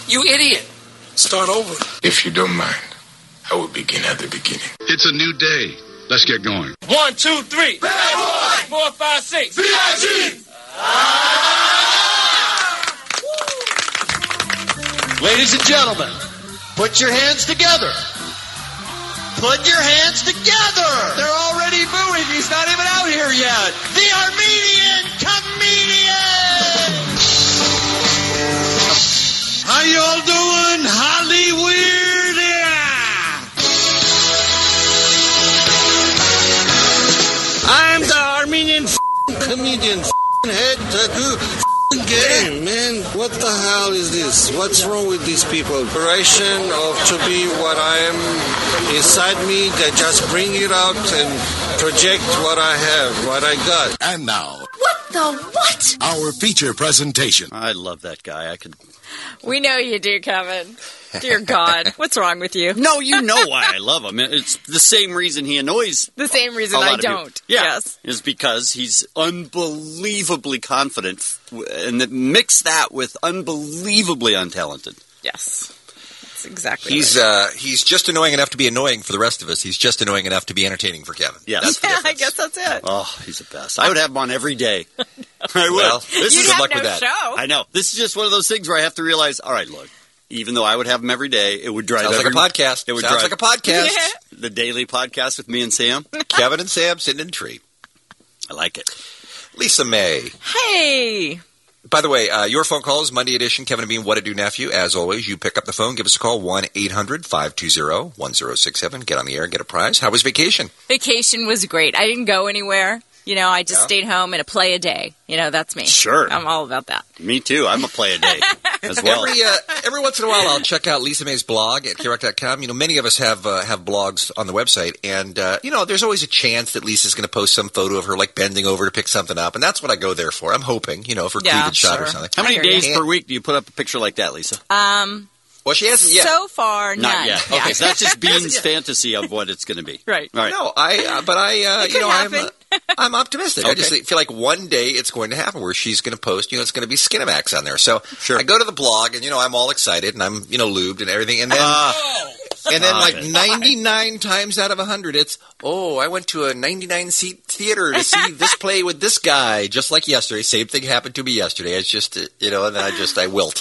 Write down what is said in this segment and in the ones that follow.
You idiot. Start over. If you don't mind, I will begin at the beginning. It's a new day. Let's get going. 1, 2, 3. Bad boy. 4, 5, 6. B.I.G. Ladies and gentlemen, put your hands together. Put your hands together. They're already booing. He's not even out here yet. The Armenian Comedian. How y'all doing, Hollywood? I'm the Armenian comedian. Head tattoo. Game, man. What the hell is this? What's wrong with these people? Operation of to be what I am inside me, that just bring it out and project what I have, what I got. And now, What the what? our feature presentation. I love that guy. I could. We know you do, Kevin. Dear God, what's wrong with you? No, you know why I love him. It's the same reason he annoys. The same reason a lot I of people. don't. Yeah, Yes. is because he's unbelievably confident, and mix that with unbelievably untalented. Yes. That's exactly He's right. just annoying enough to be annoying for the rest of us. He's just annoying enough to be entertaining for Kevin. Yes. That's the Yeah, I difference. guess that's it. Oh, he's the best. I would have him on every day. I would. Well, This You'd is have luck no with that. show. I know. This is just one of those things where I have to realize, all right, look, even though I would have him every day, it would drive Sounds like a podcast. It would Sounds drive like a podcast. the daily podcast with me and Sam. Kevin and Sam sitting in a tree. I like it. Lisa May. Hey. By the way, your phone calls, Monday edition, Kevin and Bean, What to Do Nephew. As always, you pick up the phone, give us a call, 1-800-520-1067. Get on the air and get a prize. How was vacation? Vacation was great. I didn't go anywhere. You know, I just stayed home and a play a day. You know, that's me. Sure. I'm all about that. Me too. I'm a play a day as well. Every once in a while, I'll check out Lisa May's blog at KROC.com. You know, many of us have blogs on the website, and you know, there's always a chance that Lisa's going to post some photo of her like bending over to pick something up, and that's what I go there for. I'm hoping, you know, for a cleavage shot or sure. something. How many I hear days you. per week do you put up a picture like that, Lisa? Well, she hasn't yet. So far, none. Not yet. Yeah. Okay, so that's just Bean's fantasy of what it's going to be. Right. All right. No, It you know, could happen. I'm optimistic. I just feel like one day it's going to happen where she's going to post, you know, it's going to be Skinamax on there. So Sure. I go to the blog and, you know, I'm all excited and I'm, you know, lubed and everything. And then, like 99 times out of 100, it's, I went to a 99-seat theater to see this play with this guy, just like yesterday. Same thing happened to me yesterday. It's just, you know, and then I wilt.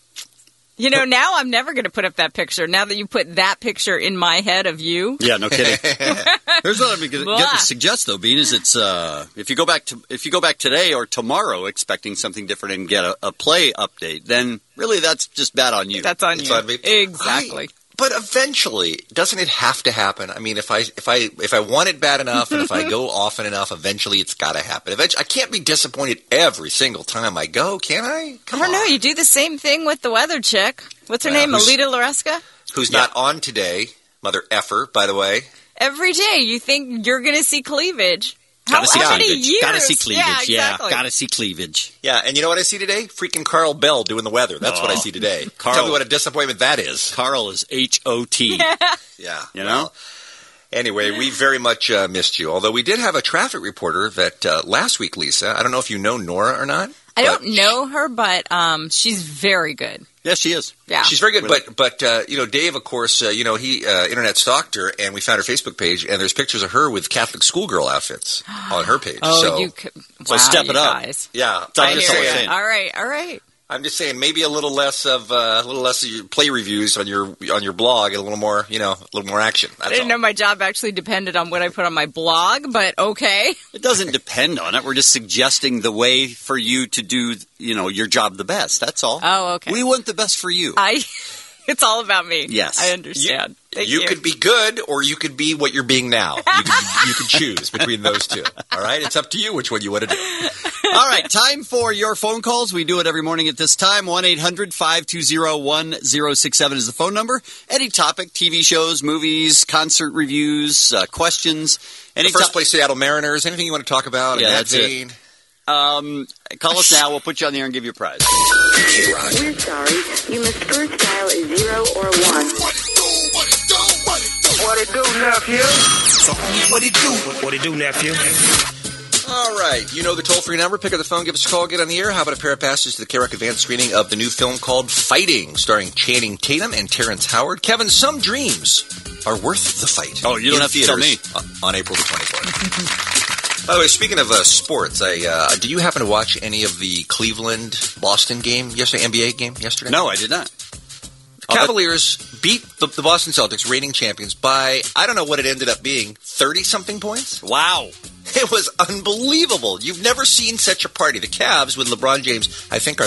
You know, now I'm never going to put up that picture. Now that you put that picture in my head of you. Yeah, no kidding. Here's what I'm going to Blah. suggest, though, Bean, is it's if you go back today or tomorrow expecting something different and get a play update, then really that's just bad on you. That's on It's you. on me. Exactly. But eventually, doesn't it have to happen? I mean, if I want it bad enough, and if I go often enough, eventually it's got to happen. Eventually, I can't be disappointed every single time I go, can I? I don't know. You do the same thing with the weather chick. What's her name? who's- Alita Loresca? Who's not on today? Mother effer, by the way. Every day you think you're going to see cleavage. Gotta see how many cleavage. years? Gotta see cleavage. Yeah, exactly. Gotta see cleavage. Yeah, and you know what I see today? Freaking Carl Bell doing the weather. That's what I see today. Carl- Tell me what a disappointment that is. Carl is HOT. Yeah. You know? Well, anyway, we very much missed you. Although we did have a traffic reporter that last week, Lisa, I don't know if you know Nora or not. I don't know her, but she's very good. Yeah, she is. Yeah. She's very good, Really? but you know, Dave, of course, you know, he internet stalked her, and we found her Facebook page, and there's pictures of her with Catholic schoolgirl outfits on her page. Oh, so, you could. So wow, step you it up. guys. yeah, all I'm I'm just saying. saying. All right. I'm just saying, maybe a little less of your play reviews on your blog, and a little more, you know, a little more action. That's I didn't all. know my job actually depended on what I put on my blog, but okay. It doesn't depend on it. We're just suggesting the way for you to do, you know, your job the best. That's all. Oh, okay. We want the best for you. It's all about me. Yes. I understand. Thank you. You could be good, or you could be what you're being now. You could choose between those two. All right, it's up to you which one you want to do. All right, time for your phone calls. We do it every morning at this time. 1-800-520-1067 is the phone number. Any topic, TV shows, movies, concert reviews, questions. The first place, Seattle Mariners. Anything you want to talk about? Yeah, in that that's it. vein? Call us now. We'll put you on the air and give you a prize. We're sorry. You must first dial a 0 or a 1. What it do, nephew? So, what it do, nephew? All right. You know the toll-free number. Pick up the phone, give us a call, get on the air. How about a pair of passes to the K-Rock Advanced screening of the new film called Fighting, starring Channing Tatum and Terrence Howard. Kevin, some dreams are worth the fight. Oh, you don't have to tell me. On April the 24th. By the way, speaking of sports, do you happen to watch any of the Cleveland-Boston game yesterday, NBA game yesterday? No, I did not. Cavaliers beat the Boston Celtics, reigning champions, by, I don't know what it ended up being, 30-something points? Wow. It was unbelievable. You've never seen such a party. The Cavs, with LeBron James, I think are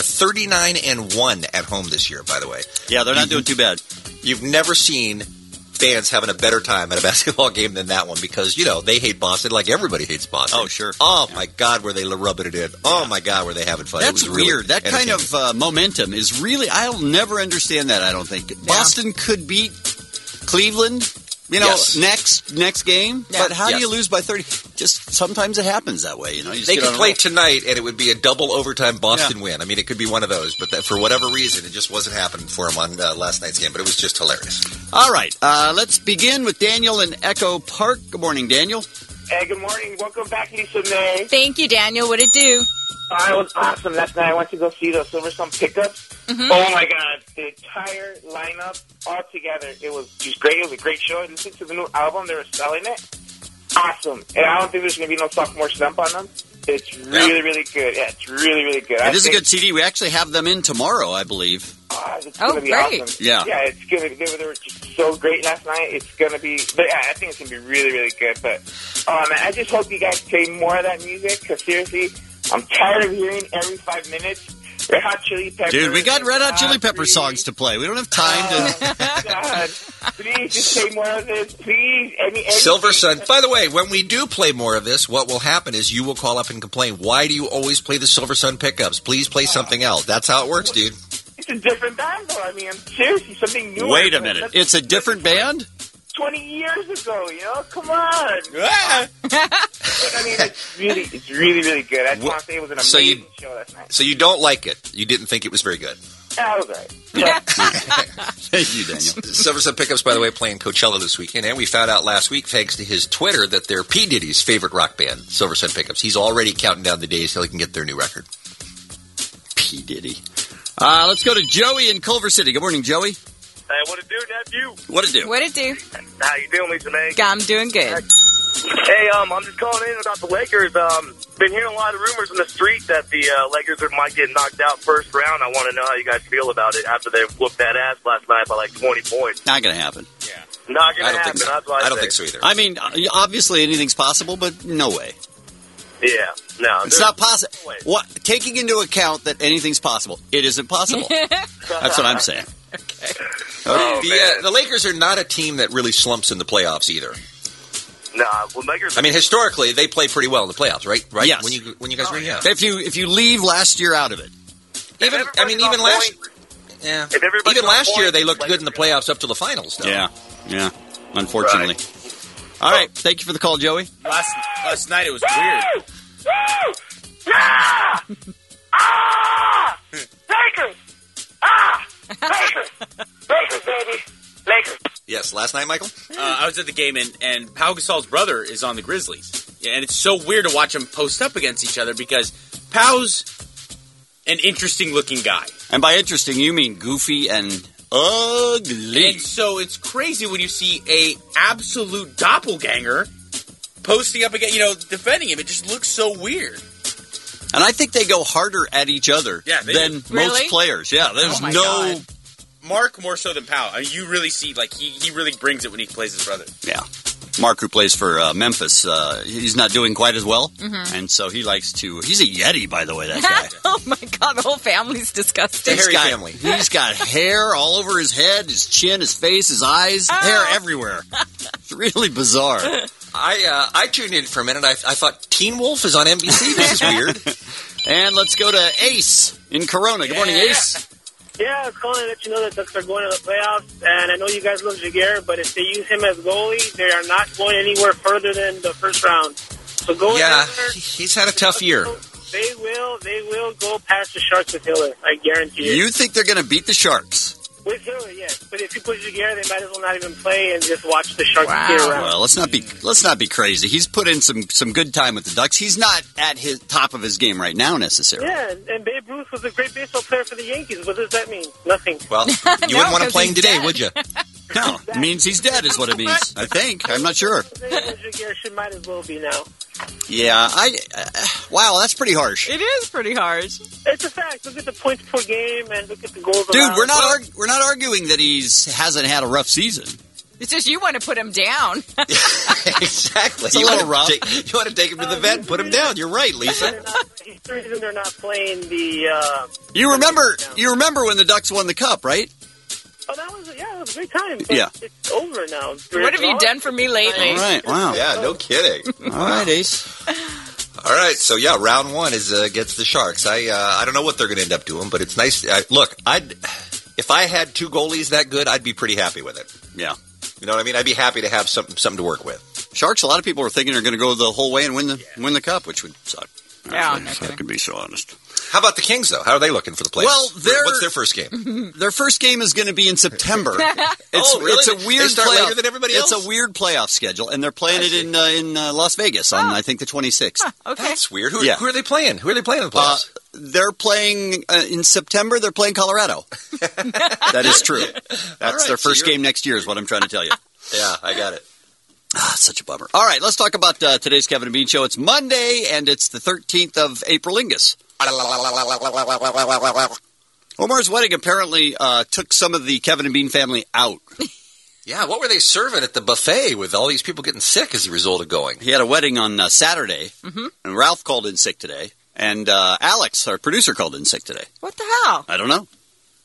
39-1 at home this year, by the way. Yeah, they're not doing too bad. You've never seen fans having a better time at a basketball game than that one because, they hate Boston like everybody hates Boston. Oh, sure. Oh, my God, were they rubbing it in. Oh, my God, were they having fun. That's it was really weird. That kind of momentum is really, I'll never understand that, I don't think. Yeah. Boston could beat Cleveland, yes. next game, but how do you lose by 30? Just sometimes it happens that way, They could play tonight, and it would be a double overtime Boston win. I mean, it could be one of those, but for whatever reason, it just wasn't happening for him on last night's game, but it was just hilarious. All right, let's begin with Daniel in Echo Park. Good morning, Daniel. Hey, good morning. Welcome back, Lisa May. Thank you, Daniel. What'd it do? It was awesome. Last night I went to go see the Silver Sun Pickups. Mm-hmm. Oh, my God. The entire lineup all together. It was just great. It was a great show. I listened to the new album. They were selling it. Awesome. And I don't think there's going to be no sophomore slump on them. It's really, really good. Yeah, it's really, really good. It is a good CD. We actually have them in tomorrow, I believe. It's going to be great. awesome. Yeah. Yeah, it's going to be. They were just so great last night. It's going to be. But yeah, I think it's going to be really, really good. But man, I just hope you guys play more of that music because seriously, I'm tired of hearing every 5 minutes Red Hot Chili Peppers. Dude, we got Red Hot Chili Pepper songs to play. We don't have time to. God, please just play more of this, please. Silver Sun. By the way, when we do play more of this, what will happen is you will call up and complain. Why do you always play the Silver Sun Pickups? Please play something else. That's how it works, dude. It's a different band, though. I mean, seriously, something new. Wait a minute. It's a different band? 20 years ago, come on. I mean, it's really, really good. I just want to say it was an amazing show last night. So you don't like it? You didn't think it was very good? Yeah, it was all right. Thank you, Daniel. Silver Sun Pickups, by the way, playing Coachella this weekend, and we found out last week, thanks to his Twitter, that they're P. Diddy's favorite rock band, Silver Sun Pickups. He's already counting down the days till he can get their new record. P. Diddy. Let's go to Joey in Culver City. Good morning, Joey. Hey, what it do, nephew? What it do? What'd it do? How you doing, Lisa May? I'm doing good. Hey, I'm just calling in about the Lakers. Been hearing a lot of rumors in the street that the Lakers might get knocked out first round. I want to know how you guys feel about it after they whooped that ass last night by like 20 points. Not going to happen. Yeah. Not going to happen. So. That's what I don't think so either. I mean, obviously anything's possible, but no way. Yeah. No. It's not possible. What? Taking into account that anything's possible, it isn't possible. That's what I'm saying. Okay. The Lakers are not a team that really slumps in the playoffs either. Nah, well, Lakers. I mean, historically, they play pretty well in the playoffs, right? Right? Yes. When you guys win, yeah. If you leave last year out of it, even last year they looked good in the playoffs up to the finals. Though. Yeah. Unfortunately. Right. All right. Thank you for the call, Joey. Last night it was weird. Lakers! Lakers, baby! Lakers. Yes, last night, Michael? I was at the game, and Pau Gasol's brother is on the Grizzlies. Yeah, and it's so weird to watch them post up against each other because Pau's an interesting-looking guy. And by interesting, you mean goofy and ugly. And so it's crazy when you see a absolute doppelganger posting up against, defending him. It just looks so weird. And I think they go harder at each other than most players. Yeah, there's God. Mark more so than Pau. I mean, you really see, he really brings it when he plays his brother. Yeah. Mark, who plays for Memphis, he's not doing quite as well. Mm-hmm. And so he likes to... He's a Yeti, by the way, that guy. Oh, my God. The whole family's disgusting. The hairy family. He's got hair all over his head, his chin, his face, his eyes. Hair everywhere. It's really bizarre. I tuned in for a minute. I thought Teen Wolf is on NBC. This is weird. And let's go to Ace in Corona. Good morning, Ace. Yeah, I was calling to let you know that the Ducks are going to the playoffs, and I know you guys love Jaguar, but if they use him as goalie, they are not going anywhere further than the first round. So he's had a tough year. They will go past the Sharks with Hiller. I guarantee it. You think they're going to beat the Sharks? With Hiller, yes. But if you put Jaguar, they might as well not even play and just watch the Sharks get around. Well, let's not be crazy. He's put in some good time with the Ducks. He's not at his top of his game right now necessarily. Yeah, and Babe Ruth was a great baseball player for the Yankees. What does that mean? Nothing. Well, you wouldn't want to play him today, would you? No, it means he's dead is what it means. I think. I'm not sure. Jaguar might as well be now. Yeah, wow, that's pretty harsh. It is pretty harsh. It's a fact. Look at the points per game and look at the goals. Dude, allowed. we're not arguing that hasn't had a rough season. It's just you want to put him down. Exactly. It's a little rough. You want to take him to the vet and put him down. You're right, Lisa. He's the reason they're not playing the... You remember when the Ducks won the Cup, right? Oh, that was a great time. But Yeah. It's over now. What have you done for me lately? All right, wow. Yeah, no kidding. All right, Ace. All right, so yeah, round one is against the Sharks. I don't know what they're going to end up doing, but it's nice. Look, if I had two goalies that good, I'd be pretty happy with it. Yeah. You know what I mean? I'd be happy to have something to work with. Sharks, a lot of people are thinking they're going to go the whole way and win the Cup, which would suck. Yeah, if I could be so honest. How about the Kings, though? How are they looking for the playoffs? Well, what's their first game? Their first game is going to be in September. Really? It's a weird They start playoff. later than everybody else? It's a weird playoff schedule, and they're playing it in Las Vegas on, I think, the 26th. Okay. That's weird. Who are they playing? Who are they playing in the playoffs? They're playing in September. They're playing Colorado. That is true. That's their first game next year is what I'm trying to tell you. Yeah, I got it. Such a bummer. All right, let's talk about today's Kevin and Bean Show. It's Monday, and it's the 13th of April-ingus. Omar's wedding apparently took some of the Kevin and Bean family out. Yeah, what were they serving at the buffet with all these people getting sick as a result of going? He had a wedding on Saturday, and Ralph called in sick today, and Alex, our producer, called in sick today. What the hell? I don't know.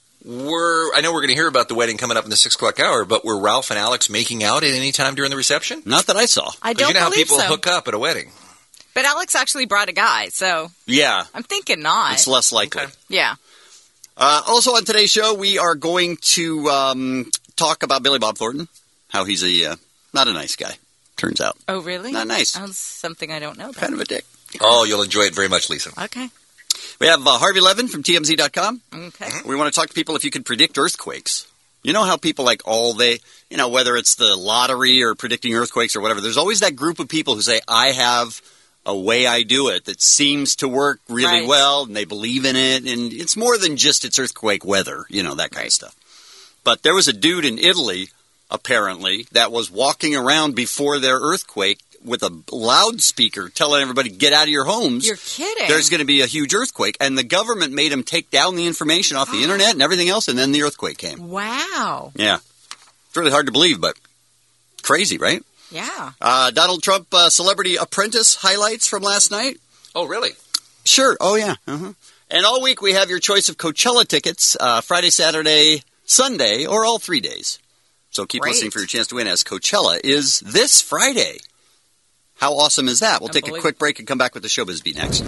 I know we're going to hear about the wedding coming up in the 6 o'clock hour, but were Ralph and Alex making out at any time during the reception? Not that I saw. I don't you know how believe people so. hook up at a wedding. But Alex actually brought a guy, so Yeah, I'm thinking not. it's less likely. Okay. Yeah. Also on today's show, we are going to talk about Billy Bob Thornton, how he's not a nice guy, turns out. Oh, really? Not nice. That was something I don't know about. Kind of a dick. Oh, you'll enjoy it very much, Lisa. Okay. We have Harvey Levin from TMZ.com. Okay. We want to talk to people if you could predict earthquakes. You know how people whether it's the lottery or predicting earthquakes or whatever, there's always that group of people who say, I have a way I do it that seems to work really Right. well, and they believe in it, and it's more than just it's earthquake weather, that kind of stuff. But there was a dude in Italy, apparently, that was walking around before their earthquake with a loudspeaker telling everybody, get out of your homes. You're kidding. There's going to be a huge earthquake. And the government made him take down the information off the internet and everything else, and then the earthquake came. Wow. Yeah. It's really hard to believe, but crazy, right? Yeah. Donald Trump Celebrity Apprentice highlights from last night. Oh, really? Sure. Oh, yeah. Uh-huh. And all week we have your choice of Coachella tickets, Friday, Saturday, Sunday, or all 3 days. So keep listening for your chance to win, as Coachella is this Friday. How awesome is that? We'll take a quick break and come back with the Showbiz Beat next.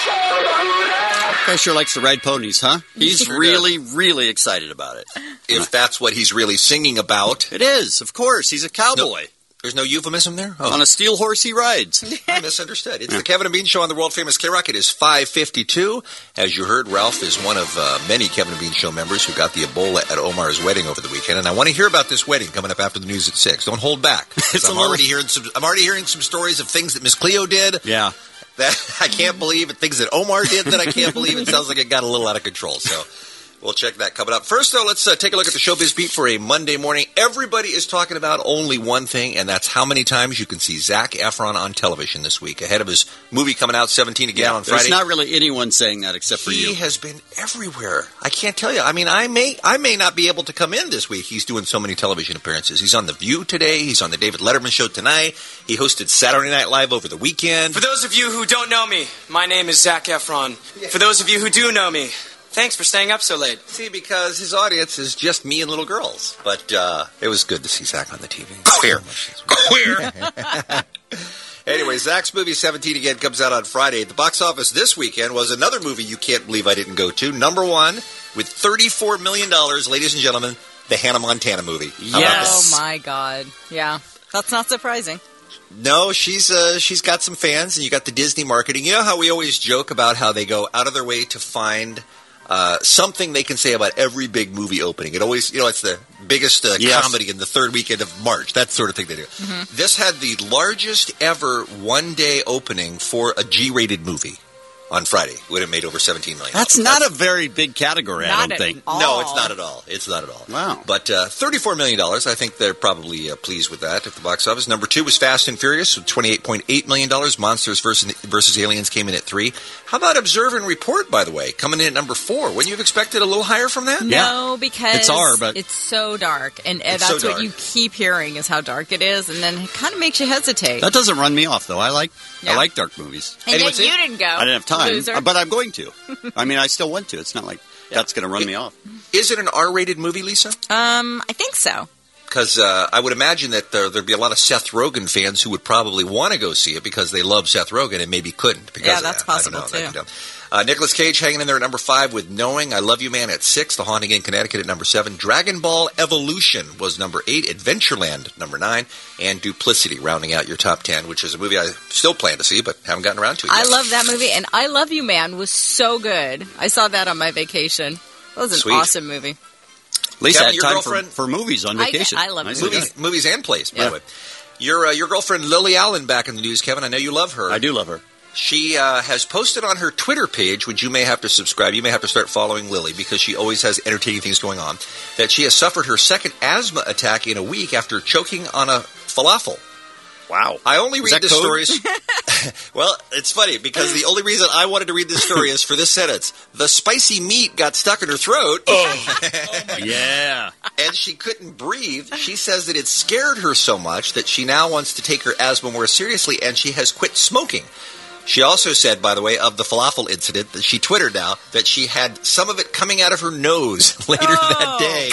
Guy sure likes to ride ponies, huh? He's Sure really, really excited about it. If that's what he's really singing about. It is, of course. He's a cowboy. There's no euphemism there? On a steel horse he rides. I misunderstood. It's the Kevin and Bean Show on the world-famous K-Rock. It is 5:52. As you heard, Ralph is one of many Kevin and Bean Show members who got the Ebola at Omar's wedding over the weekend. And I want to hear about this wedding coming up after the news at 6. Don't hold back. I'm already hearing some stories of things that Miss Cleo did. Yeah. That I can't believe, and things that Omar did that I can't believe. It sounds like it got a little out of control. So we'll check that coming up. First, though, let's take a look at the Showbiz Beat for a Monday morning. Everybody is talking about only one thing, and that's how many times you can see Zac Efron on television this week, ahead of his movie coming out, 17 Again, on Friday. There's not really anyone saying that except for you. He has been everywhere. I can't tell you. I mean, I may not be able to come in this week. He's doing so many television appearances. He's on The View today. He's on the David Letterman Show tonight. He hosted Saturday Night Live over the weekend. For those of you who don't know me, my name is Zac Efron. For those of you who do know me, thanks for staying up so late. See, because his audience is just me and little girls. But it was good to see Zac on the TV. Queer. Anyway, Zac's movie 17 Again comes out on Friday. At the box office this weekend was another movie you can't believe I didn't go to. Number one, with $34 million, ladies and gentlemen, the Hannah Montana movie. Yes. Oh, my God. Yeah. That's not surprising. No, she's got some fans, and you got the Disney marketing. You know how we always joke about how they go out of their way to find something they can say about every big movie opening. It always, it's the biggest comedy in the third weekend of March. That sort of thing they do. Mm-hmm. This had the largest ever one-day opening for a G-rated movie. On Friday, would have made over $17 million. That's not a very big category, I don't think. All. No, it's not at all. It's not at all. Wow. But $34 million, I think they're probably pleased with that at the box office. Number 2 was Fast and Furious with $28.8 million. Monsters versus Aliens came in at 3. How about Observe and Report, by the way, coming in at number 4? Wouldn't you have expected a little higher from that? No, because it's R, but it's so dark. And that's so what you keep hearing is how dark it is. And then it kind of makes you hesitate. That doesn't run me off, though. I like dark movies. And yet you didn't go. I didn't have time, loser. but I'm going to. I mean, I still want to. It's not like that's going to run me off. Is it an R-rated movie, Lisa? I think so. Because I would imagine that there'd be a lot of Seth Rogen fans who would probably want to go see it because they love Seth Rogen and maybe couldn't because of that's that. Possible, I don't know. too. Nicolas Cage hanging in there at number 5 with Knowing, I Love You Man at 6, The Haunting in Connecticut at number 7, Dragon Ball Evolution was number 8, Adventureland number 9, and Duplicity rounding out your top 10, which is a movie I still plan to see but haven't gotten around to yet. I love that movie, and I Love You Man was so good. I saw that on my vacation. That was an awesome movie. Lisa had time for movies on vacation. I love movies and plays, by the way. Your girlfriend Lily Allen back in the news, Kevin. I know you love her. I do love her. She has posted on her Twitter page, which you may have to subscribe. You may have to start following Lily because she always has entertaining things going on, that she has suffered her second asthma attack in a week after choking on a falafel. Wow. I only read the stories. Well, it's funny because the only reason I wanted to read this story is for this sentence. The spicy meat got stuck in her throat. Oh yeah. And she couldn't breathe. She says that it scared her so much that she now wants to take her asthma more seriously and she has quit smoking. She also said, by the way, of the falafel incident, that she Twittered now that she had some of it coming out of her nose later that day.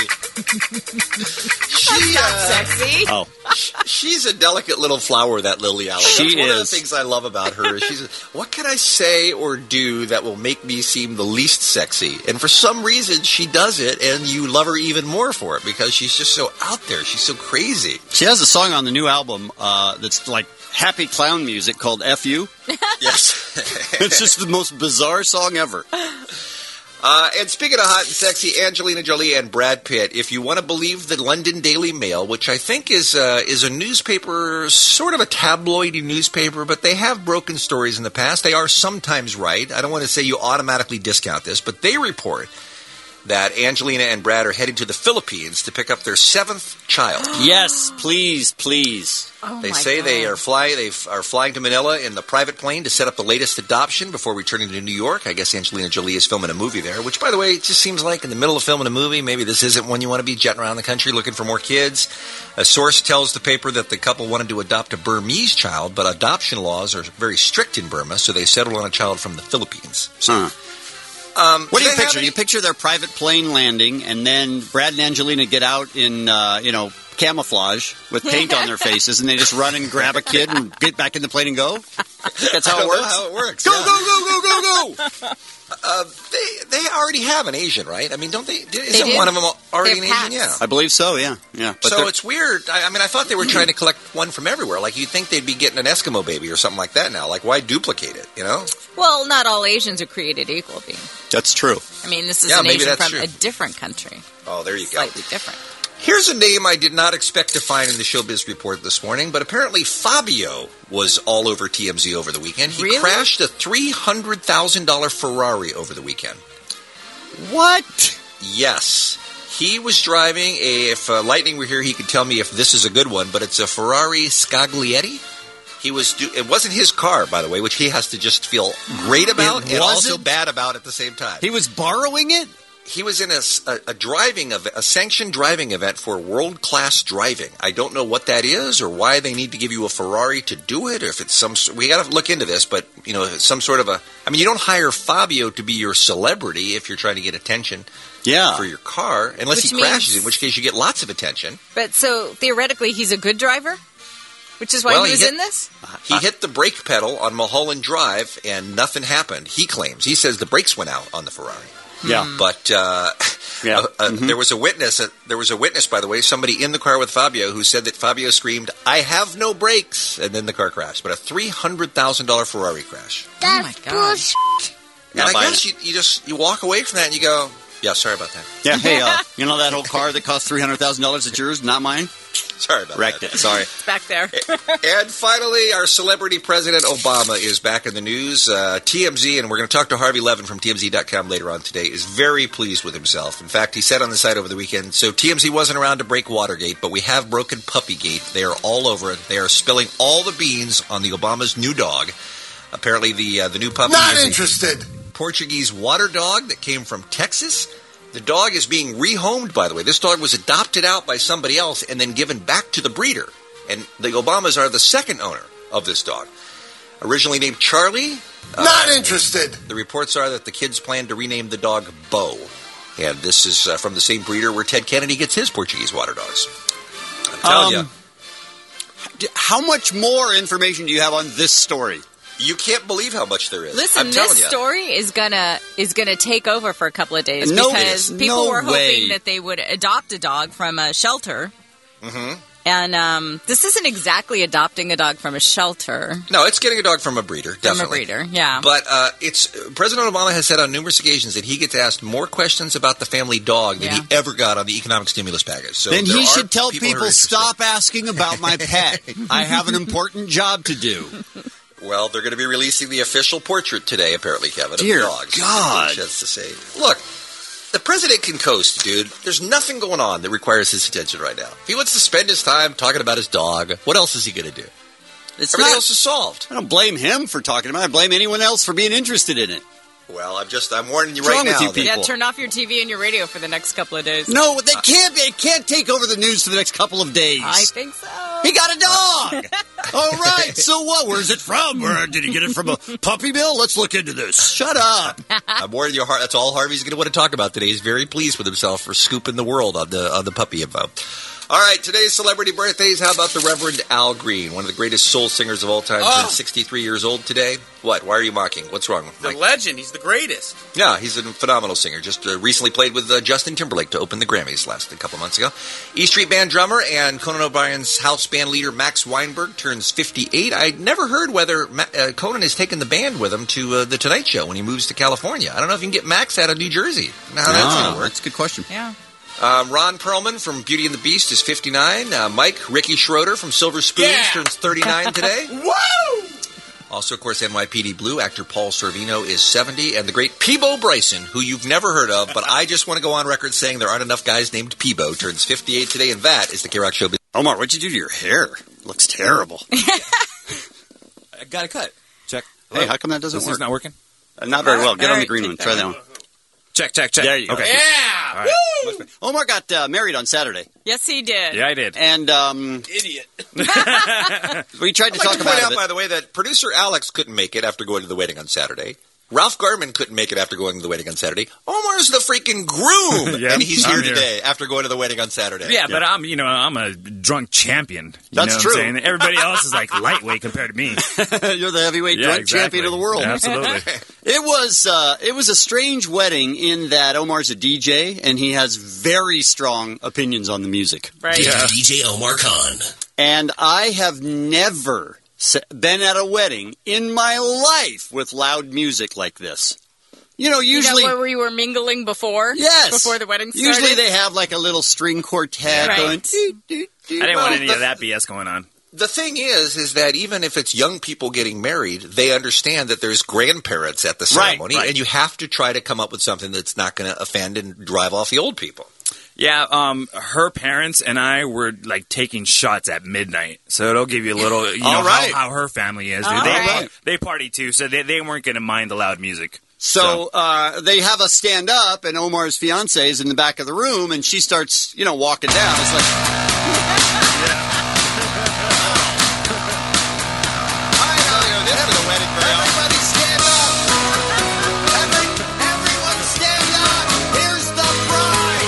That's not sexy. Oh. She's a delicate little flower, that Lily Allen. That's one of the things I love about her. She's what can I say or do that will make me seem the least sexy? And for some reason, she does it, and you love her even more for it because she's just so out there. She's so crazy. She has a song on the new album that's like happy clown music called F You. Yes. It's just the most bizarre song ever. And speaking of hot and sexy, Angelina Jolie and Brad Pitt, if you want to believe the London Daily Mail, which I think is a newspaper, sort of a tabloidy newspaper, but they have broken stories in the past. They are sometimes right. I don't want to say you automatically discount this, but they report that Angelina and Brad are heading to the Philippines to pick up their 7th child. Yes, please, please. Oh they say they are flying to Manila in the private plane to set up the latest adoption before returning to New York. I guess Angelina Jolie is filming a movie there, which, by the way, it just seems like in the middle of filming a movie, maybe this isn't when you want to be jetting around the country looking for more kids. A source tells the paper that the couple wanted to adopt a Burmese child, but adoption laws are very strict in Burma, so they settled on a child from the Philippines. So, what do you picture? You picture their private plane landing, and then Brad and Angelina get out in, camouflage with paint on their faces, and they just run and grab a kid and get back in the plane and go? That's how it works? How it works. Go, go, go, go, go, go! They already have an Asian, right? I mean, don't they? Isn't do. one of them already They're an pets. Asian? Yeah. I believe so, yeah. But so it's weird. I mean, I thought they were trying to collect one from everywhere. Like, you'd think they'd be getting an Eskimo baby or something like that now. Like, why duplicate it, you know? Well, not all Asians are created equal, Bean. That's true. I mean, this is an Asian from a different country. Oh, there you go. Slightly different. Here's a name I did not expect to find in the Showbiz Report this morning, but apparently Fabio was all over TMZ over the weekend. He crashed a $300,000 Ferrari over the weekend. What? Yes. He was driving if Lightning were here, he could tell me if this is a good one, but it's a Ferrari Scaglietti. It wasn't his car, by the way, which he has to just feel great about and also bad about at the same time. He was borrowing it? He was in a sanctioned driving event for world-class driving. I don't know what that is or why they need to give you a Ferrari to do it, or if it's we got to look into this, but, if it's some sort of you don't hire Fabio to be your celebrity if you're trying to get attention for your car, unless he crashes, in which case you get lots of attention. But so, theoretically, he's a good driver? Which is why he was in this? He hit the brake pedal on Mulholland Drive, and nothing happened, he claims. He says the brakes went out on the Ferrari. Yeah, but there was a witness. By the way, somebody in the car with Fabio who said that Fabio screamed, "I have no brakes," and then the car crashed. But a $300,000 Ferrari crash. Oh my God! And I guess you walk away from that and you go, yeah, sorry about that. Yeah, hey, you know that old car that cost $300,000? It's yours, not mine? Sorry about Wrecked that. it. Sorry. It's back there. And finally, our celebrity president, Obama, is back in the news. TMZ, and we're going to talk to Harvey Levin from TMZ.com later on today, is very pleased with himself. In fact, he said on the site over the weekend, so TMZ wasn't around to break Watergate, but we have broken Puppygate. They are all over it. They are spilling all the beans on the Obama's new dog. Apparently, the new puppy Not is interested. a Portuguese water dog that came from Texas. The dog is being rehomed, by the way. This dog was adopted out by somebody else and then given back to the breeder. And the Obamas are the second owner of this dog. Originally named Charlie. Not interested. The reports are that the kids plan to rename the dog Bo. And this is from the same breeder where Ted Kennedy gets his Portuguese water dogs. I'm telling you. How much more information do you have on this story? You can't believe how much there is. Listen, this story is gonna take over for a couple of days because people were hoping that they would adopt a dog from a shelter. Mm-hmm. And this isn't exactly adopting a dog from a shelter. No, it's getting a dog from a breeder, definitely. From a breeder, yeah. But President Obama has said on numerous occasions that he gets asked more questions about the family dog than he ever got on the economic stimulus package. So then he should tell people stop asking about my pet. I have an important job to do. Well, they're going to be releasing the official portrait today, apparently, Kevin, Dear of dogs. God. That's to say. Look, the president can coast, dude. There's nothing going on that requires his attention right now. If he wants to spend his time talking about his dog, what else is he going to do? Everything else is solved. I don't blame him for talking about it. I blame anyone else for being interested in it. Well, I'm warning you What's right wrong now. with you people? Yeah, turn off your TV and your radio for the next couple of days. No, they can't. It can't take over the news for the next couple of days. I think so. He got a dog. All right. So what? Where's it from? Did he get it from a puppy mill? Let's look into this. Shut up. I'm warning you. That's all Harvey's going to want to talk about today. He's very pleased with himself for scooping the world on the puppy info. All right, today's celebrity birthdays. How about the Reverend Al Green, one of the greatest soul singers of all time, turned 63 years old today? What? Why are you mocking? What's wrong? The legend. He's the greatest. Yeah, he's a phenomenal singer. Just recently played with Justin Timberlake to open the Grammys a couple months ago. E Street Band drummer and Conan O'Brien's house band leader Max Weinberg turns 58. I never heard whether Conan has taken the band with him to the Tonight Show when he moves to California. I don't know if you can get Max out of New Jersey. How that's going to work. That's a good question. Yeah. Ron Perlman from Beauty and the Beast is 59. Ricky Schroeder from Silver Spoons turns 39 today. Woo! Also, of course, NYPD Blue actor Paul Sorvino is 70. And the great Peebo Bryson, who you've never heard of, but I just want to go on record saying there aren't enough guys named Peebo, turns 58 today. And that is the K-Rock Show. Omar, what'd you do to your hair? Looks terrible. I got a cut. Check. Hey, how come that doesn't work? This is not working? Not very well. Get on the green one. Try that one. Check. There you go. Okay. Yeah! All right. Woo! Omar got married on Saturday. Yes, he did. Yeah, I did. And, Idiot. we tried to talk to about point out, it. by the way, that producer Alex couldn't make it after going to the wedding on Saturday. Ralph Garman couldn't make it after going to the wedding on Saturday. Omar's the freaking groom, Yeah, and he's I'm here here. today after going to the wedding on Saturday. Yeah, but I'm a drunk champion. You That's know true. What I'm saying? Everybody else is like lightweight compared to me. You're the heavyweight drunk champion of the world. Absolutely. It was a strange wedding in that Omar's a DJ and he has very strong opinions on the music. Right. Yeah. DJ Omar Khan. And I have never been at a wedding in my life with loud music like this. You know, usually... where we were mingling before? Yes. Before the wedding started? Usually they have like a little string quartet Right. going... I didn't want any of that BS going on. The thing is that even if it's young people getting married, they understand that there's grandparents at the ceremony, Right. and you have to try to come up with something that's not going to offend and drive off the old people. Yeah, her parents and I were like taking shots at midnight, so it'll give you a little, how her family is. Dude. They party too, so they weren't going to mind the loud music. So they have us stand up, and Omar's fiance is in the back of the room, and she starts, walking down. It's like... Everybody stand up! Everyone stand up! Here's the bride!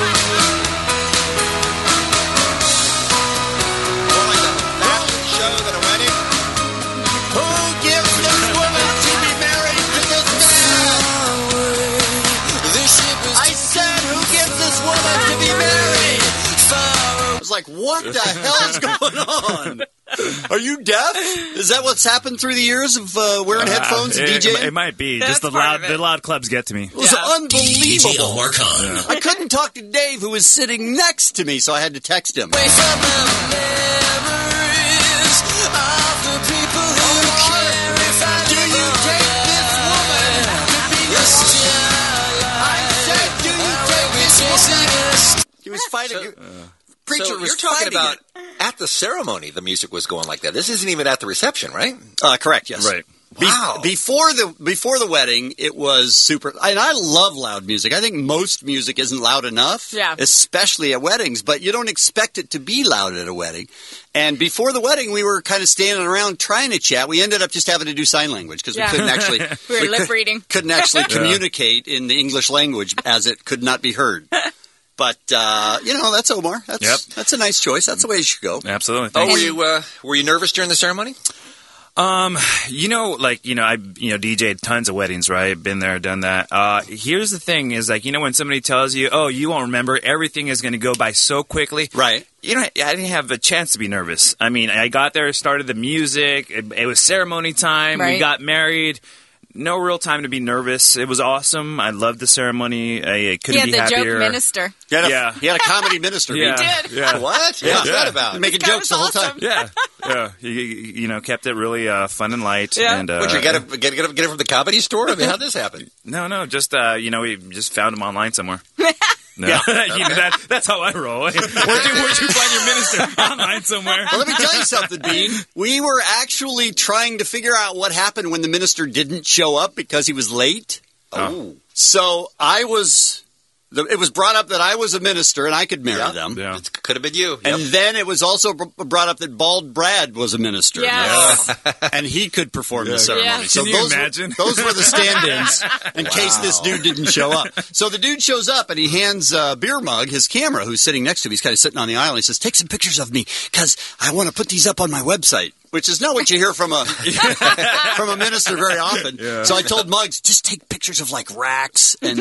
More like a fashion show than a wedding. Who gives this woman to be married to this man? I said, who gives this woman to be married? I was like, what the hell is going on? Are you deaf? Is that what's happened through the years of wearing headphones and DJing? It might be. That's just the loud clubs get to me. It was unbelievable. DJ Omar Khan. Yeah. I couldn't talk to Dave, who was sitting next to me, so I had to text him. He was fighting. Preacher so was you're talking fighting about it. at the ceremony, the music was going like that. This isn't even at the reception, right? Correct. Yes. Right. Wow. Before the wedding, it was super. And I love loud music. I think most music isn't loud enough, especially at weddings. But you don't expect it to be loud at a wedding. And before the wedding, we were kind of standing around trying to chat. We ended up just having to do sign language because we couldn't actually. we were lip reading. Couldn't actually communicate in the English language as it could not be heard. But that's Omar. That's a nice choice. That's the way you should go. Absolutely. Were you nervous during the ceremony? I DJ'd tons of weddings, right? Been there, done that. Here's the thing is when somebody tells you, oh, you won't remember, everything is going to go by so quickly. Right. I didn't have a chance to be nervous. I mean, I got there, started the music. It was ceremony time. Right. We got married. No real time to be nervous. It was awesome. I loved the ceremony. I couldn't be happier. He had the joke minister. He had a comedy minister. He did. Yeah. What? Yeah. What's that about? Making jokes the whole time. Yeah. He kept it really fun and light. Yeah. And, Would you get it from the comedy store? I mean, how'd this happen? No. Just we just found him online somewhere. No, Yeah. That's how I roll. Where'd you find your minister? Online somewhere. Well, let me tell you something, Bean. We were actually trying to figure out what happened when the minister didn't show up because he was late. Oh. So it was brought up that I was a minister and I could marry them. Yeah. It could have been you. Yep. And then it was also brought up that Bald Brad was a minister. Yes. And he could perform the ceremony. Yeah. So Can you imagine? Those were the stand-ins in case this dude didn't show up. So the dude shows up and he hands Beer Mug his camera, who's sitting next to him. He's kind of sitting on the aisle. And he says, take some pictures of me because I want to put these up on my website. Which is not what you hear from a minister very often. Yeah. So I told Muggs, just take pictures of like racks and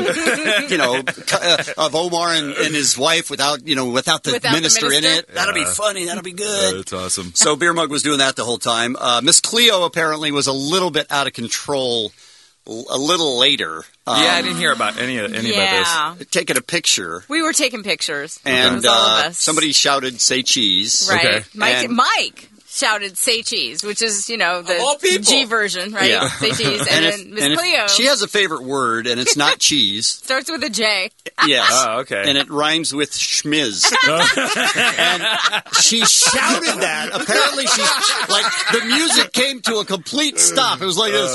of Omar and his wife without the minister in it. Yeah. That'll be funny. That'll be good. That's awesome. So Beer Mug was doing that the whole time. Miss Cleo apparently was a little bit out of control a little later. I didn't hear about any about this. Taking a picture. We were taking pictures. And it was all of us. Somebody shouted, say cheese. Right. Okay. Mike shouted "Say cheese," which is the G version, right? Yeah. Say cheese, and then Miss Cleo. She has a favorite word, and it's not cheese. Starts with a J. Yes. Oh, okay. And it rhymes with schmiz. And she shouted that. Apparently, the music came to a complete stop. It was like this.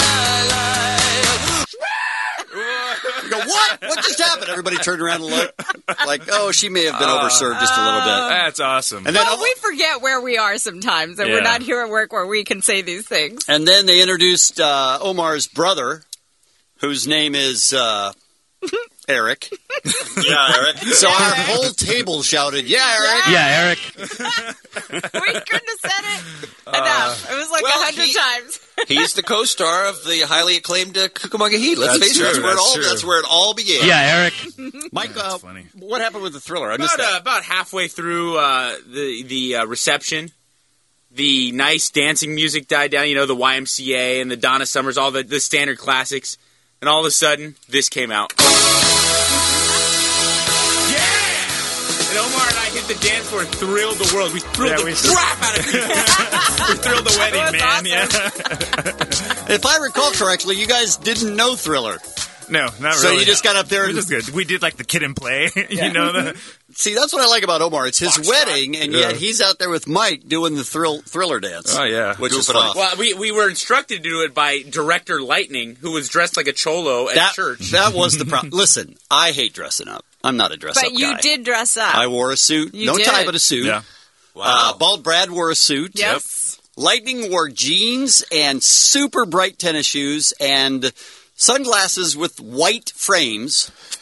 You go, what? What just happened? Everybody turned around and looked like, oh, she may have been overserved just a little bit. That's awesome. And then we forget where we are sometimes, and we're not here at work where we can say these things. And then they introduced Omar's brother, whose name is Eric. Yeah, Eric. So our whole table shouted, yeah, Eric. Yeah, Eric. We couldn't have said it enough. It was like 100 times. He's the co-star of the highly acclaimed Cucamonga Heat. Let's face it, that's where it all began. Yeah, Eric. Mike, funny. What happened with the Thriller? I missed that. About halfway through the reception, the nice dancing music died down. The YMCA and the Donna Summers, all the standard classics, and all of a sudden, this came out. And Omar and I hit the dance floor and thrilled the world. We thrilled the crap out of people. We thrilled the wedding, man. Awesome. Yeah. If I recall correctly, you guys didn't know Thriller. No, not really. So you just got up there and... We did like the Kid and Play, See, that's what I like about Omar. It's his wedding, and yet he's out there with Mike doing the Thriller dance. Oh, yeah. Which is fun. Well, we were instructed to do it by Director Lightning, who was dressed like a cholo at church. That was the problem. Listen, I hate dressing up. I'm not a dress-up guy. But you did dress up. I wore a suit. You no did. tie, but a suit. Yeah. Wow. Bald Brad wore a suit. Yes. Lightning wore jeans and super bright tennis shoes and sunglasses with white frames.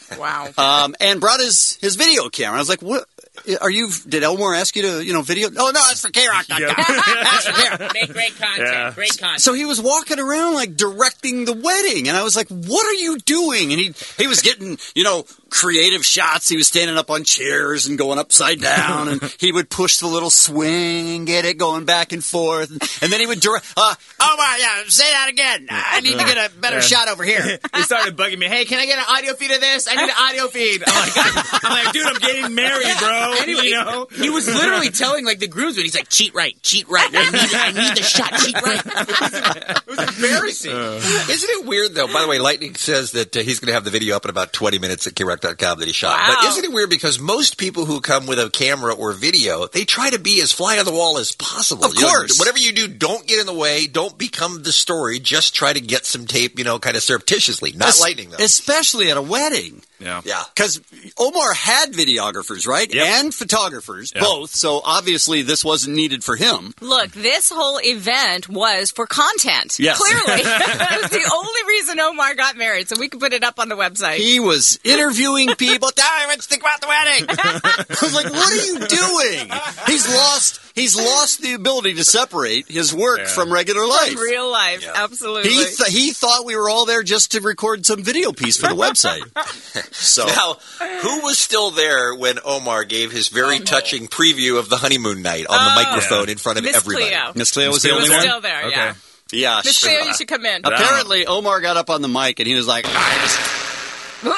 Wow. And brought his video camera. I was like, what? Did Elmore ask you to, video? Oh, no, that's for KROC.com. That's for KROC. Make great content. Great content. So he was walking around, like, directing the wedding. And I was like, what are you doing? And he was getting, creative shots. He was standing up on chairs and going upside down. And he would push the little swing, get it going back and forth. And then he would direct, say that again. I need to get a better shot over here. He started bugging me. Hey, can I get an audio feed of this? I need an audio feed. I'm like, dude, I'm getting married, bro. Anyway, he was literally telling the groomsmen. He's like, cheat right. I need the shot. Cheat right. It was embarrassing. Isn't it weird though? By the way, Lightning says that he's going to have the video up in about 20 minutes at KROC.com that he shot. Wow. But isn't it weird because most people who come with a camera or video, they try to be as fly on the wall as possible. Of course. Whatever you do, don't get in the way. Don't become the story. Just try to get some tape, kind of surreptitiously. Not Lightning though. Especially at a wedding. Yeah. Because Omar had videographers, right? Yep. And photographers, both. So obviously this wasn't needed for him. Look, this whole event was for content. Yes. Clearly. That was the only reason Omar got married, so we could put it up on the website. He was interviewing people. Tell me what you think about the wedding. I was like, what are you doing? He's lost the ability to separate his work from regular life. From real life, absolutely. He thought we were all there just to record some video piece for the website. So now, who was still there when Omar gave his very touching preview of the honeymoon night on the microphone in front of everybody? Miss Cleo was the only one? Still there, okay. Yeah. Miss Cleo, you should come in. Apparently, Omar got up on the mic and he was like, Whoa.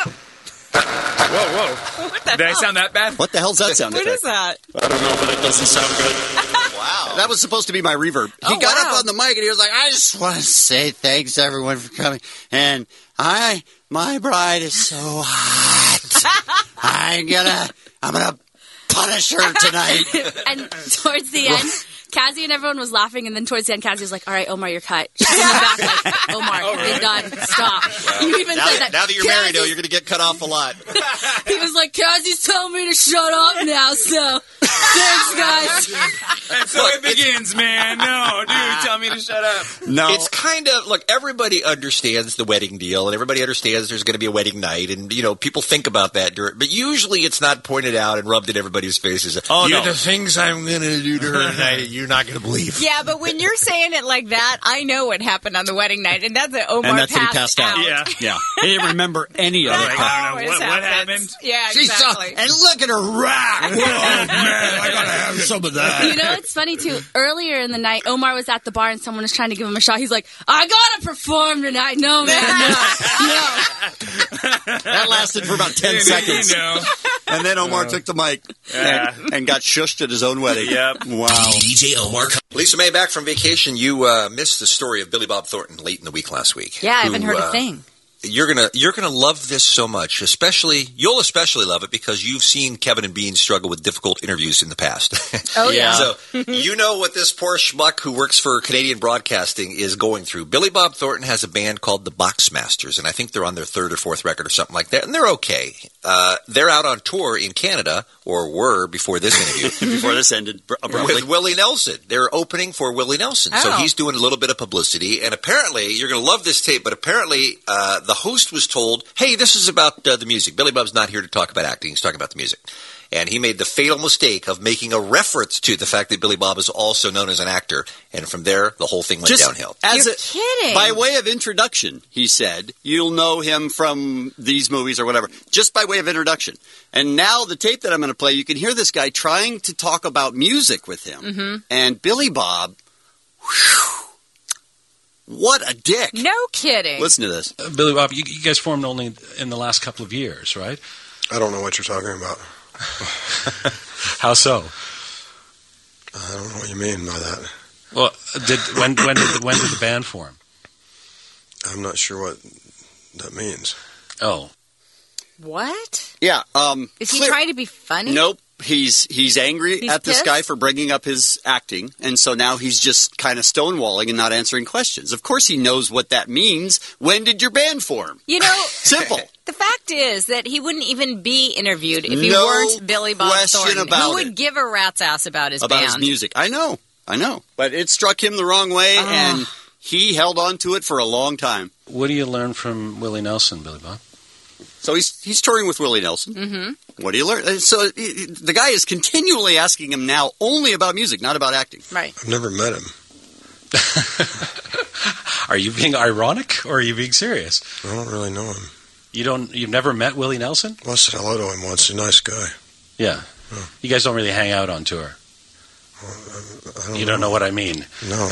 What the Did I hell? sound that bad? What the hell's that sound What effect? is that? I don't know, but it doesn't sound good. Wow. That was supposed to be my reverb. He got up on the mic and he was like, I just want to say thanks everyone for coming. And my bride is so hot. I'm gonna punish her tonight. And towards the end, Cassie and everyone was laughing, and then towards the end, Cassie was like, all right, Omar, you're cut. She's in the back like, Omar, you're done. Stop. Wow. You even said that. Now that you're married, though, you're going to get cut off a lot. He was like, Cassie's telling me to shut up now, so thanks, guys. And so it begins, man. No, dude, tell me to shut up. No. It's kind of, look, everybody understands the wedding deal, and everybody understands there's going to be a wedding night, and, people think about that, but usually it's not pointed out and rubbed in everybody's faces. The things I'm going to do to her tonight, you're not going to believe. Yeah, but when you're saying it like that, I know what happened on the wedding night, and that's that Omar And that's that he passed out. Yeah. He didn't remember any of it. I don't know what happens. happened. Yeah, exactly. And look at her rock. Oh, man, I got to have some of that. You know, it's funny, too. Earlier in the night, Omar was at the bar, and someone was trying to give him a shot. He's like, I got to perform tonight. No, man, no. That lasted for about 10 seconds. And then Omar took the mic and got shushed at his own wedding. Yep. Wow. DJ Omar. Lisa May, back from vacation, you missed the story of Billy Bob Thornton late in the week last week. Yeah, I haven't heard a thing. You're gonna love this so much. You'll especially love it because you've seen Kevin and Bean struggle with difficult interviews in the past. Oh, yeah. So you know what this poor schmuck who works for Canadian Broadcasting is going through. Billy Bob Thornton has a band called the Boxmasters, and I think they're on their third or fourth record or something like that, and they're okay. They're out on tour in Canada, or were before this interview. Before this ended abruptly. With Willie Nelson. They're opening for Willie Nelson. So he's doing a little bit of publicity, and apparently, you're going to love this tape, but apparently the host was told, hey, this is about the music. Billy Bob's not here to talk about acting. He's talking about the music. And he made the fatal mistake of making a reference to the fact that Billy Bob is also known as an actor. And from there, the whole thing went downhill. You're kidding. By way of introduction, he said, you'll know him from these movies or whatever. Just by way of introduction. And now the tape that I'm going to play, you can hear this guy trying to talk about music with him. Mm-hmm. And Billy Bob, what a dick. No kidding. Listen to this. Billy Bob, you guys formed only in the last couple of years, right? I don't know what you're talking about. How so? I don't know what you mean by that. Well, when did the band form? I'm not sure what that means. Oh. What? Yeah. Is he trying to be funny? Nope. He's angry at this guy for bringing up his acting, and so now he's just kind of stonewalling and not answering questions. Of course he knows what that means. When did your band form? You know, simple. The fact is that he wouldn't even be interviewed if he weren't Billy Bob Thornton. Who would give a rat's ass about his band? His music. I know. But it struck him the wrong way, and he held on to it for a long time. What do you learn from Willie Nelson, Billy Bob? So he's touring with Willie Nelson. Mm-hmm. What do you learn? So the guy is continually asking him now only about music, not about acting. Right. I've never met him. Are you being ironic or are you being serious? I don't really know him. You've never met Willie Nelson? Well, I said hello to him once. He's a nice guy. Yeah. Oh. You guys don't really hang out on tour. Well, you don't know what I mean. No.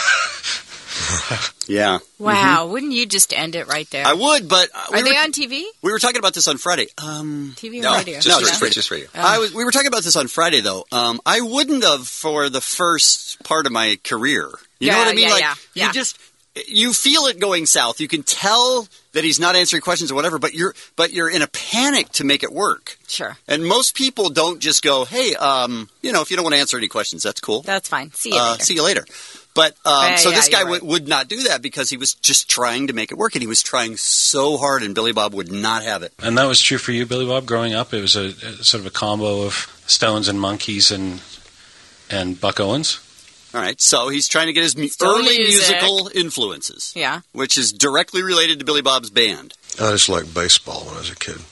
Yeah. Wow. Wouldn't you just end it right there? I would, but Are they on TV? We were talking about this on Friday. TV or No, radio? just radio. We were talking about this on Friday, though. I wouldn't have for the first part of my career. You know what I mean? You feel it going south. You can tell that he's not answering questions or whatever, but you're in a panic to make it work. Sure. And most people don't just go, hey, if you don't want to answer any questions, that's cool. That's fine. See you later. See you later. But this guy right. would not do that because he was just trying to make it work, and he was trying so hard, and Billy Bob would not have it. And that was true for you, Billy Bob, growing up? It was a sort of a combo of Stones and Monkees and Buck Owens? All right, so he's trying to get his early musical influences. Yeah. Which is directly related to Billy Bob's band. I just liked baseball when I was a kid.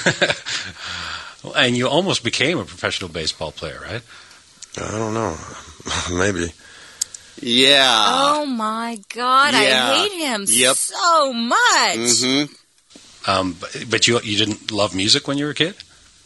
And you almost became a professional baseball player, right? I don't know. Maybe. Yeah. Oh, my God. Yeah. I hate him Yep. so much. Mm-hmm. But you didn't love music when you were a kid?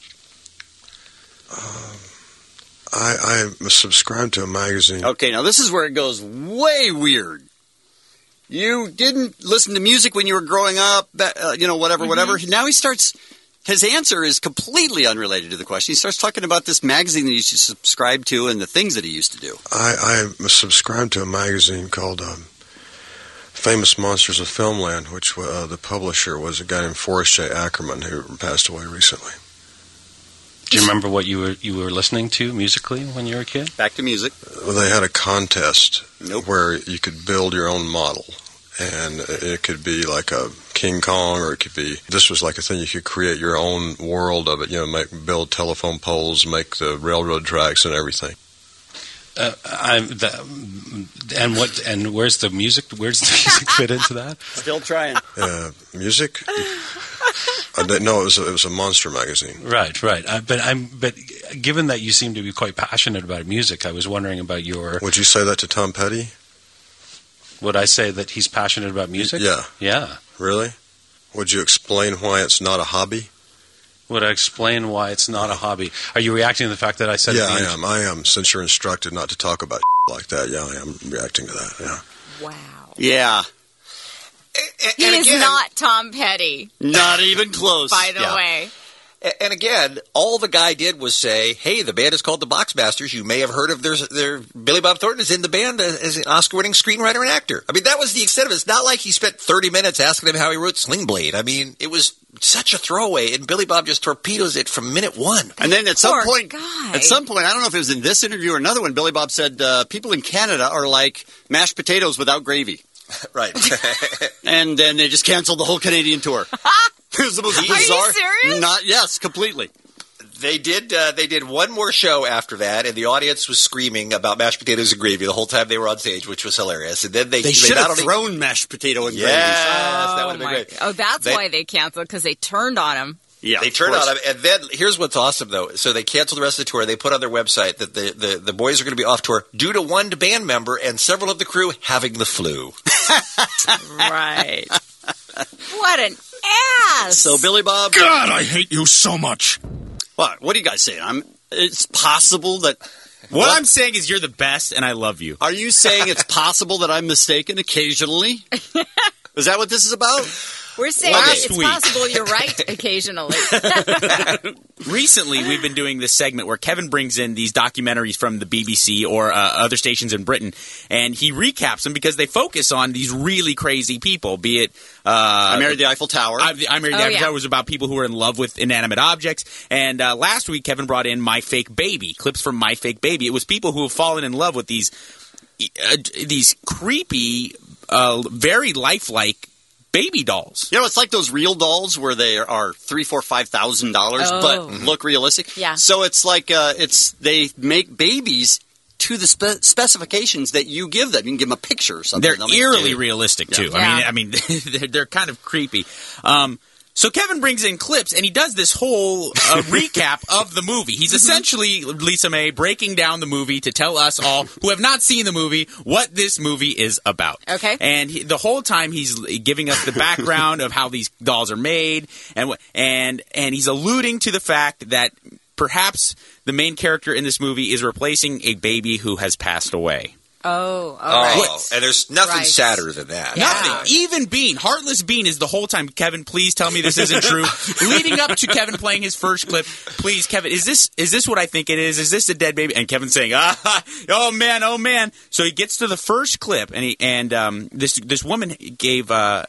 I subscribed to a magazine. Okay, now this is where it goes way weird. You didn't listen to music when you were growing up, whatever. Now he starts... His answer is completely unrelated to the question. He starts talking about this magazine that he used to subscribe to and the things that he used to do. I subscribed to a magazine called Famous Monsters of Filmland, which the publisher was a guy named Forrest J. Ackerman, who passed away recently. Do you remember what you were listening to musically when you were a kid? Back to music. Well, they had a contest where you could build your own model. And it could be like a King Kong, or it could be... This was like a thing you could create your own world of it. Build telephone poles, make the railroad tracks and everything. And where's the music? Where's the music fit into that? Still trying. Music? No, it was a monster magazine. Right. But given that you seem to be quite passionate about music, I was wondering about your... Would you say that to Tom Petty? Would I say that he's passionate about music? Yeah. Yeah. Really? Would you explain why it's not a hobby? Would I explain why it's not a hobby? Are you reacting to the fact that I said... Yeah, I am. Since you're instructed not to talk about like that, yeah, I am reacting to that, yeah. Wow. Yeah. He is not Tom Petty. Not even close. By the way. And again, all the guy did was say, hey, the band is called the Boxmasters. You may have heard of their Billy Bob Thornton is in the band as an Oscar-winning screenwriter and actor. I mean, that was the extent of it. It's not like he spent 30 minutes asking him how he wrote Sling Blade. I mean, it was such a throwaway, and Billy Bob just torpedoes it from minute one. And then at some point, guy. I don't know if it was in this interview or another one, Billy Bob said, people in Canada are like mashed potatoes without gravy. Right. And then they just canceled the whole Canadian tour. It was the most bizarre. Are you serious? Yes, completely. They did one more show after that, and the audience was screaming about mashed potatoes and gravy the whole time they were on stage, which was hilarious. And then they should have thrown mashed potato and gravy. Yes, that would have been great. Oh, that's why they canceled, because they turned on him. Yeah, they turned on him. And then here's what's awesome, though. So they canceled the rest of the tour. They put on their website that the boys are going to be off tour due to one band member and several of the crew having the flu. Right. What an ass. So Billy Bob. God, I hate you so much. What are you guys saying? It's possible that... What I'm saying is you're the best, and I love you. Are you saying it's possible that I'm mistaken occasionally? Is that what this is about? We're saying it's possible you're right occasionally. Recently, we've been doing this segment where Kevin brings in these documentaries from the BBC or other stations in Britain, and he recaps them because they focus on these really crazy people, be it... I Married the Eiffel Tower. I Married the Eiffel Tower was about people who are in love with inanimate objects, and last week Kevin brought in My Fake Baby, clips from My Fake Baby. It was people who have fallen in love with these creepy, very lifelike baby dolls. You know, it's like those real dolls where they are $3,000, $4,000, $5,000, but look realistic. Yeah. So it's like they make babies to the specifications that you give them. You can give them a picture or something. They're eerily realistic too. Yeah. I mean, they're kind of creepy. So Kevin brings in clips, and he does this whole recap of the movie. He's essentially, Lisa May, breaking down the movie to tell us all who have not seen the movie what this movie is about. Okay. And the whole time he's giving us the background of how these dolls are made, and he's alluding to the fact that perhaps the main character in this movie is replacing a baby who has passed away. Oh, right. And there's nothing sadder than that. Nothing. Even Bean, Heartless Bean, is the whole time, Kevin, please tell me this isn't true. Leading up to Kevin playing his first clip, please, Kevin, is this what I think it is? Is this a dead baby? And Kevin saying, oh man. So he gets to the first clip, and this woman gave a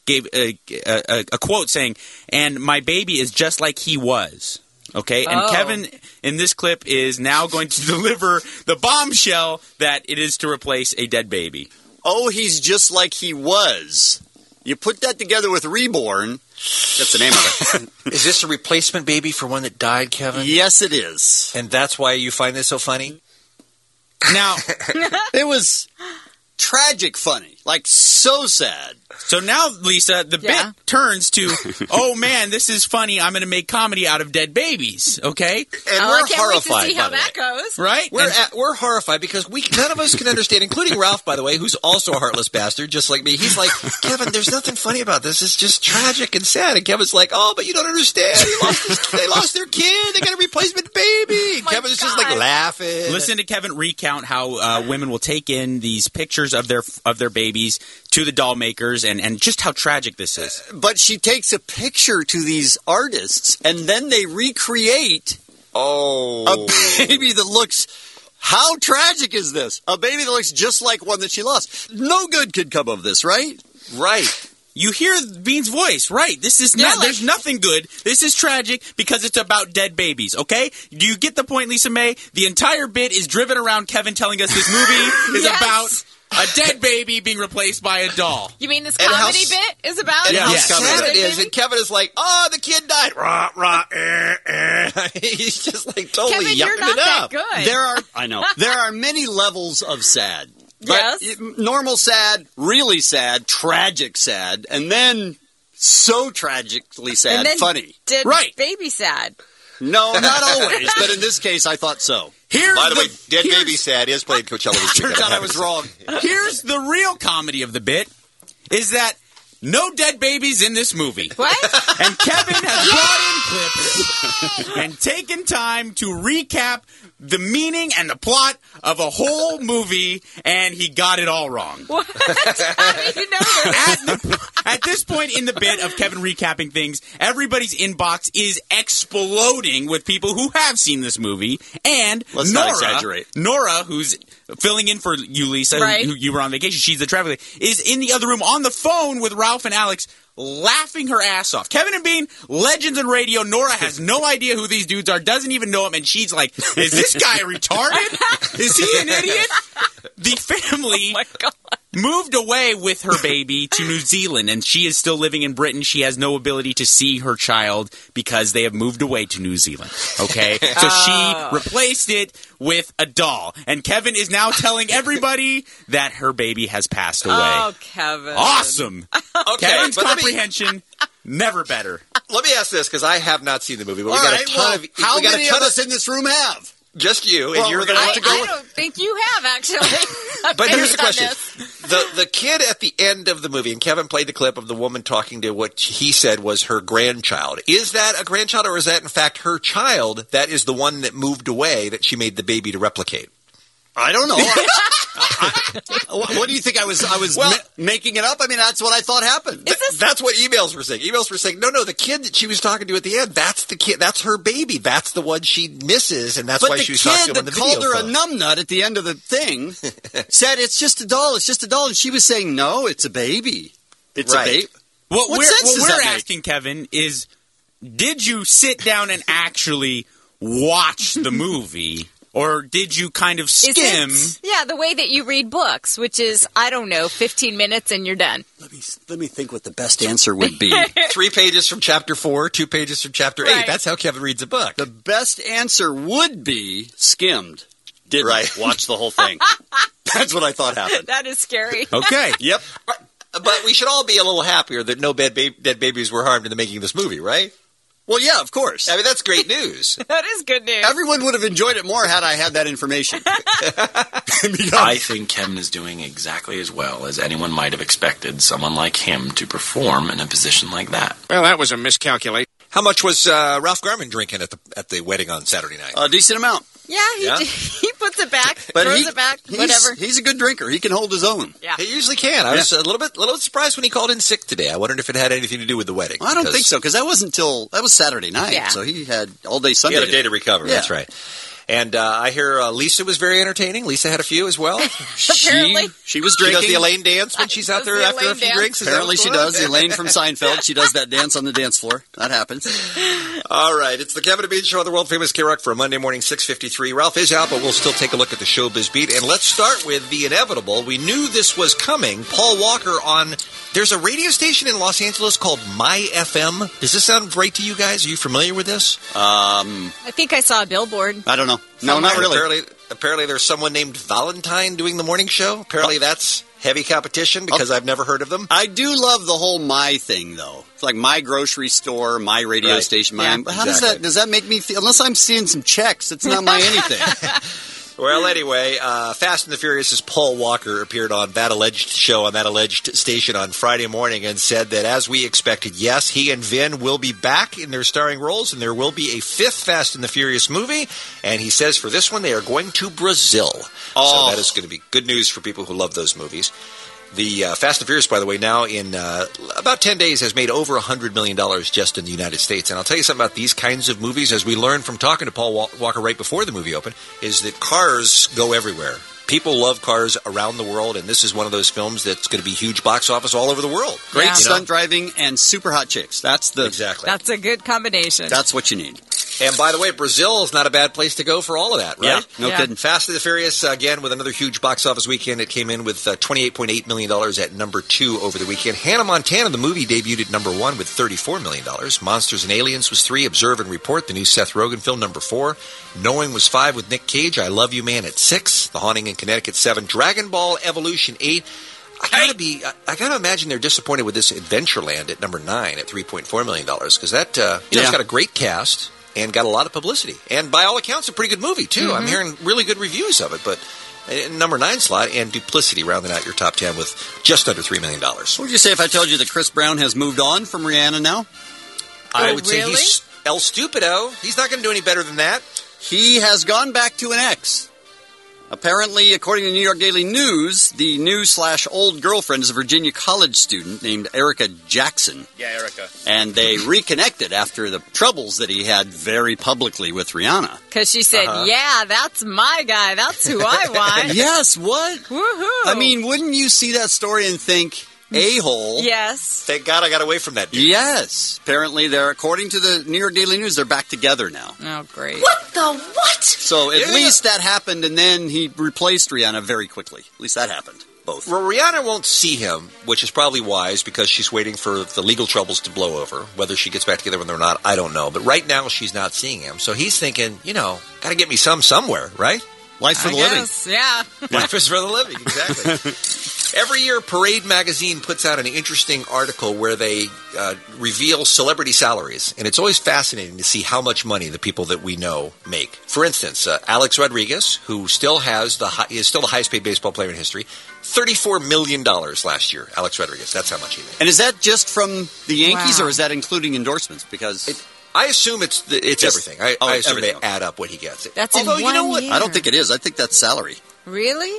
quote saying, "And my baby is just like he was." Okay, and Kevin in this clip is now going to deliver the bombshell that it is to replace a dead baby. Oh, he's just like he was. You put that together with Reborn. That's the name of it. Is this a replacement baby for one that died, Kevin? Yes, it is. And that's why you find this so funny? Now, it was tragic funny. Like, so sad. So now, Lisa, the bit turns to, oh man, this is funny. I'm going to make comedy out of dead babies. Okay, and we're I can't horrified. Wait to see how by that goes. Right? We're horrified because none of us can understand, including Ralph, by the way, who's also a heartless bastard, just like me. He's like, Kevin, there's nothing funny about this. It's just tragic and sad. And Kevin's like, oh, but you don't understand. They lost their kid. They got a replacement baby. Kevin's just like laughing. Listen to Kevin recount how women will take in these pictures of their babies to the doll makers, and just how tragic this is. But she takes a picture to these artists, and then they recreate a baby that looks... How tragic is this? A baby that looks just like one that she lost. No good could come of this, right? Right. You hear Bean's voice, right? This is not. There's nothing good. This is tragic because it's about dead babies. Okay? Do you get the point, Lisa May? The entire bit is driven around Kevin telling us this movie is about a dead baby being replaced by a doll. You mean this comedy bit is about? And how sad it is. And Kevin is like, oh, the kid died. Rah, rah, He's just like totally Kevin, yucking you're not it up. that good. There are many levels of sad. Yes. Normal sad, really sad, tragic sad, and then so tragically sad, and then funny. Dead baby sad. No, not always, but in this case, I thought so. By the way, Dead Baby Sad is played Coachella this weekend. Turns out I was wrong. Here's the real comedy of the bit, is that no dead babies in this movie. What? And Kevin has brought in clips and taken time to recap the meaning and the plot of a whole movie, and he got it all wrong. What? How do you know this? At this point in the bit of Kevin recapping things, everybody's inbox is exploding with people who have seen this movie, and Let's not exaggerate. Nora, who's filling in for you, Lisa, who you were on vacation, she's the traveler, is in the other room on the phone with Ralph and Alex, laughing her ass off. Kevin and Bean, legends in radio. Nora has no idea who these dudes are, doesn't even know them, and she's like, is this guy retarded? Is he an idiot? The family moved away with her baby to New Zealand, and she is still living in Britain. She has no ability to see her child because they have moved away to New Zealand. Okay? So she replaced it with a doll. And Kevin is now telling everybody that her baby has passed away. Oh, Kevin. Awesome. Okay, Kevin's but comprehension, never better. Let me ask this, because I have not seen the movie, but All we got right, a ton of... how we got many a ton of us in this room have? Just you, Well, and you're we're going to have to go... I don't think you have, actually. But here's the Based on question. this. The kid at the end of the movie, and Kevin played the clip of the woman talking to what he said was her grandchild. Is that a grandchild, or is that, in fact, her child that is the one that moved away that she made the baby to replicate? I don't know. What do you think? I was making it up? I mean, that's what I thought happened. That's what emails were saying. Emails were saying, no, the kid that she was talking to at the end, that's the kid. That's her baby. That's the one she misses, and that's why she was talking to him in the video. But the kid that called her a numbnut at the end of the thing said, it's just a doll, and she was saying, no, it's a baby. It's a baby. What sense does we're that make? asking, Kevin, is did you sit down and actually watch the movie? Or did you kind of skim? The way that you read books, which is, 15 minutes and you're done. Let me think what the best answer would be. 3 pages from chapter 4, 2 pages from chapter 8. That's how Kevin reads a book. The best answer would be skimmed. Didn't watch the whole thing. That's what I thought happened. That is scary. Okay. Yep. But we should all be a little happier that no dead babies were harmed in the making of this movie, right? Well, yeah, of course. I mean, that's great news. That is good news. Everyone would have enjoyed it more had I had that information. I think Kevin is doing exactly as well as anyone might have expected someone like him to perform in a position like that. Well, that was a miscalculation. How much was Ralph Garman drinking at the wedding on Saturday night? A decent amount. Yeah, he puts it back, But throws it back, whatever. He's a good drinker. He can hold his own. Yeah. He usually can. I was a little bit surprised when he called in sick today. I wondered if it had anything to do with the wedding. I don't think so, because that was Saturday night. Yeah. So he had all day Sunday. He had a day to recover. Yeah. That's right. And I hear Lisa was very entertaining. Lisa had a few as well. Apparently. She was She drinking. does the Elaine dance when she's out there after a few drinks. Apparently she does. Elaine from Seinfeld. She does that dance on the dance floor. That happens. All right. It's the Kevin and Bean Show on the world-famous K-Rock for a Monday morning, 6:53. Ralph is out, but we'll still take a look at the Showbiz Beat. And let's start with the inevitable. We knew this was coming. Paul Walker on... There's a radio station in Los Angeles called My FM. Does this sound right to you guys? Are you familiar with this? I think I saw a billboard. I don't know. No, not really. Apparently there's someone named Valentine doing the morning show. Apparently that's heavy competition because I've never heard of them. I do love the whole My thing, though. It's like my grocery store, my radio station. But how does that make me feel? Unless I'm seeing some checks, it's not my anything. Well, anyway, Fast and the Furious' Paul Walker appeared on that alleged show on that alleged station on Friday morning and said that, as we expected, yes, he and Vin will be back in their starring roles, and there will be a fifth Fast and the Furious movie. And he says for this one, they are going to Brazil. So that is going to be good news for people who love those movies. The Fast and Furious, by the way, now in about 10 days has made over $100 million just in the United States. And I'll tell you something about these kinds of movies, as we learned from talking to Paul Walker right before the movie opened, is that cars go everywhere. People love cars around the world, and this is one of those films that's going to be huge box office all over the world. Great stunt driving and super hot chicks. Exactly. That's a good combination. That's what you need. And by the way, Brazil is not a bad place to go for all of that, right? Yeah, no kidding. Fast and the Furious, again, with another huge box office weekend. It came in with $28.8 million at number 2 over the weekend. Hannah Montana, the movie, debuted at number 1 with $34 million. Monsters and Aliens was 3. Observe and Report, the new Seth Rogen film, number 4. Knowing was 5 with Nick Cage. I Love You Man at 6. The Haunting in Connecticut, 7. Dragon Ball Evolution, 8. I gotta imagine they're disappointed with this Adventureland at number 9 at $3.4 million, because that it's got a great cast and got a lot of publicity. And by all accounts, a pretty good movie, too. Mm-hmm. I'm hearing really good reviews of it. But in number 9 slot, and Duplicity rounding out your top 10 with just under $3 million. What would you say if I told you that Chris Brown has moved on from Rihanna now? I would say he's El Stupido. He's not going to do any better than that. He has gone back to an ex. Apparently, according to New York Daily News, the new/old girlfriend is a Virginia college student named Erica Jackson. Yeah, Erica. And they reconnected after the troubles that he had very publicly with Rihanna. Because she said, yeah, that's my guy. That's who I want. Yes, what? Woohoo. I mean, wouldn't you see that story and think, a-hole? Yes. Thank God I got away from that dude. Yes. Apparently, according to the New York Daily News, they're back together now. Oh, great. What the what? So at least that happened, and then he replaced Rihanna very quickly. At least that happened. Both. Well, Rihanna won't see him, which is probably wise because she's waiting for the legal troubles to blow over. Whether she gets back together with him or not, I don't know. But right now, she's not seeing him. So he's thinking, got to get me somewhere, right? Life's for the living. Yeah. Life is for the living, exactly. Every year, Parade magazine puts out an interesting article where they reveal celebrity salaries, and it's always fascinating to see how much money the people that we know make. For instance, Alex Rodriguez, who still is still the highest-paid baseball player in history, $34 million last year. Alex Rodriguez, that's how much he made. And is that just from the Yankees, or is that including endorsements? Because I assume it's everything. I assume everything. they add up what he gets. That's Although, in 1 what? year. I don't think it is. I think that's salary. Really?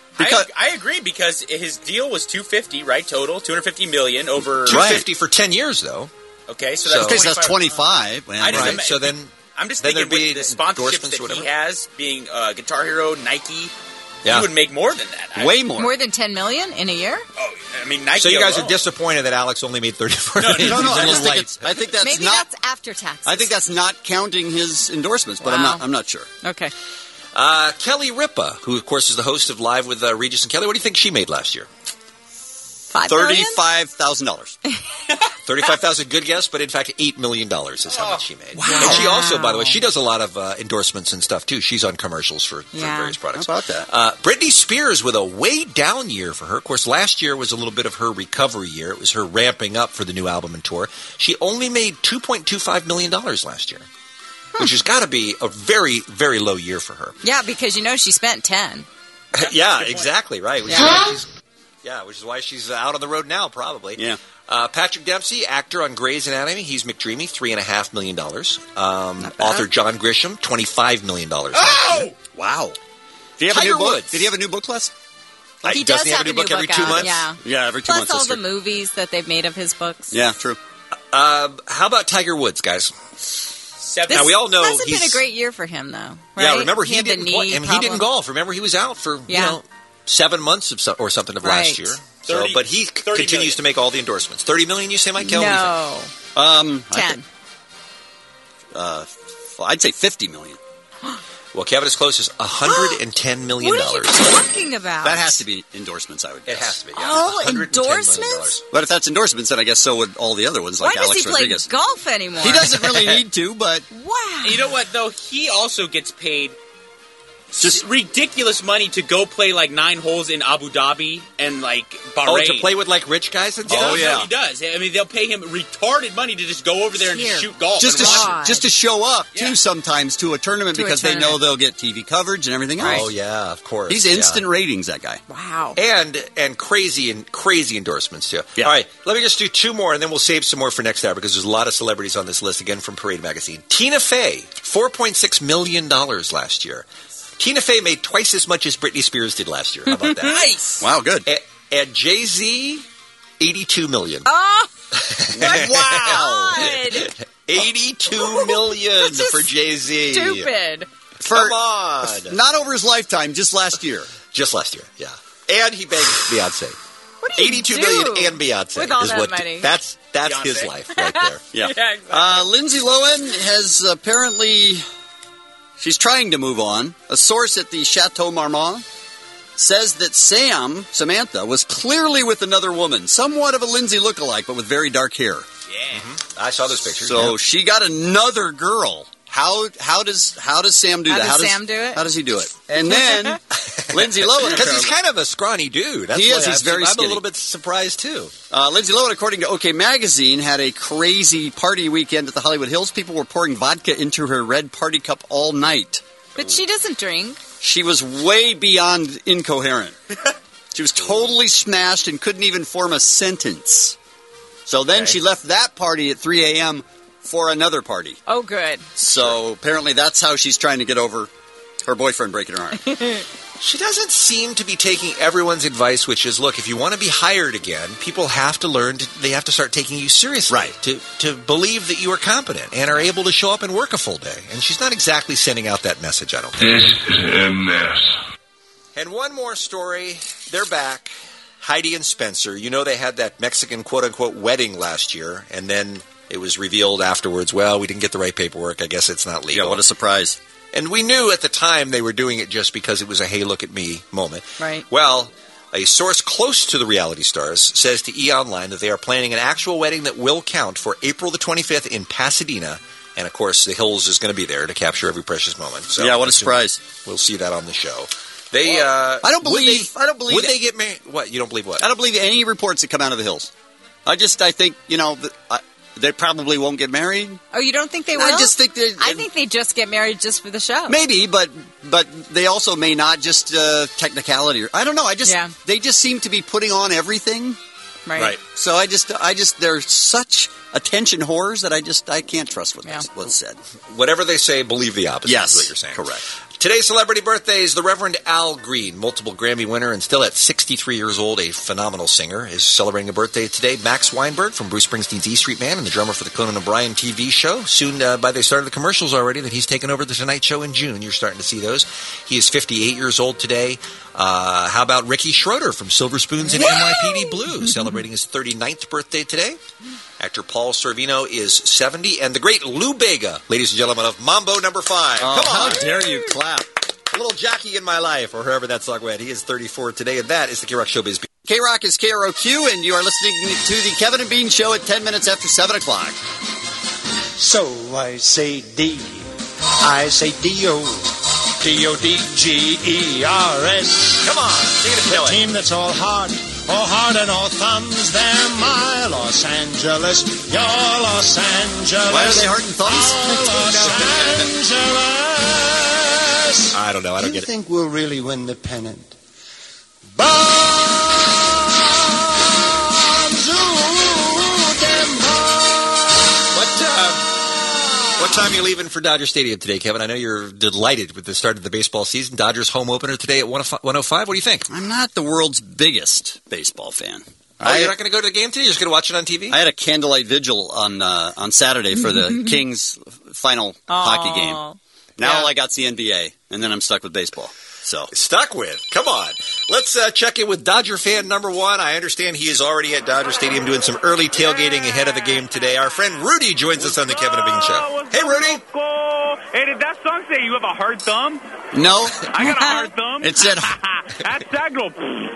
I agree because his deal was $250, right? Total $250 million over $250 for 10 years, though. Okay, so that's 25. Right. So then I'm just thinking with the sponsorships that he has, being Guitar Hero, Nike, he would make more than that. Way more. More than $10 million in a year? Oh, I mean, Nike. So you guys alone. are disappointed that Alex only made $34 million? No. I think that's maybe not. that's after taxes. I think that's not counting his endorsements, but I'm not sure. Okay. Kelly Ripa, who of course is the host of Live with Regis and Kelly. What do you think she made last year? $35,000. $35,000, good guess, but in fact, $8 million is how much she made. Wow. And she also, by the way, she does a lot of endorsements and stuff, too. She's on commercials for various products. How about that? Britney Spears with a way down year for her. Of course, last year was a little bit of her recovery year. It was her ramping up for the new album and tour. She only made $2.25 million last year, which has got to be a very, very low year for her. Yeah, because she spent 10. Yeah, exactly, right. Which is why she's out on the road now, probably. Yeah. Patrick Dempsey, actor on Grey's Anatomy. He's McDreamy, $3.5 million. Author John Grisham, $25 million. Oh! Wow. Did he have Tiger a new book? Woods. Did he have a new book, Les? He does have a new book every 2 months? Yeah, every 2 months. Plus all the movies that they've made of his books. Yeah, true. How about Tiger Woods, guys? Now, we all know hasn't been a great year for him, though. Right? Yeah, remember, he had didn't the knee he didn't golf. Remember, he was out for 7 months or something of last year. So, but he continues to make all the endorsements. $30 million, you say, Mike Kell? No. 10. I'd say $50 million. Well, Kevin is close as $110 million. What are you talking about? That has to be endorsements, I would guess. It has to be, yeah. Oh, endorsements? But if that's endorsements, then I guess so would all the other ones, like Alex Rodriguez. Why does he play golf anymore? He doesn't really need to, but... Wow. You know what, though? He also gets paid just ridiculous money to go play like 9 holes in Abu Dhabi and like Bahrain. Oh, to play with like rich guys and stuff? Oh, yeah. No, he does. I mean, they'll pay him retarded money to just go over there and shoot golf. Just to show up, too, sometimes to a tournament because they know they'll get TV coverage and everything else. Oh, yeah, of course. He's instant ratings, that guy. Wow. And crazy endorsements, too. Yeah. All right, let me just do 2 more, and then we'll save some more for next hour because there's a lot of celebrities on this list, again, from Parade Magazine. Tina Fey, $4.6 million last year. Tina Fey made twice as much as Britney Spears did last year. How about that? Nice. Wow, good. And Jay-Z, $82 million. Oh, wow. $82 million for Jay-Z. Stupid. Come on. Not over his lifetime, just last year. Just last year, yeah. And he begged Beyonce. What do you $82 do million and Beyonce. with all is that what money? That's his life right there. Yeah. Exactly. Lindsay Lohan has apparently... She's trying to move on. A source at the Chateau Marmont says that Samantha, was clearly with another woman, somewhat of a Lindsay lookalike, but with very dark hair. Yeah. I saw those pictures. So she got another girl. How does Sam do that? How does Sam do it? How does he do it? And then Lindsay Lohan, because he's kind of a scrawny dude. That's He's very skinny. I'm a little bit surprised too. Lindsay Lohan, according to OK Magazine, had a crazy party weekend at the Hollywood Hills. People were pouring vodka into her red party cup all night. But she doesn't drink. She was way beyond incoherent. She was totally smashed and couldn't even form a sentence. So then she left that party at 3 a.m. for another party. Oh, good. So apparently that's how she's trying to get over her boyfriend breaking her arm. She doesn't seem to be taking everyone's advice, which is, look, if you want to be hired again, people have to learn, they have to start taking you seriously. Right. To believe that you are competent and are able to show up and work a full day. And she's not exactly sending out that message, I don't think. This is a mess. And one more story. They're back. Heidi and Spencer. You know they had that Mexican quote-unquote wedding last year, and then it was revealed afterwards, well, we didn't get the right paperwork. I guess it's not legal. Yeah, what a surprise. And we knew at the time they were doing it just because it was a hey, look at me moment. Right. Well, a source close to the reality stars says to E! Online that they are planning an actual wedding that will count for April the 25th in Pasadena. And, of course, the Hills is going to be there to capture every precious moment. So yeah, what a surprise. We'll see that on the show. They, I don't believe. Would they get married? What? You don't believe what? I don't believe any reports that come out of the Hills. I think, they probably won't get married. Oh, you don't think they will? I just think I think they just get married just for the show. Maybe, but they also may not, just technicality. I don't know. They just seem to be putting on everything. Right. So I just they're such attention whores that I can't trust what's said. Whatever they say, believe the opposite. Yes, is what you're saying. Correct. Today's celebrity birthdays, the Reverend Al Green, multiple Grammy winner and still at 63 years old, a phenomenal singer, is celebrating a birthday today. Max Weinberg from Bruce Springsteen's E Street Man and the drummer for the Conan O'Brien TV show. Soon, they started the commercials already that he's taking over the Tonight Show in June. You're starting to see those. He is 58 years old today. How about Ricky Schroeder from Silver Spoons and NYPD Blue, celebrating his 39th birthday today? Actor Paul Sorvino is 70. And the great Lou Bega, ladies and gentlemen, of Mambo No. 5. Come on. How dare you clap. A little Jackie in My Life, or however that song went. He is 34 today, and that is the K-Rock Showbiz. K-Rock is KROQ, and you are listening to the Kevin and Bean Show at 10 minutes after 7 o'clock. So I say D, I say D-O, D-O-D-G-E-R-S. Come on, sing it, the team that's all heart and all thumbs. They're my Los Angeles, your Los Angeles. Why are they heart and thumbs? Los Angeles. I don't know. I don't get it. Do you think we'll really win the pennant? What time are you leaving for Dodger Stadium today, Kevin? I know you're delighted with the start of the baseball season. Dodgers home opener today at 105. What do you think? I'm not the world's biggest baseball fan. Oh, you're not going to go to the game today? You're just going to watch it on TV? I had a candlelight vigil on Saturday for the Kings' final hockey game. Now all I got's the NBA, and then I'm stuck with baseball. So stuck with? Come on. Let's check in with Dodger fan number 1. I understand he is already at Dodger Stadium doing some early tailgating ahead of the game today. Our friend Rudy joins us on the Kevin and Bean Show. Hey, Rudy. Hey, did that song say you have a hard thumb? No. I got a hard thumb. It said... That's Sagro.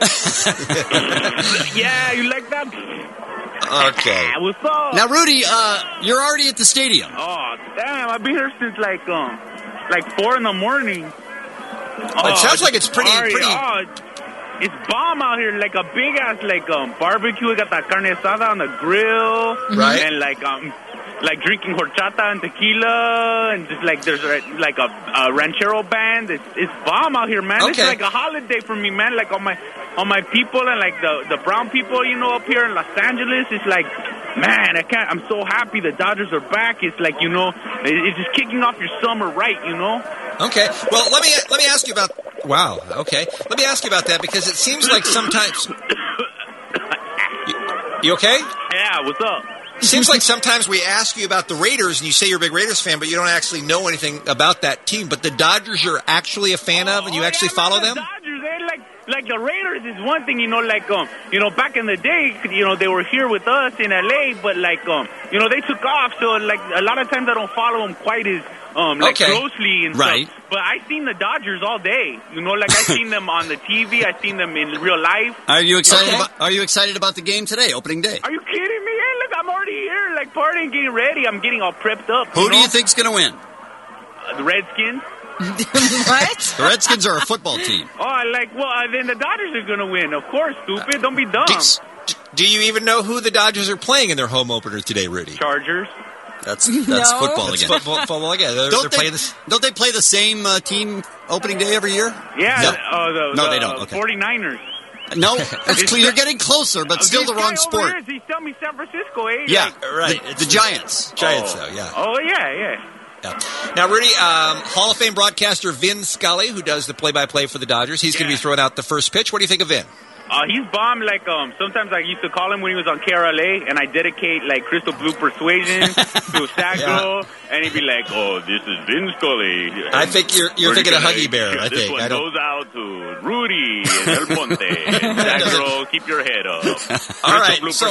Yeah, you like that? Okay. What's up? Now, Rudy, you're already at the stadium. Oh, damn. I've been here since like 4 in the morning. It sounds like it's pretty. It's bomb out here, like a big ass barbecue. We got that carne asada on the grill, right? And like drinking horchata and tequila, and just like there's like a ranchero band. It's bomb out here, man. Okay. It's like a holiday for me, man. Like all my people and like the brown people, up here in Los Angeles. It's like, man, I'm so happy the Dodgers are back. It's like, it's just kicking off your summer right, Okay. Well, let me ask you about. Wow. Okay. Let me ask you about that because it seems like sometimes. You okay? Yeah. What's up? Seems like sometimes we ask you about the Raiders and you say you're a big Raiders fan, but you don't actually know anything about that team. But the Dodgers you're actually a fan of, and you actually follow them. The Dodgers, like the Raiders is one thing, back in the day, they were here with us in LA, but they took off, so like a lot of times I don't follow them quite as closely and right. stuff. But I seen the Dodgers all day, I seen them on the TV, I seen them in real life. Are you excited? Are you excited about the game today, opening day? Are you kidding me? Hey, look, I'm already here, partying, getting ready. I'm getting all prepped up. Who do you think's going to win? The Redskins. What? The Redskins are a football team. Oh, then the Dodgers are going to win. Of course, stupid. Don't be dumb. Do you even know who the Dodgers are playing in their home opener today, Rudy? Chargers. That's football again. Football again. Don't they play the same team opening day every year? Yeah. No, they don't. Okay. 49ers. No, you're getting closer, but still the wrong sport. He's telling me San Francisco, eh? Yeah, right. The Giants. Giants, though, yeah. Oh, yeah. Now, Rudy, Hall of Fame broadcaster Vin Scully, who does the play-by-play for the Dodgers, he's going to be throwing out the first pitch. What do you think of Vin? He's bomb. Sometimes I used to call him when he was on KRLA, and I dedicate Crystal Blue Persuasion to Sagro, and he'd be like, "Oh, this is Vin Scully." I think you're thinking of Huggy Bear. I think this one goes out to Rudy and El Ponte. And Sagro, keep your head up. All right. So,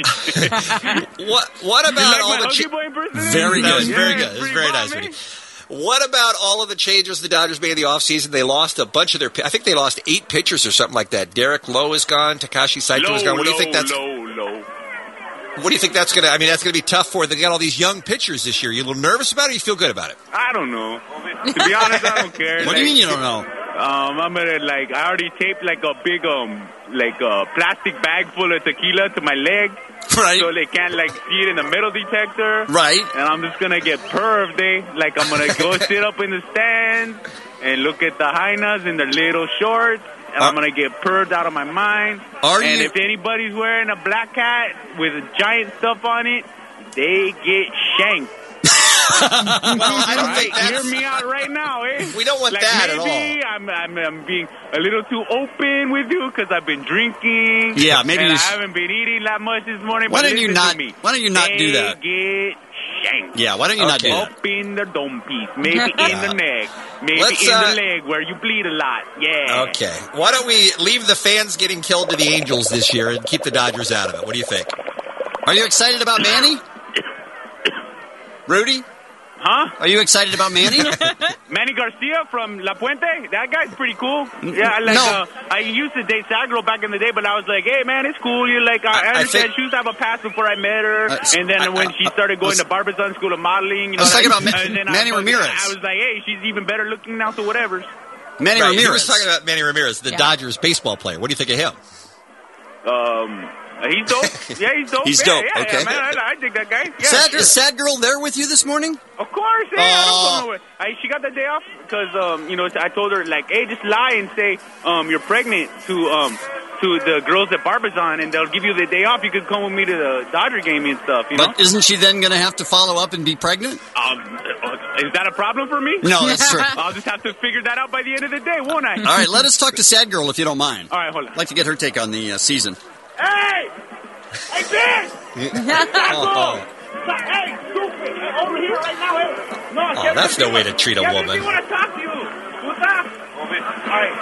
what about all the Huggy Boy impersonation? Very good. Very good. It's very nice, Rudy. What about all of the changes the Dodgers made in the offseason? They lost a bunch of I think they lost 8 pitchers or something like that. Derek Lowe is gone. Takashi Saito is gone. What do you think that's... Low. What do you think that's going to... I mean, that's going to be tough for... They got all these young pitchers this year. You a little nervous about it or you feel good about it? I don't know. To be honest, I don't care. What do you mean you don't know? I'm going to, I already taped, a big, plastic bag full of tequila to my leg. Right. So they can't, see it in the metal detector. Right. And I'm just going to get perved, eh? I'm going to go sit up in the stands and look at the hyenas in their little shorts. And I'm going to get perved out of my mind. If anybody's wearing a black hat with giant stuff on it, they get shanked. I don't think that's... Hear me out right now, eh? We don't want that at all. I'm being a little too open with you because I've been drinking. Yeah, maybe I haven't been eating that much this morning. Why don't you not do that? Get shanked. Yeah, why don't you not do that? Up in the dome piece, maybe in the neck, maybe in the leg where you bleed a lot. Yeah. Okay. Why don't we leave the fans getting killed to the Angels this year and keep the Dodgers out of it? What do you think? Are you excited about Manny? Rudy? Huh? Are you excited about Manny? Manny Manny Garcia from La Puente. That guy's pretty cool. Yeah, I used to date Sagro back in the day, but I was like, hey, man, it's cool. You're like, I understand she used to have a past before I met her. And then when she started going to Barbizon School of Modeling, you know, I was talking about Manny Ramirez. I was like, hey, she's even better looking now, so whatever. Manny Ramirez. He was talking about Manny Ramirez, the Dodgers baseball player. What do you think of him? He's dope. Yeah, he's dope. He's dope. Yeah, okay. Man, I dig that guy. Yeah, Is Sad Girl there with you this morning? Of course. Hey, she got the day off because I told her like, hey, just lie and say you're pregnant to the girls at Barbizon, and they'll give you the day off. You could come with me to the Dodger game and stuff. You know? But isn't she then going to have to follow up and be pregnant? Is that a problem for me? No, that's true. I'll just have to figure that out by the end of the day, won't I? All right, let us talk to Sad Girl if you don't mind. All right, hold on. I'd like to get her take on the season. Hey! Hey, Ben! Hey, stupid! Over here right now, hey! No, that's no way to treat a woman. I want to talk to you. What's up? All right.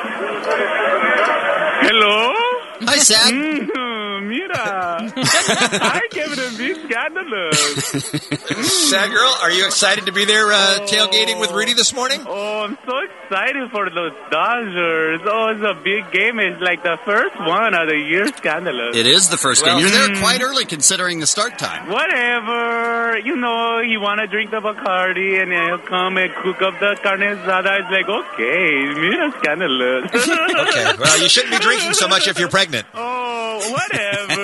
Hello? Hi, Sad. Mira. Hi, Kevin and B. Scandalous. Sad Girl, are you excited to be there tailgating with Rudy this morning? Oh, I'm so excited for those Dodgers. Oh, it's a big game. It's like the first one of the year, Scandalous. It is the first game. You're there quite early considering the start time. Whatever. You know, you want to drink the Bacardi and he'll come and cook up the carne asada. It's like, okay, Mira, Scandalous. Okay, well, you shouldn't be drinking so much if you're pregnant. Oh, whatever.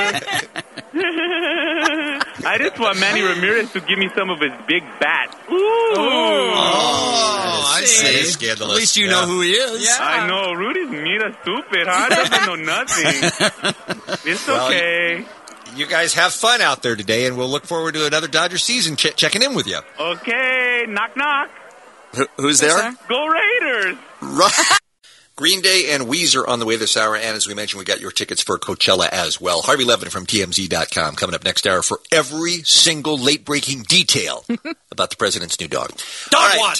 I just want Manny Ramirez to give me some of his big bat. Ooh. Oh, I see. That is scandalous. At least you know who he is. Yeah. I know. Rudy's Mira stupid, huh? Doesn't know nothing. It's okay. You guys have fun out there today, and we'll look forward to another Dodger season checking in with you. Okay. Knock, knock. Who's there? Go Raiders. Green Day and Weezer on the way this hour, and as we mentioned, we got your tickets for Coachella as well. Harvey Levin from TMZ.com coming up next hour for every single late-breaking detail about the president's new dog. Dog Watch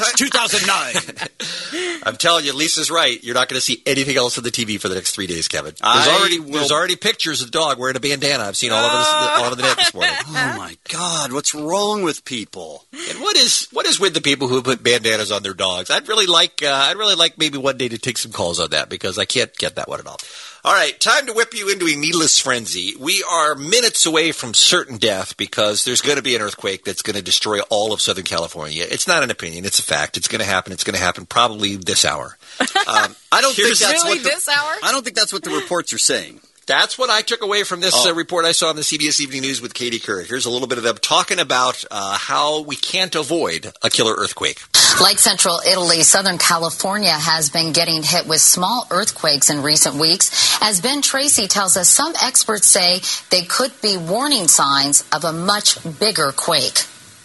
2009. I'm telling you, Lisa's right. You're not going to see anything else on the TV for the next 3 days, Kevin. There's already pictures of the dog wearing a bandana. I've seen all over the net this morning. Oh, my God. What's wrong with people? And what is with the people who put bandanas on their dogs? I'd really like maybe one day to take some calls on that because I can't get that one at all. All right, time to whip you into a needless frenzy. We are minutes away from certain death because there's going to be an earthquake that's going to destroy all of Southern California. It's not an opinion; it's a fact. It's going to happen. It's going to happen probably this hour. I don't think that's really this hour. I don't think that's what the reports are saying. That's what I took away from this report I saw on the CBS Evening News with Katie Couric. Here's a little bit of them talking about how we can't avoid a killer earthquake. Like central Italy, Southern California has been getting hit with small earthquakes in recent weeks. As Ben Tracy tells us, some experts say they could be warning signs of a much bigger quake.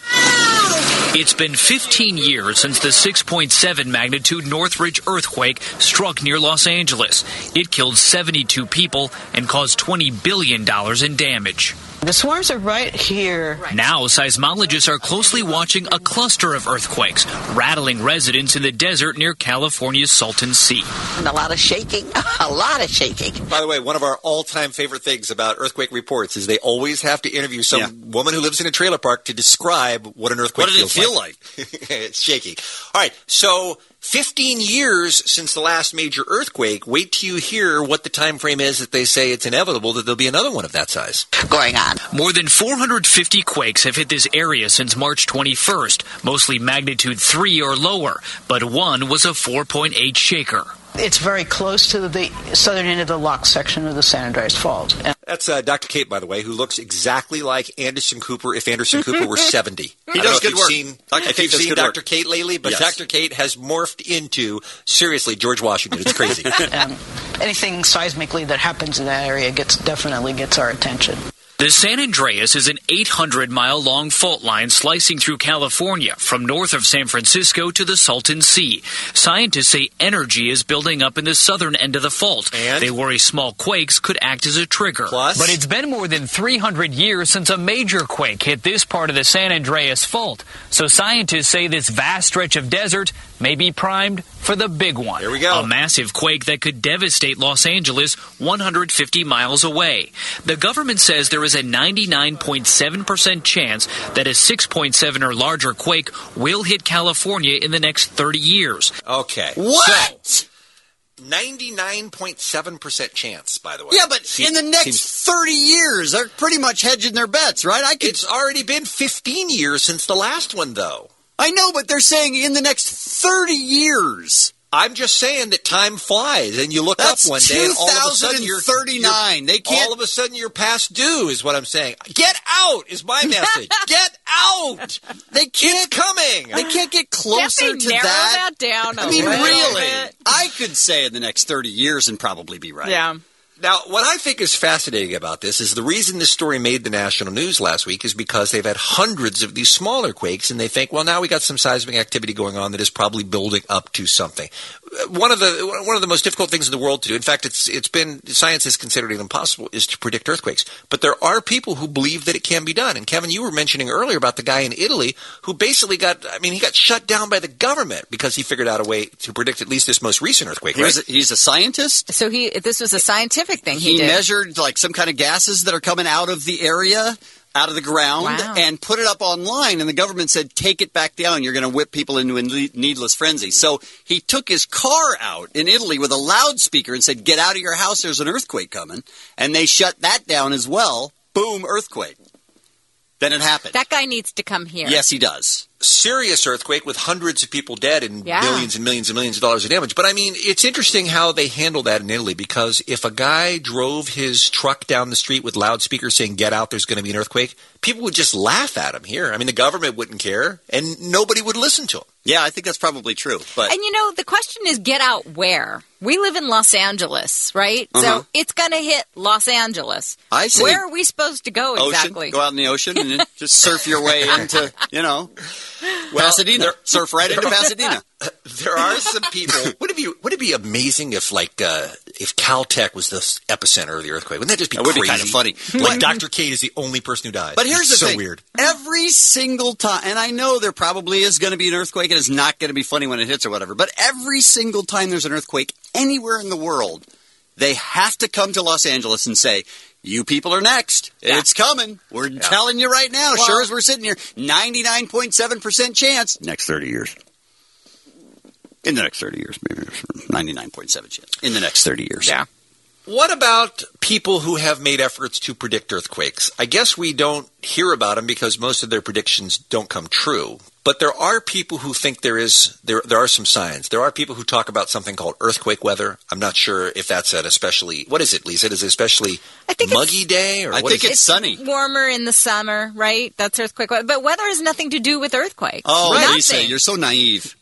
It's been 15 years since the 6.7 magnitude Northridge earthquake struck near Los Angeles. It killed 72 people and caused $20 billion in damage. The swarms are right here. Now, seismologists are closely watching a cluster of earthquakes, rattling residents in the desert near California's Salton Sea. And a lot of shaking. A lot of shaking. By the way, one of our all-time favorite things about earthquake reports is they always have to interview some woman who lives in a trailer park to describe what an earthquake feels like. What did it feel like? It's shaking. All right, so 15 years since the last major earthquake. Wait till you hear what the time frame is that they say it's inevitable that there'll be another one of that size. Going on. More than 450 quakes have hit this area since March 21st, mostly magnitude 3 or lower, but one was a 4.8 shaker. It's very close to the southern end of the lock section of the San Andreas Fault. That's Dr. Kate, by the way, who looks exactly like Anderson Cooper if Anderson Cooper were 70. He does good work. If you've seen Dr. Kate lately, but yes. Dr. Kate has morphed into, seriously, George Washington. It's crazy. Anything seismically that happens in that area definitely gets our attention. The San Andreas is an 800-mile-long fault line slicing through California from north of San Francisco to the Salton Sea. Scientists say energy is building up in the southern end of the fault. And? They worry small quakes could act as a trigger. Plus? But it's been more than 300 years since a major quake hit this part of the San Andreas Fault. So scientists say this vast stretch of desert may be primed for the big one. Here we go. A massive quake that could devastate Los Angeles 150 miles away. The government says there is a 99.7% chance that a 6.7 or larger quake will hit California in the next 30 years. Okay. What? So, 99.7% chance, by the way. Yeah, but in the next 30 years, they're pretty much hedging their bets, right? It's already been 15 years since the last one, though. I know, but they're saying in the next 30 years. I'm just saying that time flies, and you look up one day, and all of a sudden you're 39. They can't. All of a sudden you're past due, is what I'm saying. Get out is my message. Get out. They can't. It's coming. They can't get closer Can't they to narrow that. down a I mean, little really, bit? I could say in the next 30 years and probably be right. Yeah. Now, what I think is fascinating about this is the reason this story made the national news last week is because they've had hundreds of these smaller quakes, and they think, well, now we got some seismic activity going on that is probably building up to something. One of the most difficult things in the world to do, in fact, it's been science has considered it impossible, is to predict earthquakes. But there are people who believe that it can be done. And Kevin, you were mentioning earlier about the guy in Italy who basically got shut down by the government because he figured out a way to predict at least this most recent earthquake. Right? He's a scientist. So this was a scientific thing he did. Measured like some kind of gases that are coming out of the area, out of the ground, Wow. and put it up online. And the government said, take it back down. You're going to whip people into a needless frenzy. So he took his car out in Italy with a loudspeaker and said, get out of your house. There's an earthquake coming. And they shut that down as well. Boom, earthquake. Then it happened. That guy needs to come here. Yes, he does. Serious earthquake with hundreds of people dead and Yeah. millions and millions and millions of dollars of damage. But I mean, it's interesting how they handle that in Italy, because if a guy drove his truck down the street with loudspeakers saying, get out, there's going to be an earthquake, people would just laugh at him here. I mean, the government wouldn't care and nobody would listen to him. Yeah, I think that's probably true. But And the question is, get out where? We live in Los Angeles, right? So it's going to hit Los Angeles. I see. Where are we supposed to go exactly? Ocean, go out in the ocean and then just surf your way into, Pasadena. Surf right into Pasadena. There are some people. Would it be amazing if Caltech was the epicenter of the earthquake? Wouldn't that just be That would crazy? be kind of funny. Like Dr. Kate is the only person who died. But here's the so thing. Weird. Every single time, and I know there probably is going to be an earthquake, and it's not going to be funny when it hits or whatever, but every single time there's an earthquake anywhere in the world, they have to come to Los Angeles and say, you people are next. Yeah. It's coming. We're telling you right now, sure as we're sitting here, 99.7% chance. Next 30 years. In the next 30 years, maybe 99.7 chance. In the next 30 years. Yeah. What about people who have made efforts to predict earthquakes? I guess we don't hear about them because most of their predictions don't come true. But there are people who think there are some signs. There are people who talk about something called earthquake weather. I'm not sure if that's an especially, what is it, Lisa? Is it especially muggy day? Or I think it's sunny. Warmer in the summer, right? That's earthquake weather. But weather has nothing to do with earthquakes. Oh, Nothing. Lisa, you're so naive.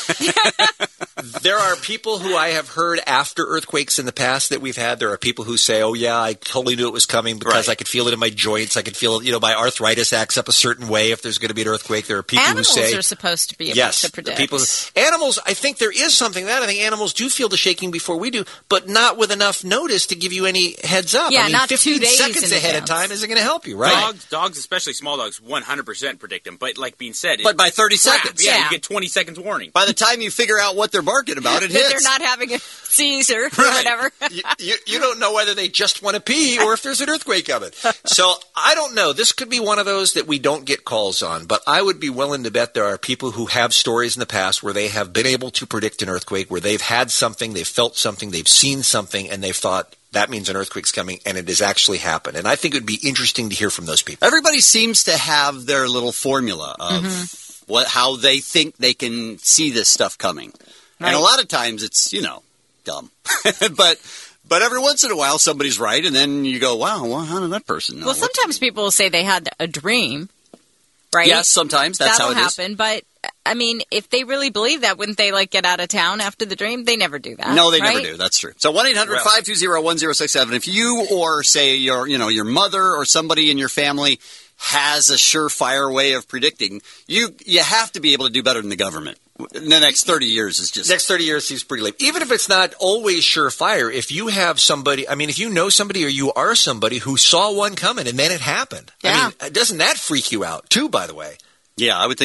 There are people who I have heard after earthquakes in the past that we've had. There are people who say, oh, yeah, I totally knew it was coming because I could feel it in my joints. I could feel, my arthritis acts up a certain way if there's going to be an earthquake. There are people Animals who say... are supposed to be able yes, to predict. Animals, I think there is something to that. I think animals do feel the shaking before we do, but not with enough notice to give you any heads up. Yeah, I mean, not 15 2 days seconds in ahead of advance. time isn't going to help you, right? Dogs, especially small dogs, 100% predict them. But like being said... But by 30 crap. seconds. Yeah, Yeah. you get 20 seconds warning. By the time you figure out what they're barking about, it That hits. they're not having a seizure or Right. whatever. You don't know whether they just want to pee or if there's an earthquake coming. So I don't know. This could be one of those that we don't get calls on, but I would be willing to bet there are people who have stories in the past where they have been able to predict an earthquake, where they've had something, they've felt something, they've seen something, and they've thought, that means an earthquake's coming, and it has actually happened. And I think it would be interesting to hear from those people. Everybody seems to have their little formula of how they think they can see this stuff coming. Right. And a lot of times it's, dumb. But every once in a while somebody's right, and then you go, wow, well, how did that person know? Well, sometimes people will say they had a dream, right? Yes, sometimes. That's That'll how it is. happen. But, I mean, if they really believe that, wouldn't they, get out of town after the dream? They never do that. No, they right? never do. That's true. So 1-800-520-1067. If you or, say, your mother or somebody in your family has a surefire way of predicting, you have to be able to do better than the government. In the next 30 years is just... Next 30 years seems pretty late. Even if it's not always surefire, if you have somebody, if you know somebody or you are somebody who saw one coming and then it happened. Yeah. Doesn't that freak you out too, by the way? Yeah, I would think so.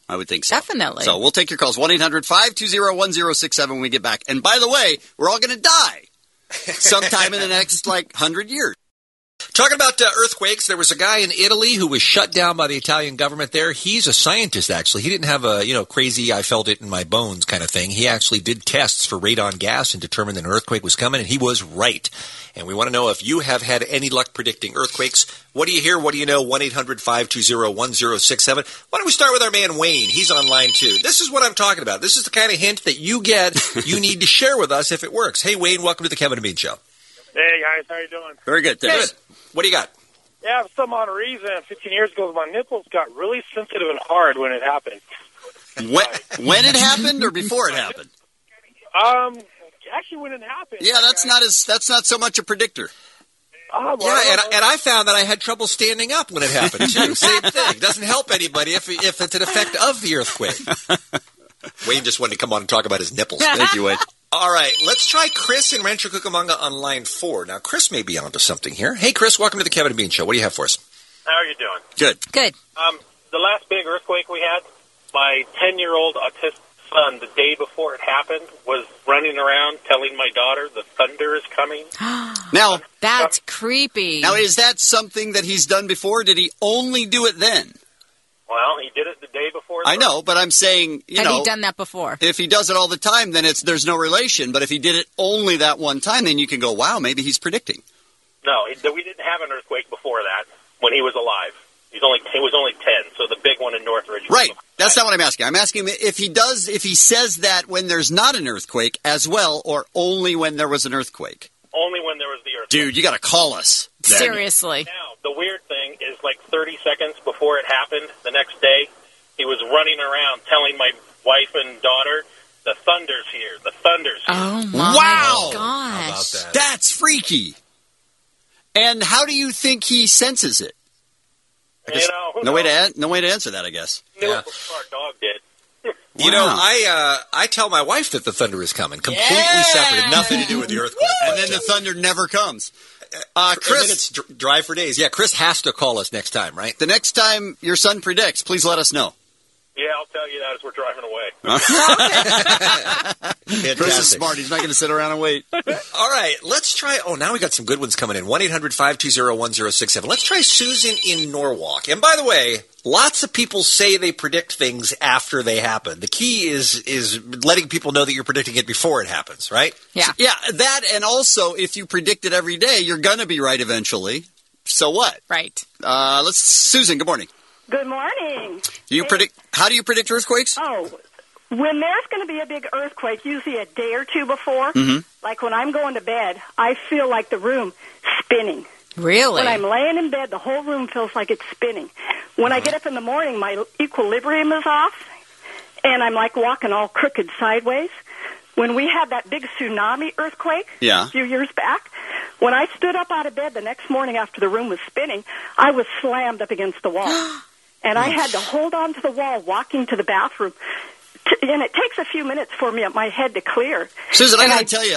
I would think so. Definitely. So we'll take your calls. 1-800-520-1067 when we get back. And by the way, we're all going to die sometime in the next, 100 years. Talking about earthquakes, there was a guy in Italy who was shut down by the Italian government there. He's a scientist, actually. He didn't have a, crazy I felt it in my bones kind of thing. He actually did tests for radon gas and determined that an earthquake was coming, and he was right. And we want to know if you have had any luck predicting earthquakes. What do you hear? What do you know? 1-800-520-1067. Why don't we start with our man Wayne? He's on line 2. This is what I'm talking about. This is the kind of hint that you get you need to share with us if it works. Hey, Wayne, welcome to the Kevin and Bean Show. Hey, guys. How you doing? Very good. Thanks. Good. What do you got? Yeah, for some odd reason, 15 years ago, my nipples got really sensitive and hard when it happened. When it happened or before it happened? Actually, when it happened. Yeah, that's not so much a predictor. And I found that I had trouble standing up when it happened, too. Same thing. Doesn't help anybody if it's an effect of the earthquake. Wayne just wanted to come on and talk about his nipples. Thank you, Wayne. All right, let's try Chris in Rancho Cucamonga on line 4. Now, Chris may be onto something here. Hey, Chris, welcome to the Kevin and Bean Show. What do you have for us? How are you doing? Good. Good. The last big earthquake we had, my 10-year-old autistic son, the day before it happened, was running around telling my daughter the thunder is coming. Now, that's creepy. Now, is that something that he's done before? Did he only do it then? Well, he did it the day before. I know, but I'm saying, Had he done that before? If he does it all the time, then there's no relation. But if he did it only that one time, then you can go, wow, maybe he's predicting. No, we didn't have an earthquake before that when he was alive. He was only 10, so the big one in Northridge. Right. That's not what I'm asking. I'm asking him if he says that when there's not an earthquake as well, or only when there was an earthquake. Only when there was the earthquake. Dude, you got to call us. Then. Seriously. Now, the weird thing is 30 seconds before it happened, the next day, he was running around telling my wife and daughter, the thunder's here, the thunder's here. Oh, my gosh. How about that? That's freaky. And how do you think he senses it? No way to answer that, I guess. Knew it before our dog did. I tell my wife that the thunder is coming. Completely separate. Nothing to do with the earthquake. And then the thunder never comes. Chris, it's dry for days. Yeah, Chris has to call us next time, right? The next time your son predicts, please let us know. Yeah, I'll tell you that as we're driving away. Chris is smart. He's not going to sit around and wait. All right, let's try. Oh, now we got some good ones coming in. 1-800-520-1067. Let's try Susan in Norwalk. And by the way, lots of people say they predict things after they happen. The key is letting people know that you're predicting it before it happens, right? Yeah. Yeah, that, and also, if you predict it every day, you're going to be right eventually. So what? Right. Susan, good morning. Good morning. How do you predict earthquakes? Oh, when there's going to be a big earthquake, usually a day or two before, like when I'm going to bed, I feel like the room spinning. Really? When I'm laying in bed, the whole room feels like it's spinning. When I get up in the morning, my equilibrium is off, and I'm like walking all crooked sideways. When we had that big tsunami earthquake a few years back, when I stood up out of bed the next morning after the room was spinning, I was slammed up against the wall. And I had to hold on to the wall walking to the bathroom. And it takes a few minutes for my head to clear. Susan, I got to tell you,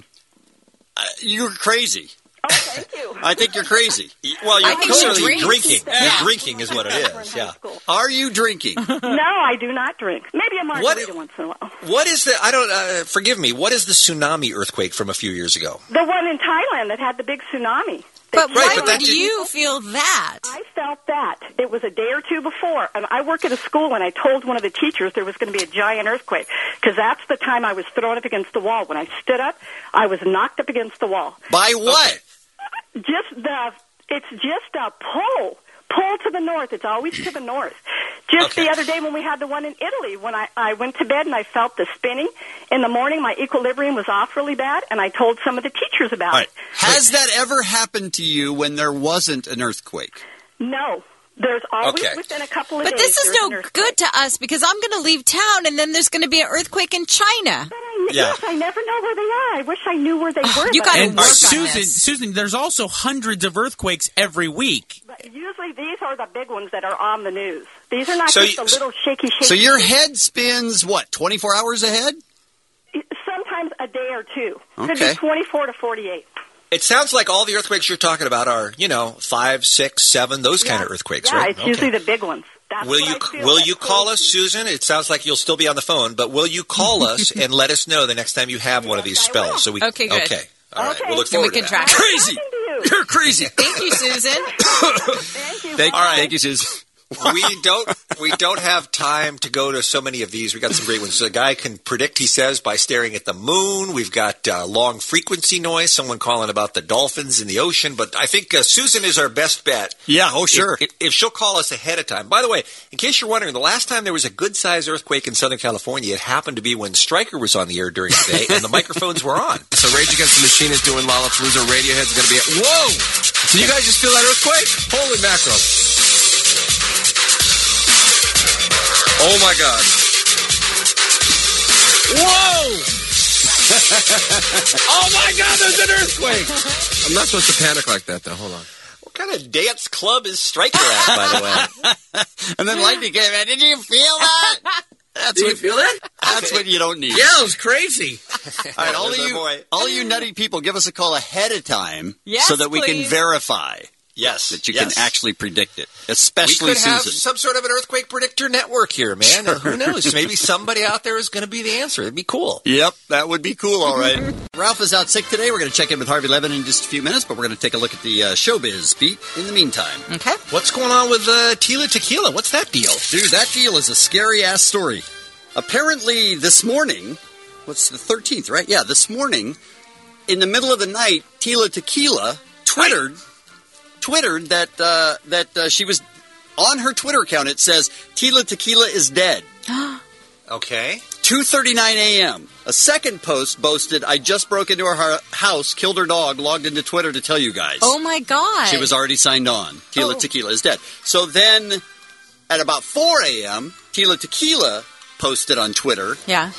you're crazy. Oh, thank you. I think you're crazy. Well, you're clearly drinking. You're drinking is what it is. Yeah. Are you drinking? No, I do not drink. Maybe a margarita once in a while. What is the? I don't. Forgive me. What is the tsunami earthquake from a few years ago? The one in Thailand that had the big tsunami. But why would you feel that? I felt that. It was a day or two before, and I work at a school, and I told one of the teachers there was going to be a giant earthquake, because that's the time I was thrown up against the wall. When I stood up, I was knocked up against the wall. By what? Okay. It's just a pull to the north. It's always to the north. Just the other day when we had the one in Italy, when I went to bed and I felt the spinning, in the morning my equilibrium was off really bad, and I told some of the teachers about it. Has that ever happened to you when there wasn't an earthquake? No. There's always within a couple of days. But this is no good to us, because I'm going to leave town and then there's going to be an earthquake in China. Yes, I never know where they are. I wish I knew where they were. You got to work on Susan, there's also hundreds of earthquakes every week. But usually these are the big ones that are on the news. These are not just the little shaky. So your head spins, 24 hours ahead? Sometimes a day or two. Okay. Could be 24 to 48. It sounds like all the earthquakes you're talking about are, 5, 6, 7, those kind of earthquakes, right? Yeah, it's usually the big ones. Will you call us, Susan? It sounds like you'll still be on the phone, but will you call us and let us know the next time you have one of these spells? So okay, good. Okay. All right. We'll look forward to that. Track. Crazy. You're crazy. Thank you, Susan. Thank you, Susan. We don't have time to go to so many of these. We got some great ones. So the guy can predict, he says, by staring at the moon. We've got long frequency noise. Someone calling about the dolphins in the ocean. But I think Susan is our best bet. Yeah. Oh, sure. If she'll call us ahead of time. By the way, in case you're wondering, the last time there was a good-sized earthquake in Southern California, it happened to be when Stryker was on the air during the day, and the microphones were on. So Rage Against the Machine is doing Lollapalooza. Radiohead's going to be whoa! Can you guys just feel that earthquake? Holy mackerel. Oh, my God. Whoa! Oh, my God, there's an earthquake! I'm not supposed to panic like that, though. Hold on. What kind of dance club is Stryker at, by the way? And then lightning came in. Did you feel that? Did you feel that? That's what you don't need. Yeah, it was crazy. All right, all you nutty people, give us a call ahead of time so that we please. can verify. Yes. That you can actually predict it, especially we could have Susan. some sort of an earthquake predictor network here, man. Sure. Who knows? Maybe somebody out there is going to be the answer. It'd be cool. Yep, that would be cool, all right. Ralph is out sick today. We're going to check in with Harvey Levin in just a few minutes, but we're going to take a look at the showbiz beat in the meantime. Okay. What's going on with Tila Tequila? What's that deal? Dude, that deal is a scary-ass story. Apparently this morning, what's the 13th, right? Yeah, this morning, in the middle of the night, Tila Tequila twittered that she was on her Twitter account. It says Tila Tequila is dead. Okay. 2:39 a.m. A second post boasted, "I just broke into her house, killed her dog, logged into Twitter to tell you guys." Oh my God! She was already signed on. Tila Tequila is dead. So then, at about 4 a.m., Tila Tequila posted on Twitter. Yeah.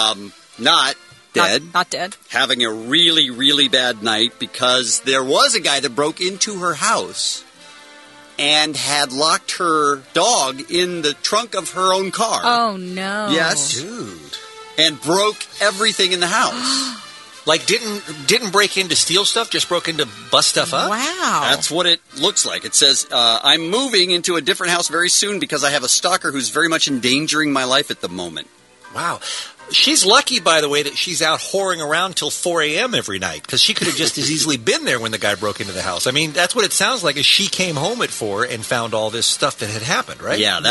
Not dead. Not dead. Having a really, really bad night because there was a guy that broke into her house and had locked her dog in the trunk of her own car. Oh, no. Yes. Dude. And broke everything in the house. Like, didn't break in to steal stuff, just broke in to bust stuff up? Wow. That's what it looks like. It says, I'm moving into a different house very soon because I have a stalker who's very much endangering my life at the moment. Wow. She's lucky, by the way, that she's out whoring around till 4 a.m. every night, because she could have just as easily been there when the guy broke into the house. I mean, that's what it sounds like, is she came home at 4 and found all this stuff that had happened, right? Yeah,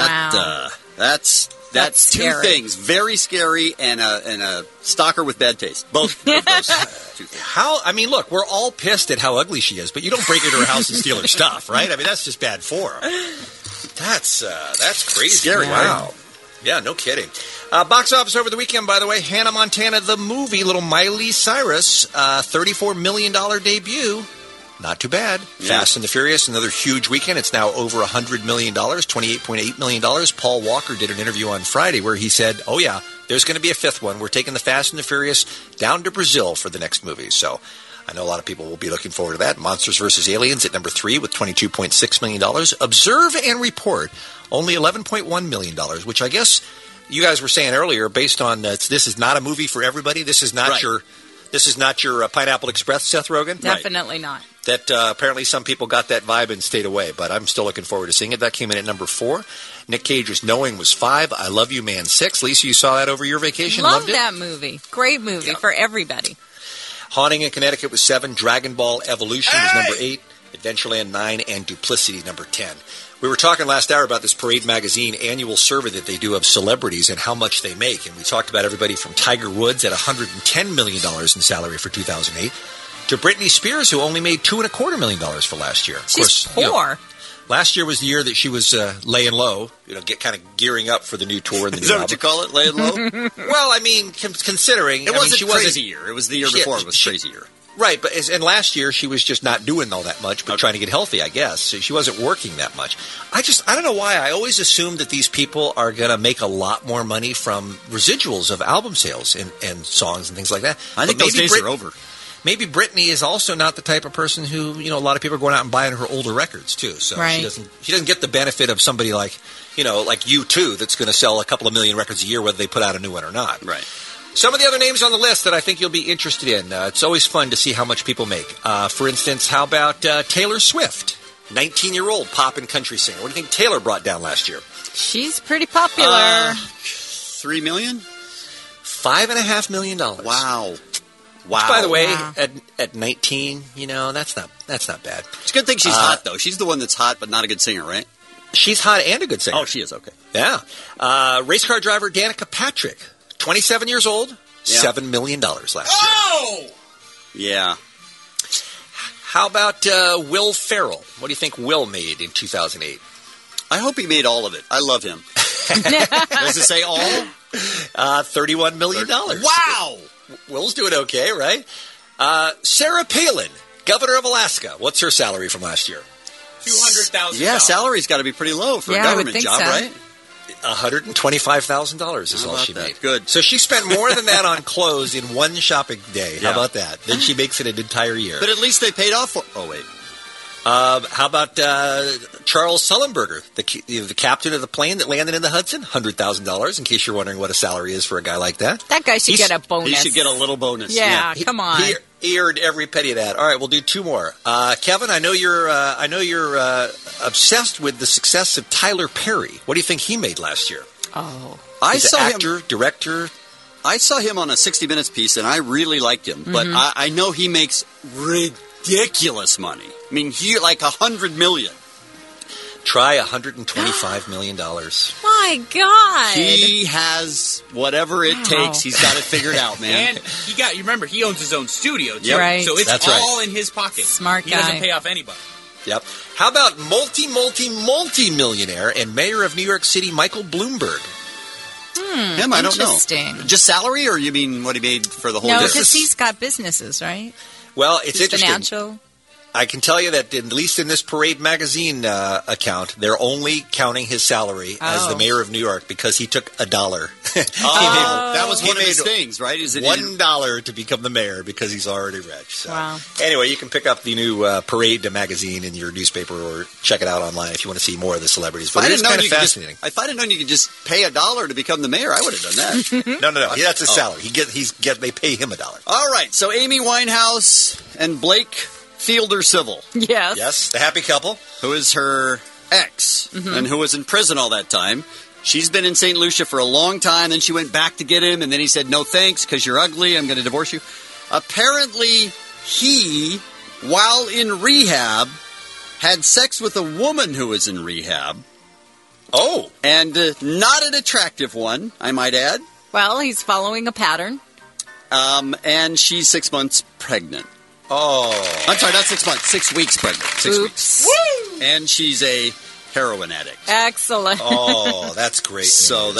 that's two scary. things. Very scary and a stalker with bad taste. Both of those two things. I mean, look, we're all pissed at how ugly she is, but you don't break into her house and steal her stuff, right? I mean, that's just bad form. That's crazy. Scary, wow. right? Yeah, no kidding. Box office over the weekend, by the way, Hannah Montana, the movie, little Miley Cyrus, $34 million debut. Not too bad. Yeah. Fast and the Furious, another huge weekend. It's now over $100 million, $28.8 million. Paul Walker did an interview on Friday where he said, oh yeah, there's going to be a fifth one. We're taking the Fast and the Furious down to Brazil for the next movie. So I know a lot of people will be looking forward to that. Monsters vs. Aliens at number 3 with $22.6 million. Observe and Report, only $11.1 million, which I guess you guys were saying earlier, based on this is not a movie for everybody. This is not your Pineapple Express, Seth Rogen. Definitely not. That apparently some people got that vibe and stayed away, but I'm still looking forward to seeing it. That came in at number 4. Nick Cage's Knowing was 5. I Love You, Man 6. Lisa, you saw that over your vacation? Loved Loved it? that movie. Great movie for everybody. Haunting in Connecticut was 7. Dragon Ball Evolution was number 8. Adventureland 9, and Duplicity number 10. We were talking last hour about this Parade Magazine annual survey that they do of celebrities and how much they make. And we talked about everybody from Tiger Woods at $110 million in salary for 2008 to Britney Spears, who only made $2.25 million for last year. She's poor. Last year was the year that she was laying low, kind of gearing up for the new tour. And the Is that what you call it, laying low? Well, I mean, considering... It wasn't crazy year. It was the year before it was crazy year. Right, and last year she was just not doing all that much, but trying to get healthy, I guess. So she wasn't working that much. I don't know why. I always assumed that these people are going to make a lot more money from residuals of album sales and songs and things like that. I think those days are over. Maybe Britney is also not the type of person who, a lot of people are going out and buying her older records too. So she doesn't get the benefit of somebody like U2 that's going to sell a couple of million records a year, whether they put out a new one or not. Right. Some of the other names on the list that I think you'll be interested in. It's always fun to see how much people make. For instance, how about Taylor Swift, 19-year-old pop and country singer? What do you think Taylor brought down last year? She's pretty popular. $3 million? $5.5 million. Wow. Which, by the way, at 19, that's not bad. It's a good thing she's hot, though. She's the one that's hot, but not a good singer, right? She's hot and a good singer. Oh, she is, okay. Yeah. Race car driver Danica Patrick, 27 years old, $7 million last year. Oh! Yeah. How about Will Ferrell? What do you think Will made in 2008? I hope he made all of it. I love him. Does it say all? $31 million. Wow! Will's doing okay, right? Sarah Palin, governor of Alaska. What's her salary from last year? $200,000. Yeah, salary's got to be pretty low for a government job, right? $125,000 is all she made. Good. So she spent more than that on clothes in one shopping day. How about that? Then she makes it an entire year. But at least they paid off for... Oh, wait. How about Charles Sullenberger, the captain of the plane that landed in the Hudson? $100,000, in case you're wondering what a salary is for a guy like that. That guy should get a bonus. He should get a little bonus. Yeah, come on. He earned every penny of that. All right, we'll do two more. Kevin, I know you're obsessed with the success of Tyler Perry. What do you think he made last year? Oh, He's an actor, director. I saw him on a 60 Minutes piece, and I really liked him. But I know he makes ridiculous money. I mean, like $100 million. Try $125 million. My God. He has whatever it takes. He's got it figured out, man. And you remember, he owns his own studio, too. Yep. Right. So it's all in his pocket. Smart guy. He doesn't pay off anybody. Yep. How about multi-millionaire and mayor of New York City, Michael Bloomberg? Him, I don't know. Interesting. Just salary, or you mean what he made for the whole No, year? because he's got businesses, right? Well, it's interesting. Financial. I can tell you that, at least in this Parade magazine account, they're only counting his salary as the mayor of New York because he took $1. That was one of his things, right? Is it $1 to become the mayor because he's already rich. So. Wow. Anyway, you can pick up the new Parade magazine in your newspaper or check it out online if you want to see more of the celebrities. But it's kind of fascinating. If I'd have known you could just pay $1 to become the mayor, I would have done that. No. That's his salary. They pay him $1. All right. So Amy Winehouse and Blake Fielder Civil. Yes. Yes, the happy couple. Who is her ex and who was in prison all that time. She's been in St. Lucia for a long time, then she went back to get him, and then he said, no thanks, because you're ugly, I'm going to divorce you. Apparently, he, while in rehab, had sex with a woman who was in rehab. Oh. And not an attractive one, I might add. Well, he's following a pattern. And she's 6 months pregnant. Oh. I'm sorry, not 6 months. 6 weeks pregnant. 6 weeks. Woo! And she's a heroin addict. Excellent. Oh, that's great news. So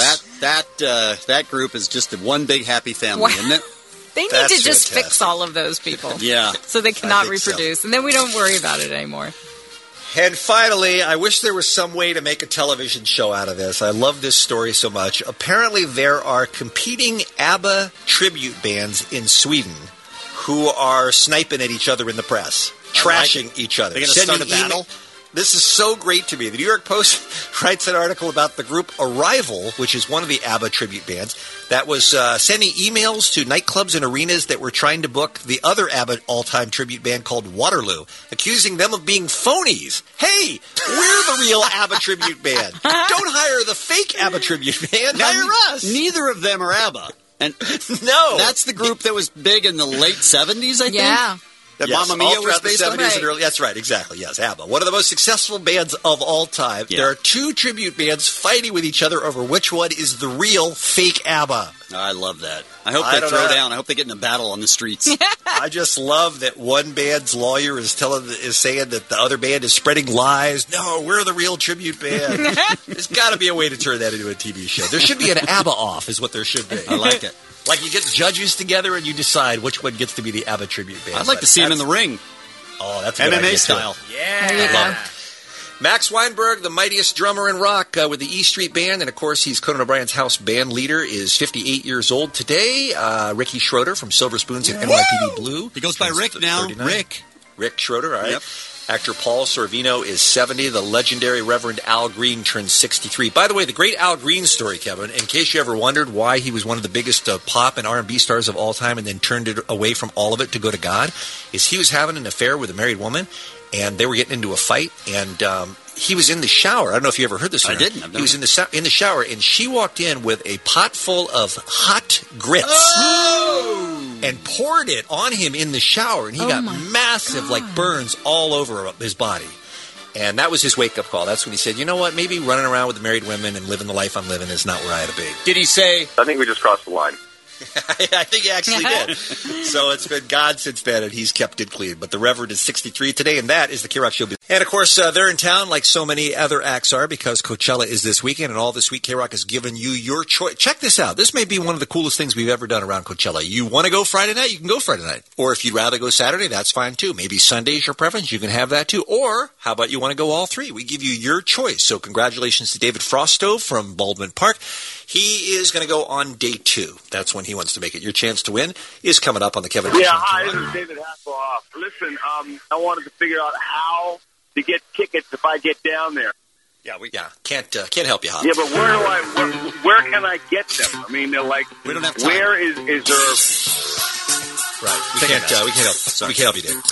that group is just one big happy family, isn't it? They need to just fix all of those people. Yeah. So they cannot reproduce. And then we don't worry about it anymore. And finally, I wish there was some way to make a television show out of this. I love this story so much. Apparently, there are competing ABBA tribute bands in Sweden who are sniping at each other in the press, trashing each other. They're going to start a battle? This is so great to me. The New York Post writes an article about the group Arrival, which is one of the ABBA tribute bands, that was sending emails to nightclubs and arenas that were trying to book the other ABBA all-time tribute band called Waterloo, accusing them of being phonies. Hey, we're the real ABBA tribute band. Don't hire the fake ABBA tribute band. Hire us. Neither of them are ABBA. And no. That's the group that was big in the late 70s, I think? Yeah. That yes, Mamma Mia was based on? And early. That's right, exactly. Yes, ABBA. One of the most successful bands of all time. Yeah. There are two tribute bands fighting with each other over which one is the real fake ABBA. I love that. I hope they throw down. I hope they get in a battle on the streets. I just love that one band's lawyer is saying that the other band is spreading lies. No, we're the real tribute band. There's got to be a way to turn that into a TV show. There should be an ABBA off, is what there should be. I like it. Like you get judges together and you decide which one gets to be the ABBA tribute band. I'd like to see him in the ring. Oh, that's a good idea, style. Too. Yeah. There you go. Max Weinberg, the mightiest drummer in rock with the E Street Band, and of course he's Conan O'Brien's house band leader, is 58 years old today. Ricky Schroeder from Silver Spoons and NYPD Blue. He goes by Rick now. 39. Rick Schroeder, all right. Yep. Actor Paul Sorvino is 70. The legendary Reverend Al Green turns 63. By the way, the great Al Green story, Kevin, in case you ever wondered why he was one of the biggest pop and R&B stars of all time and then turned it away from all of it to go to God, is he was having an affair with a married woman, and they were getting into a fight, and he was in the shower. I don't know if you ever heard this. I didn't. He was in the shower, and she walked in with a pot full of hot grits and poured it on him in the shower, and he got massive burns all over his body. And that was his wake-up call. That's when he said, you know what, maybe running around with married women and living the life I'm living is not where I ought to be. Did he say... I think we just crossed the line. I think he actually did. So it's been God since then, and he's kept it clean. But the Reverend is 63 today, and that is the K-Rock Show. And, of course, they're in town like so many other acts are because Coachella is this weekend, and all this week K-Rock has given you your choice. Check this out. This may be one of the coolest things we've ever done around Coachella. You want to go Friday night? You can go Friday night. Or if you'd rather go Saturday, that's fine, too. Maybe Sunday's your preference. You can have that, too. Or how about you want to go all three? We give you your choice. So congratulations to David Frosto from Baldwin Park. He is going to go on day 2. That's when he wants to make it. Your chance to win is coming up on the Kevin Nash Show. Hi, this is David Hasselhoff. Listen, I wanted to figure out how to get tickets if I get down there. Can't help you, Hop. Yeah, but where can I get them? I mean, they're like, we don't have time. Where is there? Right, we can't help. Sorry. We can't help you, Dave.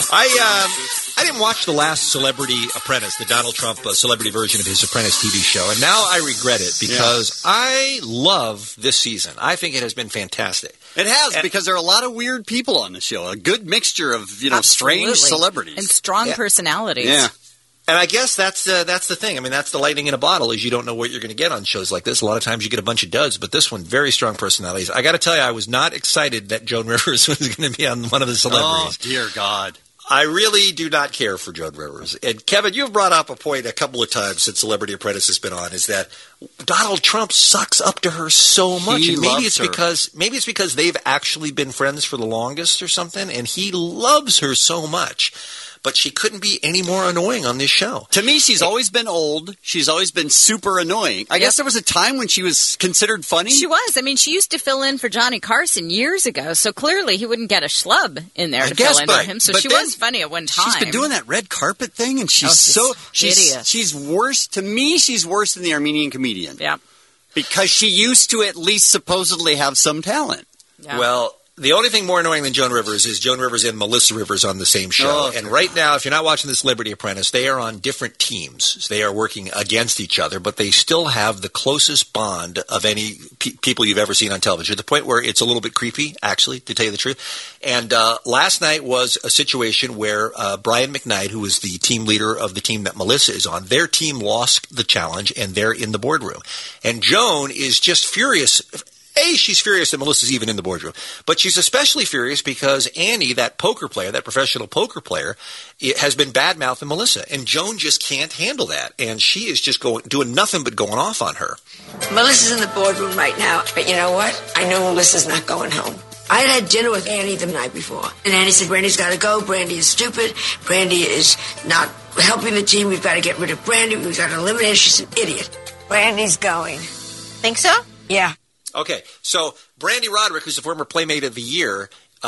I didn't watch the last Celebrity Apprentice, the Donald Trump celebrity version of his Apprentice TV show, and now I regret it because I love this season. I think it has been fantastic. It has, because there are a lot of weird people on the show. A good mixture of, strange celebrities. And strong personalities. Yeah. And I guess that's the thing. I mean, that's the lightning in a bottle is you don't know what you're going to get on shows like this. A lot of times you get a bunch of duds, but this one, very strong personalities. I got to tell you, I was not excited that Joan Rivers was going to be on one of the celebrities. Oh, dear God. I really do not care for Joan Rivers. And Kevin, you've brought up a point a couple of times since Celebrity Apprentice has been on, is that Donald Trump sucks up to her so much. He and maybe loves it's her. maybe it's because they've actually been friends for the longest or something, and he loves her so much. But she couldn't be any more annoying on this show. To me, she's always been old. She's always been super annoying. I guess there was a time when she was considered funny. She was. I mean, she used to fill in for Johnny Carson years ago, so clearly he wouldn't get a schlub in there to fill in for him. So she was funny at one time. She's been doing that red carpet thing, and she's hideous. She's worse. To me, she's worse than the Armenian comedian. Yeah. Because she used to at least supposedly have some talent. Yeah. Well, the only thing more annoying than Joan Rivers is Joan Rivers and Melissa Rivers on the same show. And right now, if you're not watching the Celebrity Apprentice, they are on different teams. They are working against each other, but they still have the closest bond of any people you've ever seen on television, to the point where it's a little bit creepy, actually, to tell you the truth. And last night was a situation where Brian McKnight, who is the team leader of the team that Melissa is on, their team lost the challenge, and they're in the boardroom. And Joan is just furious. She's furious that Melissa's even in the boardroom. But she's especially furious because Annie, that poker player, that professional poker player, has been bad-mouthing Melissa. And Joan just can't handle that. And she is just doing nothing but going off on her. Melissa's in the boardroom right now. But you know what? I know Melissa's not going home. I had dinner with Annie the night before. And Annie said, Brandy's got to go. Brandy is stupid. Brandy is not helping the team. We've got to get rid of Brandy. We've got to eliminate her. She's an idiot. Brandy's going. Think so? Yeah. Okay, so Brandy Roderick, who's the former Playmate of the Year,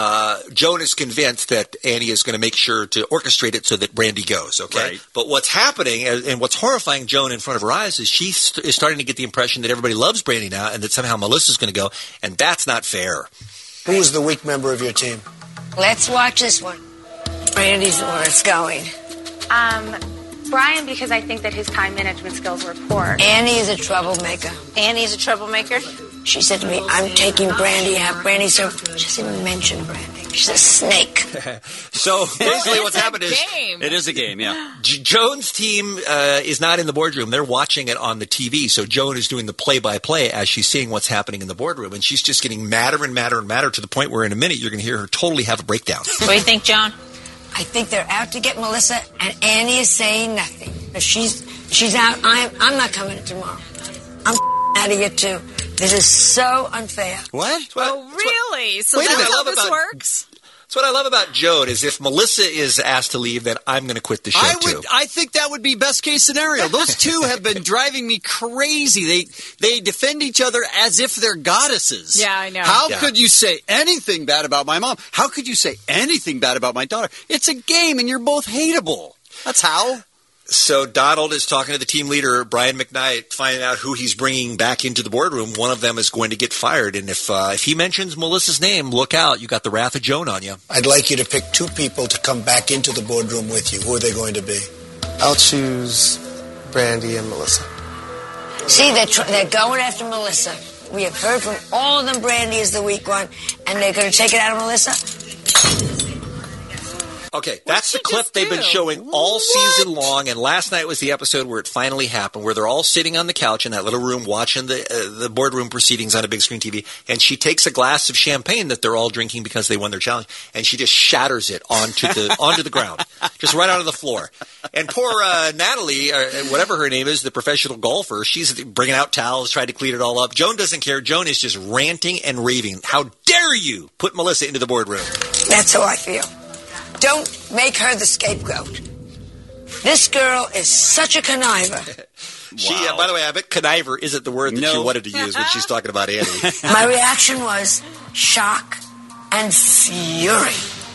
Joan is convinced that Annie is going to make sure to orchestrate it so that Brandy goes, okay? Right. But what's happening, and what's horrifying Joan in front of her eyes, is she is starting to get the impression that everybody loves Brandy now and that somehow Melissa's going to go, and that's not fair. Who's the weak member of your team? Let's watch this one. Brandy's the one that's going. Brian, because I think that his time management skills were poor. Annie is a troublemaker. Annie is a troublemaker? She said to me, I'm taking Brandy out. Brandy, so she doesn't even mention Brandy. She's a snake. So basically what's happened is... It is a game, yeah. Joan's team is not in the boardroom. They're watching it on the TV. So Joan is doing the play-by-play as she's seeing what's happening in the boardroom. And she's just getting madder and madder and madder to the point where in a minute you're going to hear her totally have a breakdown. What do you think, Joan? I think they're out to get Melissa, and Annie is saying nothing. If she's out, I'm not coming tomorrow. I'm out of here, too. This is so unfair. What? Really? So that's how this works? That's what I love about Joan, is if Melissa is asked to leave, then I'm going to quit the show, too. I think that would be best case scenario. Those two have been driving me crazy. They defend each other as if they're goddesses. Yeah, I know. How could you say anything bad about my mom? How could you say anything bad about my daughter? It's a game, and you're both hateable. That's how. So Donald is talking to the team leader, Brian McKnight, finding out who he's bringing back into the boardroom. One of them is going to get fired. And if he mentions Melissa's name, look out. You got the wrath of Joan on you. I'd like you to pick two people to come back into the boardroom with you. Who are they going to be? I'll choose Brandy and Melissa. See, they're going after Melissa. We have heard from all of them Brandy is the weak one, and they're going to take it out of Melissa. Okay, that's the clip they've been showing all season long, and last night was the episode where it finally happened, where they're all sitting on the couch in that little room watching the boardroom proceedings on a big screen TV, and she takes a glass of champagne that they're all drinking because they won their challenge, and she just shatters it onto the ground, just right onto the floor. And poor Natalie, or whatever her name is, the professional golfer, she's bringing out towels, trying to clean it all up. Joan doesn't care. Joan is just ranting and raving. How dare you put Melissa into the boardroom? That's how I feel. Don't make her the scapegoat. This girl is such a conniver. She, by the way, I bet conniver isn't the word that she wanted to use when she's talking about Annie. My reaction was shock and fury.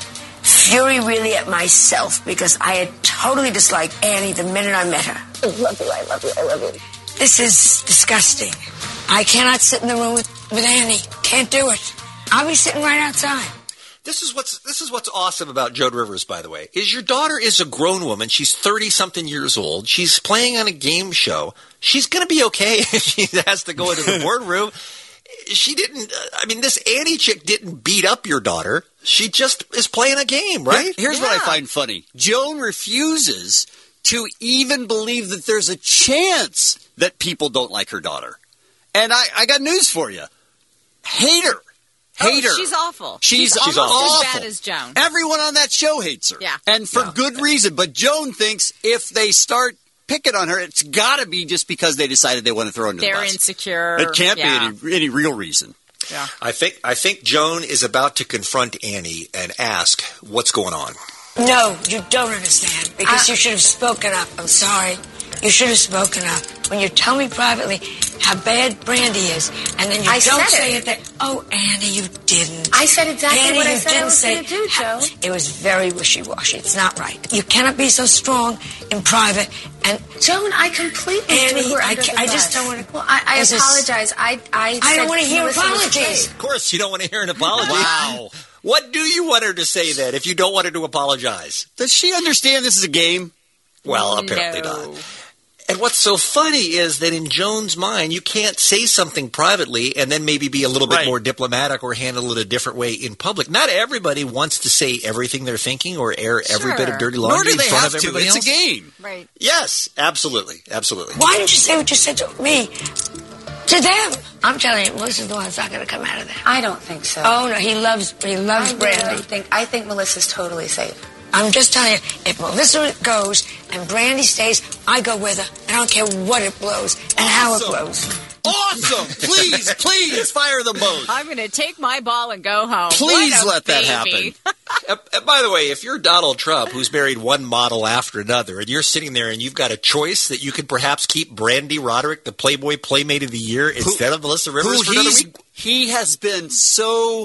Fury really at myself because I had totally disliked Annie the minute I met her. I love you, I love you, I love you. This is disgusting. I cannot sit in the room with Annie. Can't do it. I'll be sitting right outside. This is what's awesome about Joan Rivers, by the way, is your daughter is a grown woman. She's 30-something years old. She's playing on a game show. She's going to be okay if she has to go into the boardroom. She didn't, this Annie chick didn't beat up your daughter. She just is playing a game, right? Here's what I find funny. Joan refuses to even believe that there's a chance that people don't like her daughter. And I got news for you. Hate her. Hate her. She's awful. She's almost awful. as bad as Joan. Everyone on that show hates her. Yeah. And for good reason. But Joan thinks if they start picking on her, it's got to be just because they decided they want to throw her under the bus. They're insecure. It can't be any real reason. Yeah. I think Joan is about to confront Annie and ask what's going on. No, you don't understand because you should have spoken up. I'm sorry. You should have spoken up. When you tell me privately how bad Brandy is, and then you don't say it that, oh, Annie, you didn't. I said exactly Annie, what I you said I didn't was say. going to do, Joe. It was very wishy-washy. It's not right. You cannot be so strong in private. And Joan, I completely Annie, threw her under the I bus. just don't want to. Well, I apologize. I don't want to hear apologies. Of course, you don't want to hear an apology. Wow. What do you want her to say then if you don't want her to apologize? Does she understand this is a game? Well, apparently not. And what's so funny is that in Joan's mind, you can't say something privately and then maybe be a little bit more diplomatic or handle it a different way in public. Not everybody wants to say everything they're thinking or air every bit of dirty laundry. Nor do they in front have of to. everybody It's else. a game. Right. Yes, absolutely. Absolutely. Why didn't you say what you said to me? To them. I'm telling you, Melissa's the one that's not going to come out of there. I don't think so. Oh, no, he loves Brandy. I think Melissa's totally safe. I'm just telling you, if Melissa goes and Brandy stays, I go with her. I don't care what it blows and how it blows. Awesome! Please fire them both. I'm going to take my ball and go home. Please let that baby. happen. By the way, if you're Donald Trump, who's married one model after another, and you're sitting there and you've got a choice that you could perhaps keep Brandy Roderick, the Playboy Playmate of the Year, instead of Melissa Rivers for another week? He has been so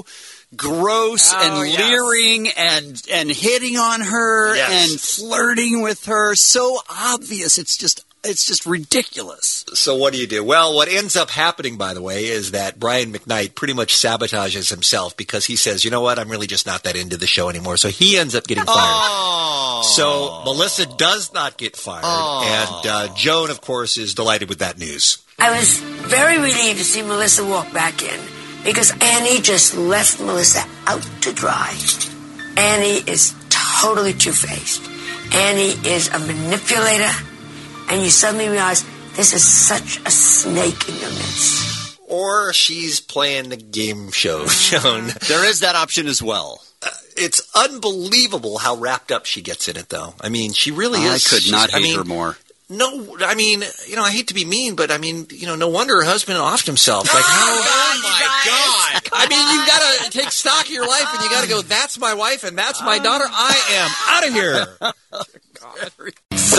gross and leering and hitting on her and flirting with her. So obvious. It's just ridiculous. So what do you do? Well, what ends up happening, by the way, is that Brian McKnight pretty much sabotages himself because he says, you know what, I'm really just not that into the show anymore. So he ends up getting fired. Oh. So Melissa does not get fired. And Joan, of course, is delighted with that news. I was very relieved to see Melissa walk back in because Annie just left Melissa out to dry. Annie is totally two-faced. Annie is a manipulator. And you suddenly realize this is such a snake in your midst. Or she's playing the game show, Joan. There is that option as well. It's unbelievable how wrapped up she gets in it, though. I mean, she really is. I could not hate her more. No, I mean, I hate to be mean, but I mean, no wonder her husband offed himself. Like, oh my God. I mean, you've got to take stock of your life and you got to go, that's my wife and that's my daughter. I am out of here.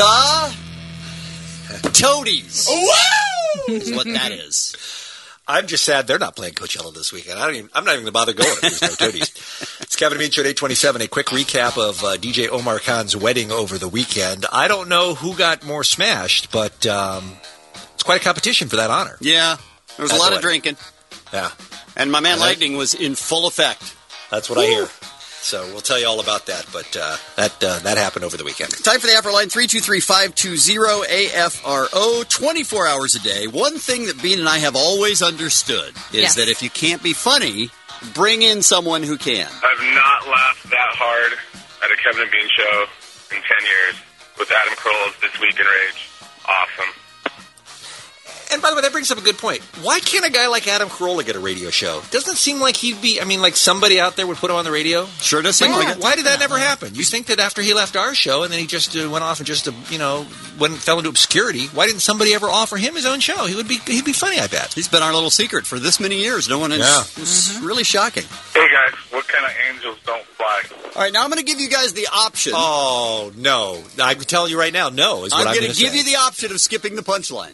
The Toadies. Woo! Is what that is. I'm just sad they're not playing Coachella this weekend. I'm not even going to bother going if there's no Toadies. It's Kevin and Bean Show at 827. A quick recap of DJ Omar Khan's wedding over the weekend. I don't know who got more smashed, but it's quite a competition for that honor. Yeah, there was a lot of drinking. Yeah. And my man Lightning was in full effect. That's what I hear. So we'll tell you all about that, but that happened over the weekend. Time for the Afro Line, 323-520-AFRO, 24 hours a day. One thing that Bean and I have always understood is that if you can't be funny, bring in someone who can. I've not laughed that hard at a Kevin and Bean show in 10 years with Adam Carolla's This Week in Rage. Awesome. And by the way, that brings up a good point. Why can't a guy like Adam Carolla get a radio show? Doesn't it seem like he'd be, like somebody out there would put him on the radio? Sure does seem like it. Why did that never happen? You think that after he left our show and then he just went off and just, fell into obscurity, why didn't somebody ever offer him his own show? He'd be funny, I bet. He's been our little secret for this many years. No one has. It's really shocking. Hey, guys, what kind of angels don't fly? All right, now I'm going to give you guys the option. Oh, no. I can tell you right now, no is what I'm going to give you the option of skipping the punchline.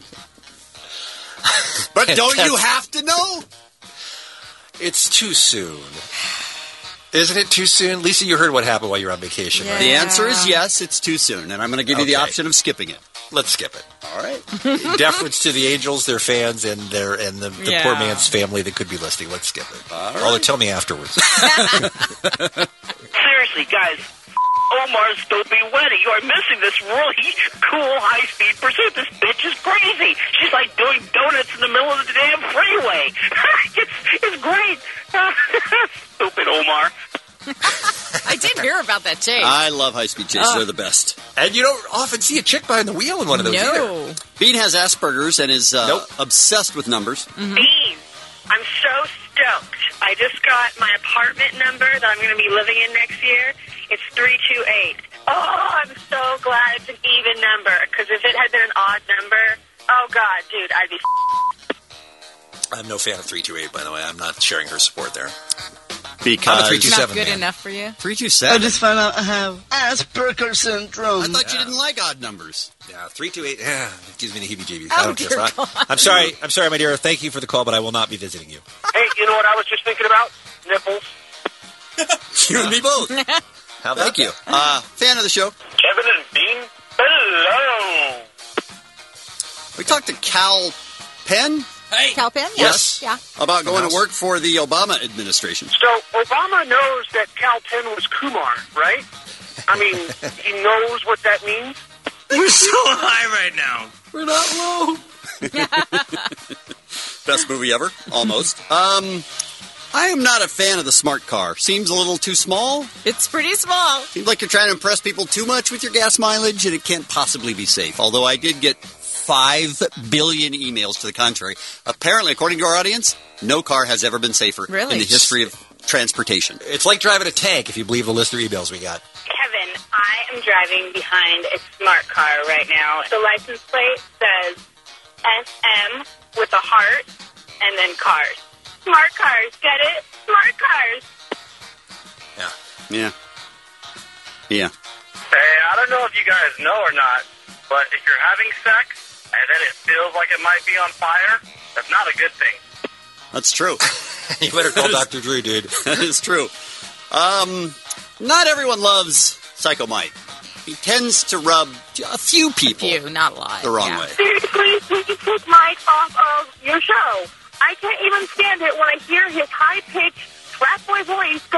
But don't you have to know? It's too soon. Isn't it too soon? Lisa, you heard what happened while you were on vacation, right? The answer is yes, it's too soon. And I'm going to give you the option of skipping it. Let's skip it. All right. Deference to the Angels, their fans, and the poor man's family that could be listening. Let's skip it. All right. Although, tell me afterwards. Seriously, guys. Omar's Dopey Wedding. You are missing this really cool high-speed pursuit. This bitch is crazy. She's like doing donuts in the middle of the damn freeway. It's great. Stupid Omar. I did hear about that chase. I love high-speed chases. They're the best. And you don't often see a chick behind the wheel in one of those either. Bean has Asperger's and is obsessed with numbers. Bean, I'm so stoked. I just got my apartment number that I'm going to be living in next year. It's 328. Oh, I'm so glad it's an even number, because if it had been an odd number, oh, God, dude, I'd be I'm no fan of 328, by the way. I'm not sharing her support there. Because I'm a 327 it's not good man. enough for you? 327? I just found out I have Asperger's syndrome. I thought you didn't like odd numbers. Yeah, 328. It gives me the heebie-jeebies. I don't care. I'm sorry, my dear. Thank you for the call, but I will not be visiting you. Hey, you know what I was just thinking about? Nipples. You and me both. How about Thank you. Fan of the show. Kevin and Bean, hello. We talked to Cal Penn. Hey. Cal Penn? Yes. Yeah. About going to work for the Obama administration. So Obama knows that Cal Penn was Kumar, right? I mean, he knows what that means. We're so high right now. We're not low. Best movie ever, almost. I am not a fan of the smart car. Seems a little too small. It's pretty small. Seems like you're trying to impress people too much with your gas mileage, and it can't possibly be safe. Although I did get 5 billion emails to the contrary. Apparently, according to our audience, no car has ever been safer in the history of transportation. It's like driving a tank, if you believe the list of emails we got. Kevin, I am driving behind a smart car right now. The license plate says SM with a heart and then cars. Smart cars, get it? Smart cars. Yeah. Yeah. Hey, I don't know if you guys know or not, but if you're having sex and then it feels like it might be on fire, that's not a good thing. That's true. You better call Dr. Drew, dude. That is true. Not everyone loves Psycho Mike. He tends to rub a few people not a lot. the wrong way. Seriously, please take Mike off of your show. I can't even stand it when I hear his high-pitched frat boy voice go,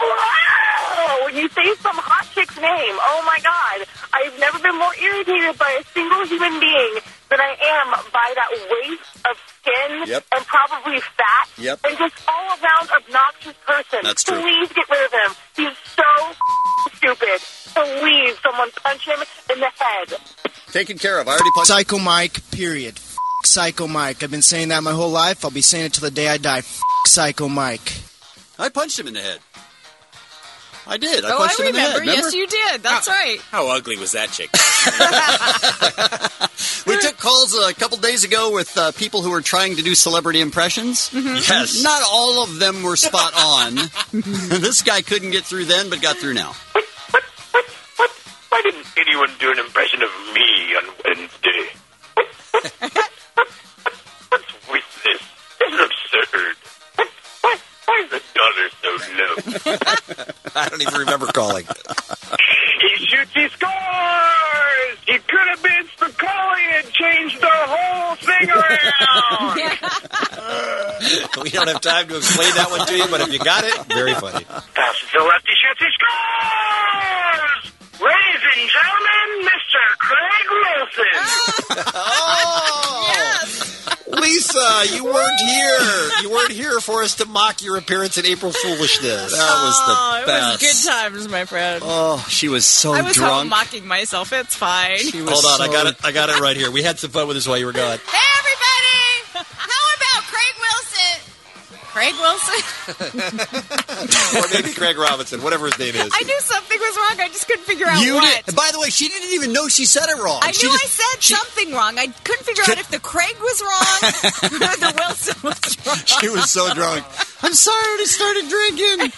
wow, when you say some hot chick's name. Oh, my God. I've never been more irritated by a single human being than I am by that waste of skin and probably fat and just all-around obnoxious person. That's true. Please get rid of him. He's so stupid. Please, someone punch him in the head. Taken care of. I already punched Psycho Mike, period. Psycho Mike. I've been saying that my whole life. I'll be saying it till the day I die. Psycho Mike. I punched him in the head. I did. I punched him in the head. Remember? Yes, you did. That's right. How ugly was that chick? We took calls a couple days ago with people who were trying to do celebrity impressions. Mm-hmm. Yes. Not all of them were spot on. This guy couldn't get through then, but got through now. Why didn't anyone do an impression of me on Wednesday? What's with this? This is absurd. Why is the dollar so low? I don't even remember calling. He shoots, he scores! He could have been Spicoli and changed the whole thing around! We don't have time to explain that one to you, but if you got it, very funny. Passes to lefty, shoots, he scores! Ladies and gentlemen, Mr. Craig Wilson. Lisa, you weren't here. You weren't here for us to mock your appearance in April Foolishness. That was the best. It was good times, my friend. Oh, she was so I was drunk. home mocking myself. It's fine. Hold on, I got it right here. We had some fun with this while you were gone. Hey, everybody! How about Craig Wilson? Craig Wilson? Or maybe Craig Robinson, whatever his name is. I knew something was wrong. I just couldn't figure out what. By the way, she didn't even know she said it wrong. I knew I said something wrong. I couldn't figure out if the Craig was wrong or the Wilson was wrong. She was so drunk. I'm sorry, I started drinking.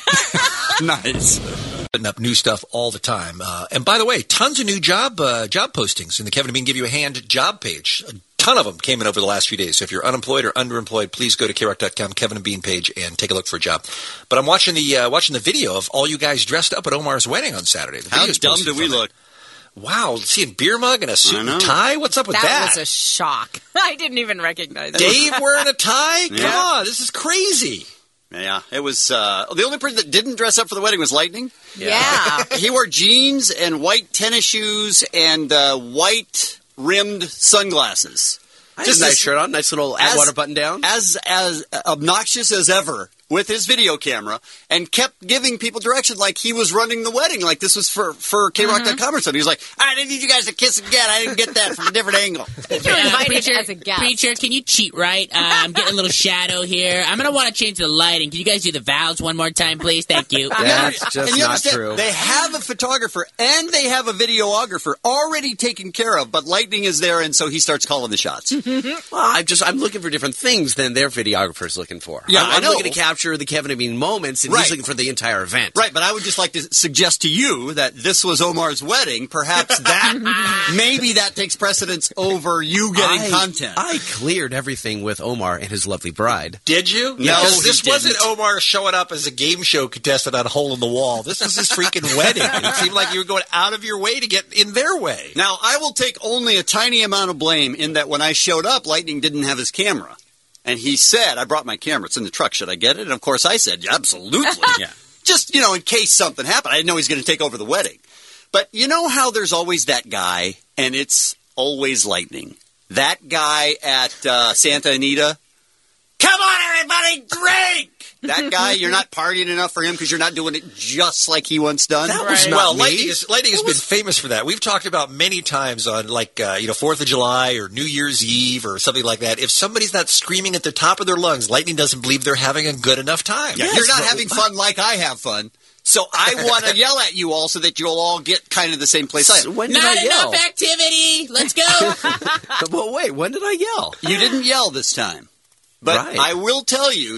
Nice. Putting up new stuff all the time. And by the way, tons of new job postings in the Kevin and Bean Give You a Hand job page. A ton of them came in over the last few days. So if you're unemployed or underemployed, please go to KROC.com, Kevin and Bean page, and take a look for a job. But I'm watching the video of all you guys dressed up at Omar's wedding on Saturday. How dumb do we look? Wow, seeing a beer mug and a suit and tie? What's up with that? That was a shock. I didn't even recognize it. Dave wearing a tie? Come on, this is crazy. Yeah, it was the only person that didn't dress up for the wedding was Lightning. Yeah. He wore jeans and white tennis shoes and white rimmed sunglasses. Just a nice shirt on, nice little Atwater button down. As obnoxious as ever with his video camera, and kept giving people direction like he was running the wedding, like this was for KROC.com or something. He was like, I didn't need you guys to kiss again. I didn't get that from a different angle. You're invited as a guest. Preacher, can you cheat right? I'm getting a little shadow here. I'm going to want to change the lighting. Can you guys do the vows one more time, please? Thank you. That's just not true. They have a photographer and they have a videographer already taken care of, but Lightning is there, and so he starts calling the shots. Well, I'm looking for different things than their videographer's looking for. Yeah, I'm I know. looking to capture the Kevin and Bean moments, and he's looking for the entire event. Right, but I would just like to suggest to you that this was Omar's wedding. Perhaps that maybe that takes precedence over you getting content. I cleared everything with Omar and his lovely bride. Did you? No, because this wasn't Omar showing up as a game show contestant on Hole in the Wall. This was his freaking wedding. And it seemed like you were going out of your way to get in their way. Now, I will take only a tiny amount of blame in that when I showed up, Lightning didn't have his camera. And he said, I brought my camera. It's in the truck. Should I get it? And, of course, I said, yeah, absolutely. Just, in case something happened. I didn't know he was going to take over the wedding. But you know how there's always that guy, and it's always Lightning. That guy at Santa Anita. Come on, everybody, drink! That guy, you're not partying enough for him because you're not doing it just like he once done. That was not me. Lightning has been famous for that. We've talked about many times on 4th of July or New Year's Eve or something like that. If somebody's not screaming at the top of their lungs, Lightning doesn't believe they're having a good enough time. Yeah, you're not having fun like I have fun. So I want to yell at you all so that you'll all get kind of the same place I am. Not enough activity. Let's go. But wait, when did I yell? You didn't yell this time. But I will tell you,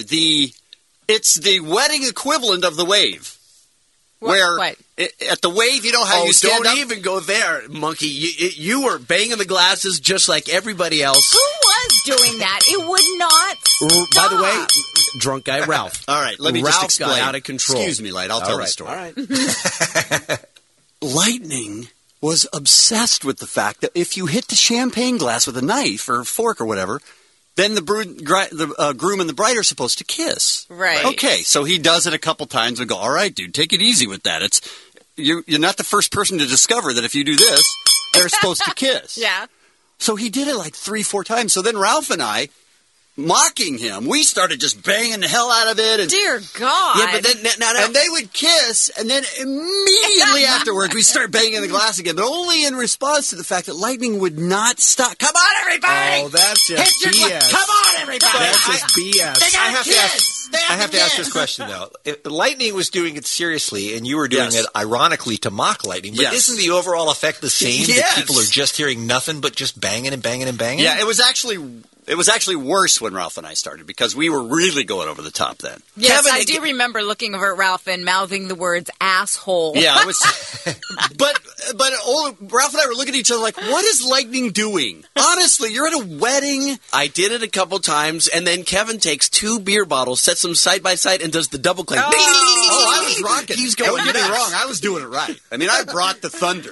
it's the wedding equivalent of the wave. What? At the wave, you know how you stand don't up? even go there, monkey. You were banging the glasses just like everybody else. Who was doing that? It would not stop. By the way, drunk guy Ralph. All right, let me Ralph just explain. got out of control. Excuse me, Light. I'll tell the story. All right. Lightning was obsessed with the fact that if you hit the champagne glass with a knife or fork or whatever, then the groom and the bride are supposed to kiss. Right. Okay, so he does it a couple times and go, all right, dude, take it easy with that. You're not the first person to discover that if you do this, they're supposed to kiss. Yeah. So he did it like 3-4 times. So then Ralph and I, mocking him, we started just banging the hell out of it. And, dear God. Yeah, but then and they would kiss, and then immediately afterwards we start banging the glass again, but only in response to the fact that Lightning would not stop. Come on, everybody! Oh, that's just BS. Come on, everybody! That's just BS. I have to ask this question, though. If Lightning was doing it seriously, and you were doing it ironically to mock Lightning, but isn't the overall effect the same? That people are just hearing nothing but just banging and banging and banging? Yeah, it was actually worse when Ralph and I started because we were really going over the top then. Yes, Kevin, I do remember looking over at Ralph and mouthing the words asshole. Yeah, it was. but Ralph and I were looking at each other like, what is Lightning doing? Honestly, you're at a wedding. I did it a couple times, and then Kevin takes 2 beer bottles, sets them side by side, and does the double clank. I was rocking. He's going. Don't get me wrong, I was doing it right. I mean, I brought the thunder.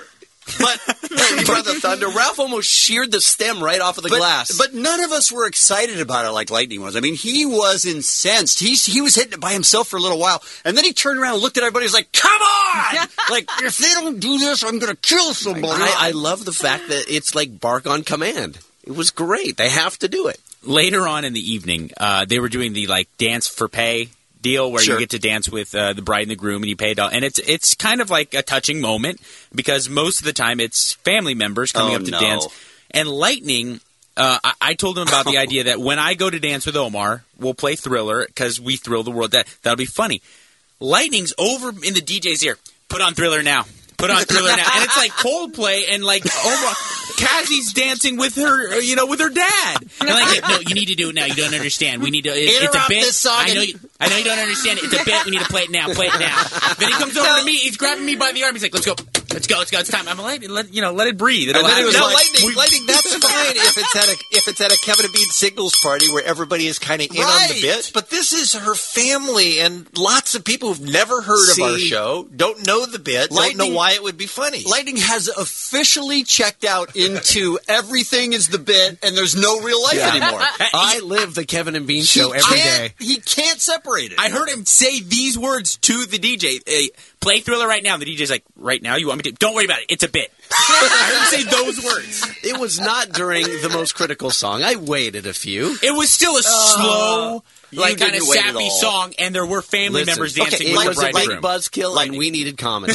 But he brought the thunder. Ralph almost sheared the stem right off of the glass. But none of us were excited about it like Lightning was. I mean, he was incensed. He was hitting it by himself for a little while, and then he turned around and looked at everybody. He was like, "Come on! Like, if they don't do this, I'm going to kill somebody." I love the fact that it's like bark on command. It was great. They have to do it. Later on in the evening, they were doing the dance for pay deal where you get to dance with the bride and the groom and you pay it all. And it's kind of like a touching moment because most of the time it's family members coming up to dance. And Lightning, I told him about the idea that when I go to dance with Omar, we'll play Thriller because we thrill the world. That'll be funny. Lightning's over in the DJ's ear. Put on Thriller now. Put on Thriller now. And it's like Coldplay and Omar. Cassie's dancing with her, with her dad. And no, you need to do it now. You don't understand. We need to. It's a bit. This song I know you don't understand it. It's a bit. We need to play it now. Play it now. Then he comes over to me. He's grabbing me by the arm. He's like, "Let's go. Let's go. It's time." I'm like, let it breathe. And then it was Lightning. That's fine if it's at a Kevin and Bean Signals party where everybody is kind of in on the bit. But this is her family, and lots of people who've never heard of our show don't know the bit, don't know why it would be funny. Lightning has officially checked out into everything is the bit, and there's no real life anymore. I live the Kevin and Bean show every day. He can't separate it. I heard him say these words to the DJ. Play Thriller right now. And the DJ's like, right now? You want me to? Don't worry about it. It's a bit. I heard him say those words. It was not during the most critical song. I waited a few. It was still a slow, kind of sappy song, and there were family members dancing with the bride and groom. It was a late buzzkill, and we needed comedy.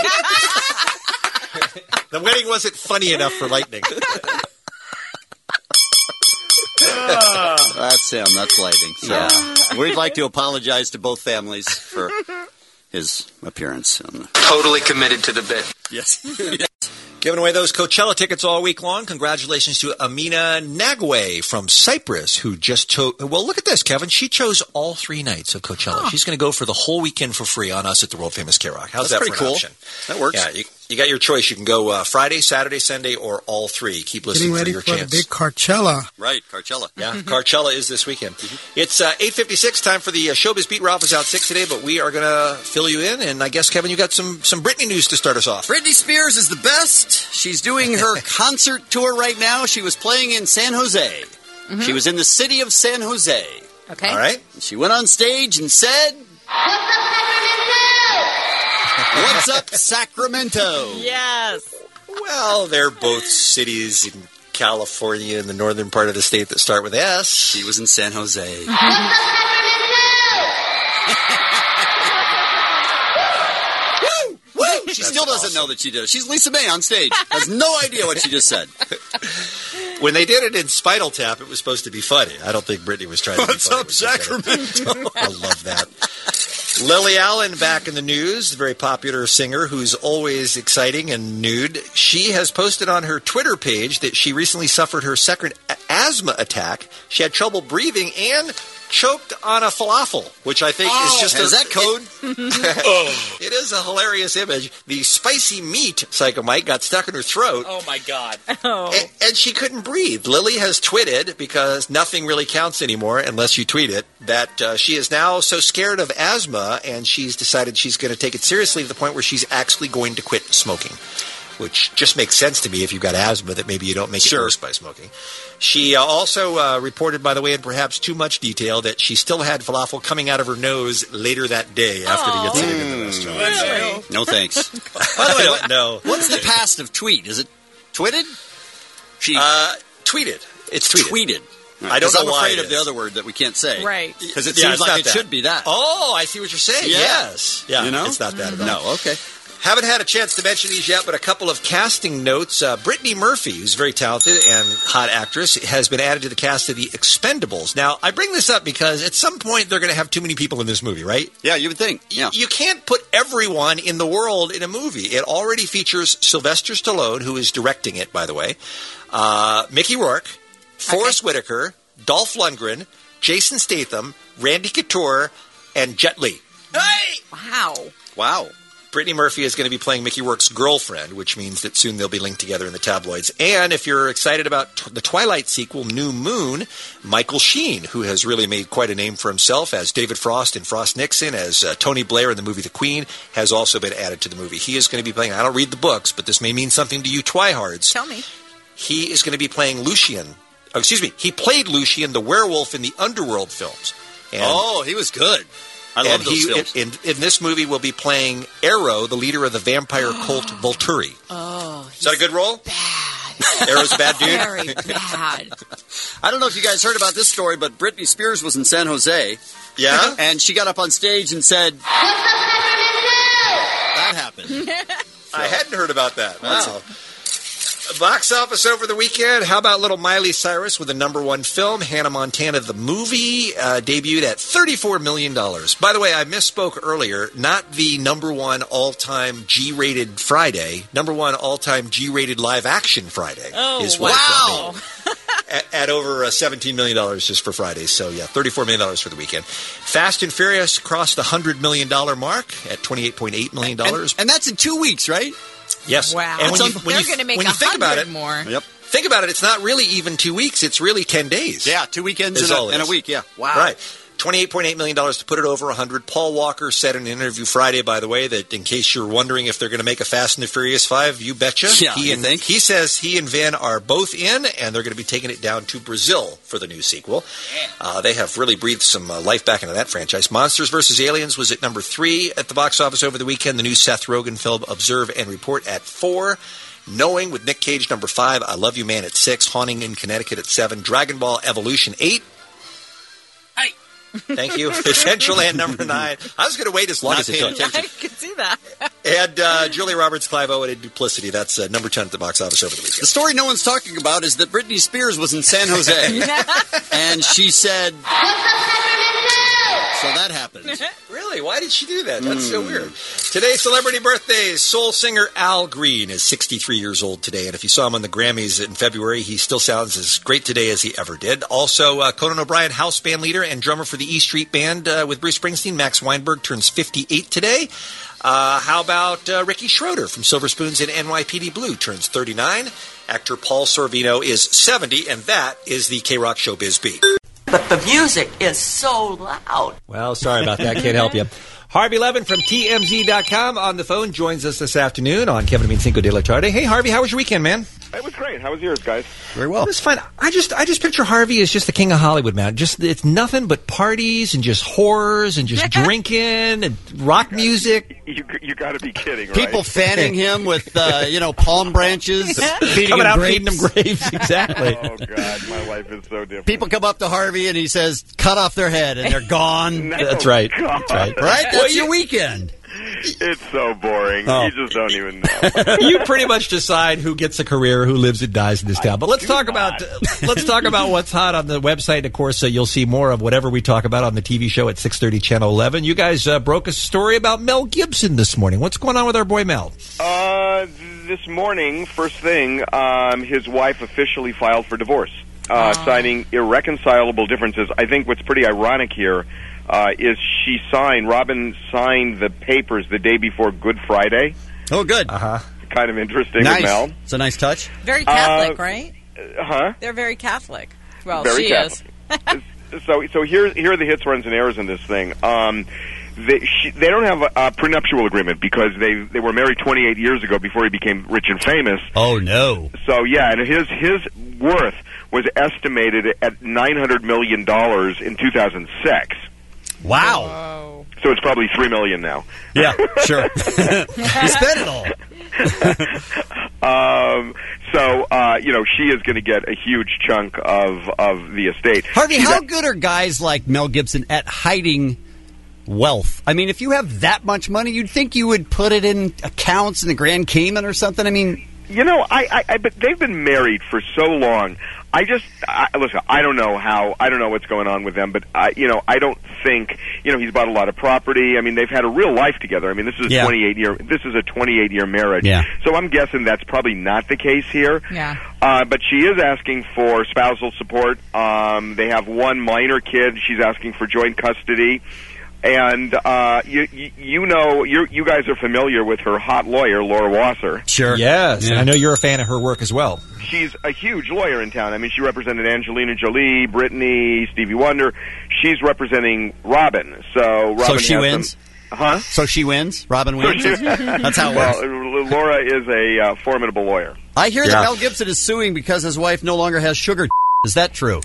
The wedding wasn't funny enough for Lightning. That's him. That's Lightning. So we'd like to apologize to both families for his appearance. Totally committed to the bit. Yes. Giving away those Coachella tickets all week long. Congratulations to Amina Nagway from Cyprus, who just chose... Well, look at this, Kevin. She chose all 3 nights of Coachella. She's going to go for the whole weekend for free on us at the world-famous K-Rock. How's that pretty for an cool. option? That works. Yeah, you got your choice. You can go Friday, Saturday, Sunday, or all 3. Keep listening for your chance. Getting ready for the big Coachella. Right, Coachella. Yeah, Coachella is this weekend. It's 8:56, time for the Showbiz Beat. Ralph is out sick today, but we are going to fill you in. And I guess, Kevin, you got some Britney news to start us off. Britney Spears is the best. She's doing her concert tour right now. She was playing in San Jose. Mm-hmm. She was in the city of San Jose. Okay. All right. She went on stage and said, "What's up, Sacramento?" Yes. Well, they're both cities in California in the northern part of the state that start with S. She was in San Jose. She still doesn't know that she did it. She's Lisa May on stage. Has no idea what she just said. When they did it in Spinal Tap, it was supposed to be funny. I don't think Britney was trying to be funny. What's up, Sacramento? I love that. Lily Allen back in the news, the very popular singer who's always exciting and nude. She has posted on her Twitter page that she recently suffered her second asthma attack. She had trouble breathing and choked on a falafel, which I think is just... Is that code? It is a hilarious image. The spicy meat, Psycho Mike, got stuck in her throat. Oh, my God. And she couldn't breathe. Lily has tweeted, because nothing really counts anymore unless you tweet it, that she is now so scared of asthma, and she's decided she's going to take it seriously to the point where she's actually going to quit smoking. Which just makes sense to me if you've got asthma, that maybe you don't make it worse by smoking. She also reported, by the way, in perhaps too much detail, that she still had falafel coming out of her nose later that day after the incident in the restaurant. Really? No thanks. By the way, I don't know. What's the past of tweet? Is it tweeted? She tweeted. It's tweeted. Tweeted. I don't know I'm why afraid it of the other word that we can't say. Right. Because it seems like it should be that. Oh, I see what you're saying. Yeah. Yes. Yeah, you know? It's not that at all. No, okay. Haven't had a chance to mention these yet, but a couple of casting notes. Brittany Murphy, who's very talented and hot actress, has been added to the cast of The Expendables. Now, I bring this up because at some point they're going to have too many people in this movie, right? Yeah, you would think. Yeah. You can't put everyone in the world in a movie. It already features Sylvester Stallone, who is directing it, by the way, Mickey Rourke, Forrest Whitaker, Dolph Lundgren, Jason Statham, Randy Couture, and Jet Li. Hey! Wow. Brittany Murphy is going to be playing Mickey Rourke's girlfriend, which means that soon they'll be linked together in the tabloids. And if you're excited about the Twilight sequel, New Moon, Michael Sheen, who has really made quite a name for himself as David Frost in Frost Nixon, as Tony Blair in the movie The Queen, has also been added to the movie. He is going to be playing, I don't read the books, but this may mean something to you Twihards. Tell me. He is going to be playing Lucien. Oh, excuse me. He played Lucien, the werewolf, in the Underworld films. And he was good. I love those films. In this movie, will be playing Arrow, the leader of the vampire cult Volturi. Oh, is that a good role? Bad. Arrow's a bad dude? Very bad. I don't know if you guys heard about this story, but Britney Spears was in San Jose. Yeah? And she got up on stage and said, that happened. I hadn't heard about that. Wow. Box office over the weekend. How about little Miley Cyrus with the #1 film, Hannah Montana the movie, debuted at $34 million. By the way, I misspoke earlier. Not the #1 all-time G-rated Friday. #1 all-time G-rated live-action Friday. Oh, is what wow. at over $17 million just for Friday. So, yeah, $34 million for the weekend. Fast and Furious crossed the $100 million mark at $28.8 million. And that's in 2 weeks, right? Yes. Wow. And They're going to make 100 more. Yep. Think about it. It's not really even 2 weeks. It's really 10 days. Yeah, 2 weekends and a week. Yeah. Wow. Right. $28.8 million to put it over 100. Paul Walker said in an interview Friday, by the way, that in case you're wondering if they're going to make a Fast and the Furious 5, you betcha. Yeah, He says he and Vin are both in, and they're going to be taking it down to Brazil for the new sequel. They have really breathed some life back into that franchise. Monsters vs. Aliens was at #3 at the box office over the weekend. The new Seth Rogen film, Observe and Report, at 4. Knowing with Nick Cage, #5. I Love You Man at 6. Haunting in Connecticut at 7. Dragon Ball Evolution, 8. Thank you. Adventureland #9. I was going to wait as long as it took. I can see that. And Julia Roberts, Clive Owen in Duplicity. That's #10 at the box office over the weekend. The story no one's talking about is that Britney Spears was in San Jose. And she said... So that happened. Really? Why did she do that? That's so weird. Today's celebrity birthdays. Soul singer Al Green is 63 years old today. And if you saw him on the Grammys in February, he still sounds as great today as he ever did. Also, Conan O'Brien, house band leader and drummer for the E Street Band with Bruce Springsteen. Max Weinberg turns 58 today. How about Ricky Schroeder from Silver Spoons and NYPD Blue turns 39. Actor Paul Sorvino is 70. And that is the K-Rock Showbiz Beat. But the music is so loud. Well, sorry about that. Can't help you. Harvey Levin from TMZ.com on the phone joins us this afternoon on Kevin and Cinco de la Tarde. Hey, Harvey, how was your weekend, man? It was great. How was yours, guys? Very well. It was fun. I just picture Harvey as just the king of Hollywood, man. It's nothing but parties and just whores and just drinking and rock music. You got to be kidding, right? People fanning him with, palm branches, feeding him grapes. Exactly. Oh, God, my life is so different. People come up to Harvey and he says, cut off their head, and they're gone. That's right. God. That's right. Right? That's your weekend. It's so boring. Oh. You just don't even know. You pretty much decide who gets a career, who lives and dies in this town. But let's talk about what's hot on the website. And of course, you'll see more of whatever we talk about on the TV show at 6:30 Channel 11. You guys broke a story about Mel Gibson this morning. What's going on with our boy Mel? This morning, first thing, his wife officially filed for divorce, citing irreconcilable differences. I think what's pretty ironic here is Robin signed the papers the day before Good Friday. Oh, good. Kind of interesting nice. with Mel. It's a nice touch. Very Catholic, right? Huh? They're very Catholic. Well, very she Catholic. is. So here are the hits, runs, and errors in this thing. They don't have a prenuptial agreement because they were married 28 years ago before he became rich and famous. Oh, no. So, yeah, and his worth was estimated at $900 million in 2006. Wow. So it's probably $3 million now. Yeah, sure. You spent it all. She is going to get a huge chunk of the estate. Harvey, how good are guys like Mel Gibson at hiding wealth? I mean, if you have that much money, you'd think you would put it in accounts in the Grand Cayman or something. I mean... but they've been married for so long. Listen, I don't know what's going on with them, but I don't think, he's bought a lot of property. I mean, they've had a real life together. I mean, this is a 28-year marriage. Yeah. So I'm guessing that's probably not the case here. Yeah. But she is asking for spousal support. They have one minor kid. She's asking for joint custody. And you know, you guys are familiar with her hot lawyer, Laura Wasser. Sure. Yes, and I know you're a fan of her work as well. She's a huge lawyer in town. I mean, she represented Angelina Jolie, Britney, Stevie Wonder. She's representing Robin. So Robin she wins? So she wins? Robin wins? That's how it works. Well, Laura is a formidable lawyer. I hear that Mel Gibson is suing because his wife no longer has sugar. Is that true?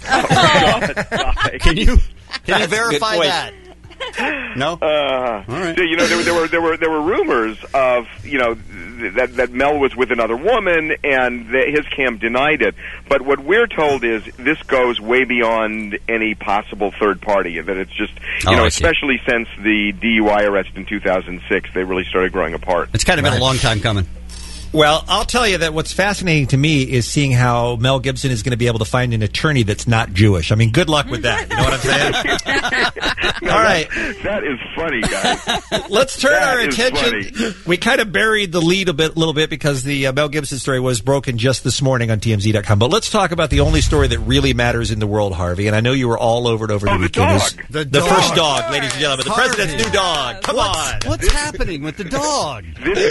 Can you verify that? No. All right. So, you know, there were rumors of, you know, that Mel was with another woman, and his camp denied it. But what we're told is this goes way beyond any possible third party. That it's just, you know, especially since the DUI arrest in 2006, they really started growing apart. It's kind of been a long time coming. Well, I'll tell you that what's fascinating to me is seeing how Mel Gibson is going to be able to find an attorney that's not Jewish. I mean, good luck with that. You know what I'm saying? All right. That is funny, guys. Let's turn our attention. We kind of buried the lead a little bit because the Mel Gibson story was broken just this morning on TMZ.com. But let's talk about the only story that really matters in the world, Harvey. And I know you were all over it over the weekend. The first dog, ladies and gentlemen. The president's new dog. Come on. What's happening with the dog?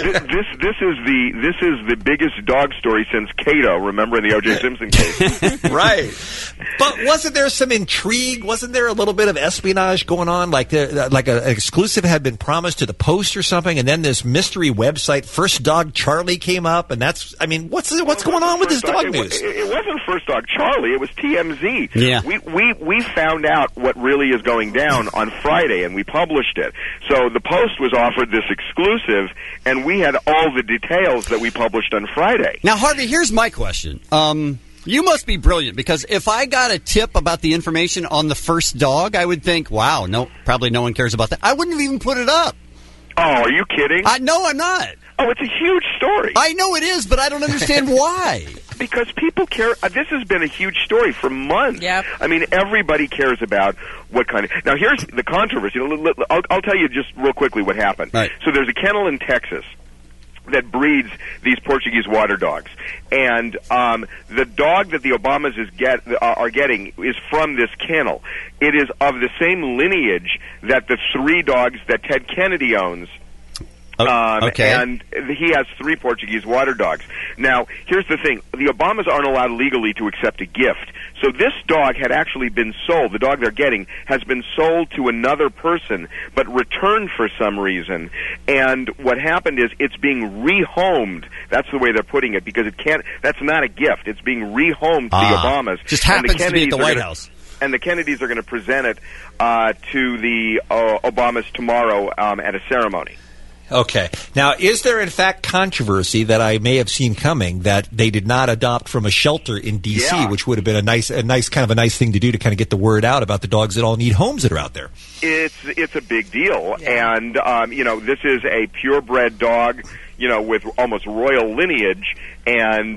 This is the biggest dog story since Cato, remember, in the O.J. Simpson case. Right. But wasn't there some intrigue? Wasn't there a little bit of espionage going on? Like an exclusive had been promised to the Post or something, and then this mystery website, First Dog Charlie, came up, and that's, I mean, what's going on with this dog news? It wasn't First Dog Charlie, it was TMZ. Yeah. We found out what really is going down on Friday, and we published it. So the Post was offered this exclusive, and we had all the details that we published on Friday. Now, Harvey, here's my question. You must be brilliant, because if I got a tip about the information on the first dog, I would think, wow, probably no one cares about that. I wouldn't have even put it up. Oh, are you kidding? No, I'm not. Oh, it's a huge story. I know it is, but I don't understand why. Because people care. This has been a huge story for months. Yep. I mean, everybody cares about what kind of... Now, here's the controversy. I'll tell you just real quickly what happened. Right. So there's a kennel in Texas that breeds these Portuguese water dogs, and the dog that the Obamas are getting is from this kennel. It is of the same lineage that the 3 dogs that Ted Kennedy owns. Okay. And he has 3 Portuguese water dogs. Now, here's the thing. The Obamas aren't allowed legally to accept a gift. So this dog had actually been sold. The dog they're getting has been sold to another person, but returned for some reason. And what happened is it's being rehomed. That's the way they're putting it, because that's not a gift. It's being rehomed to the Obamas. Just happens to be at the White House. And the Kennedys are going to present it to the Obamas tomorrow at a ceremony. Okay. Now, is there in fact controversy that I may have seen coming that they did not adopt from a shelter in D.C., which would have been a nice thing to do to kind of get the word out about the dogs that all need homes that are out there? It's a big deal, and this is a purebred dog, with almost royal lineage, and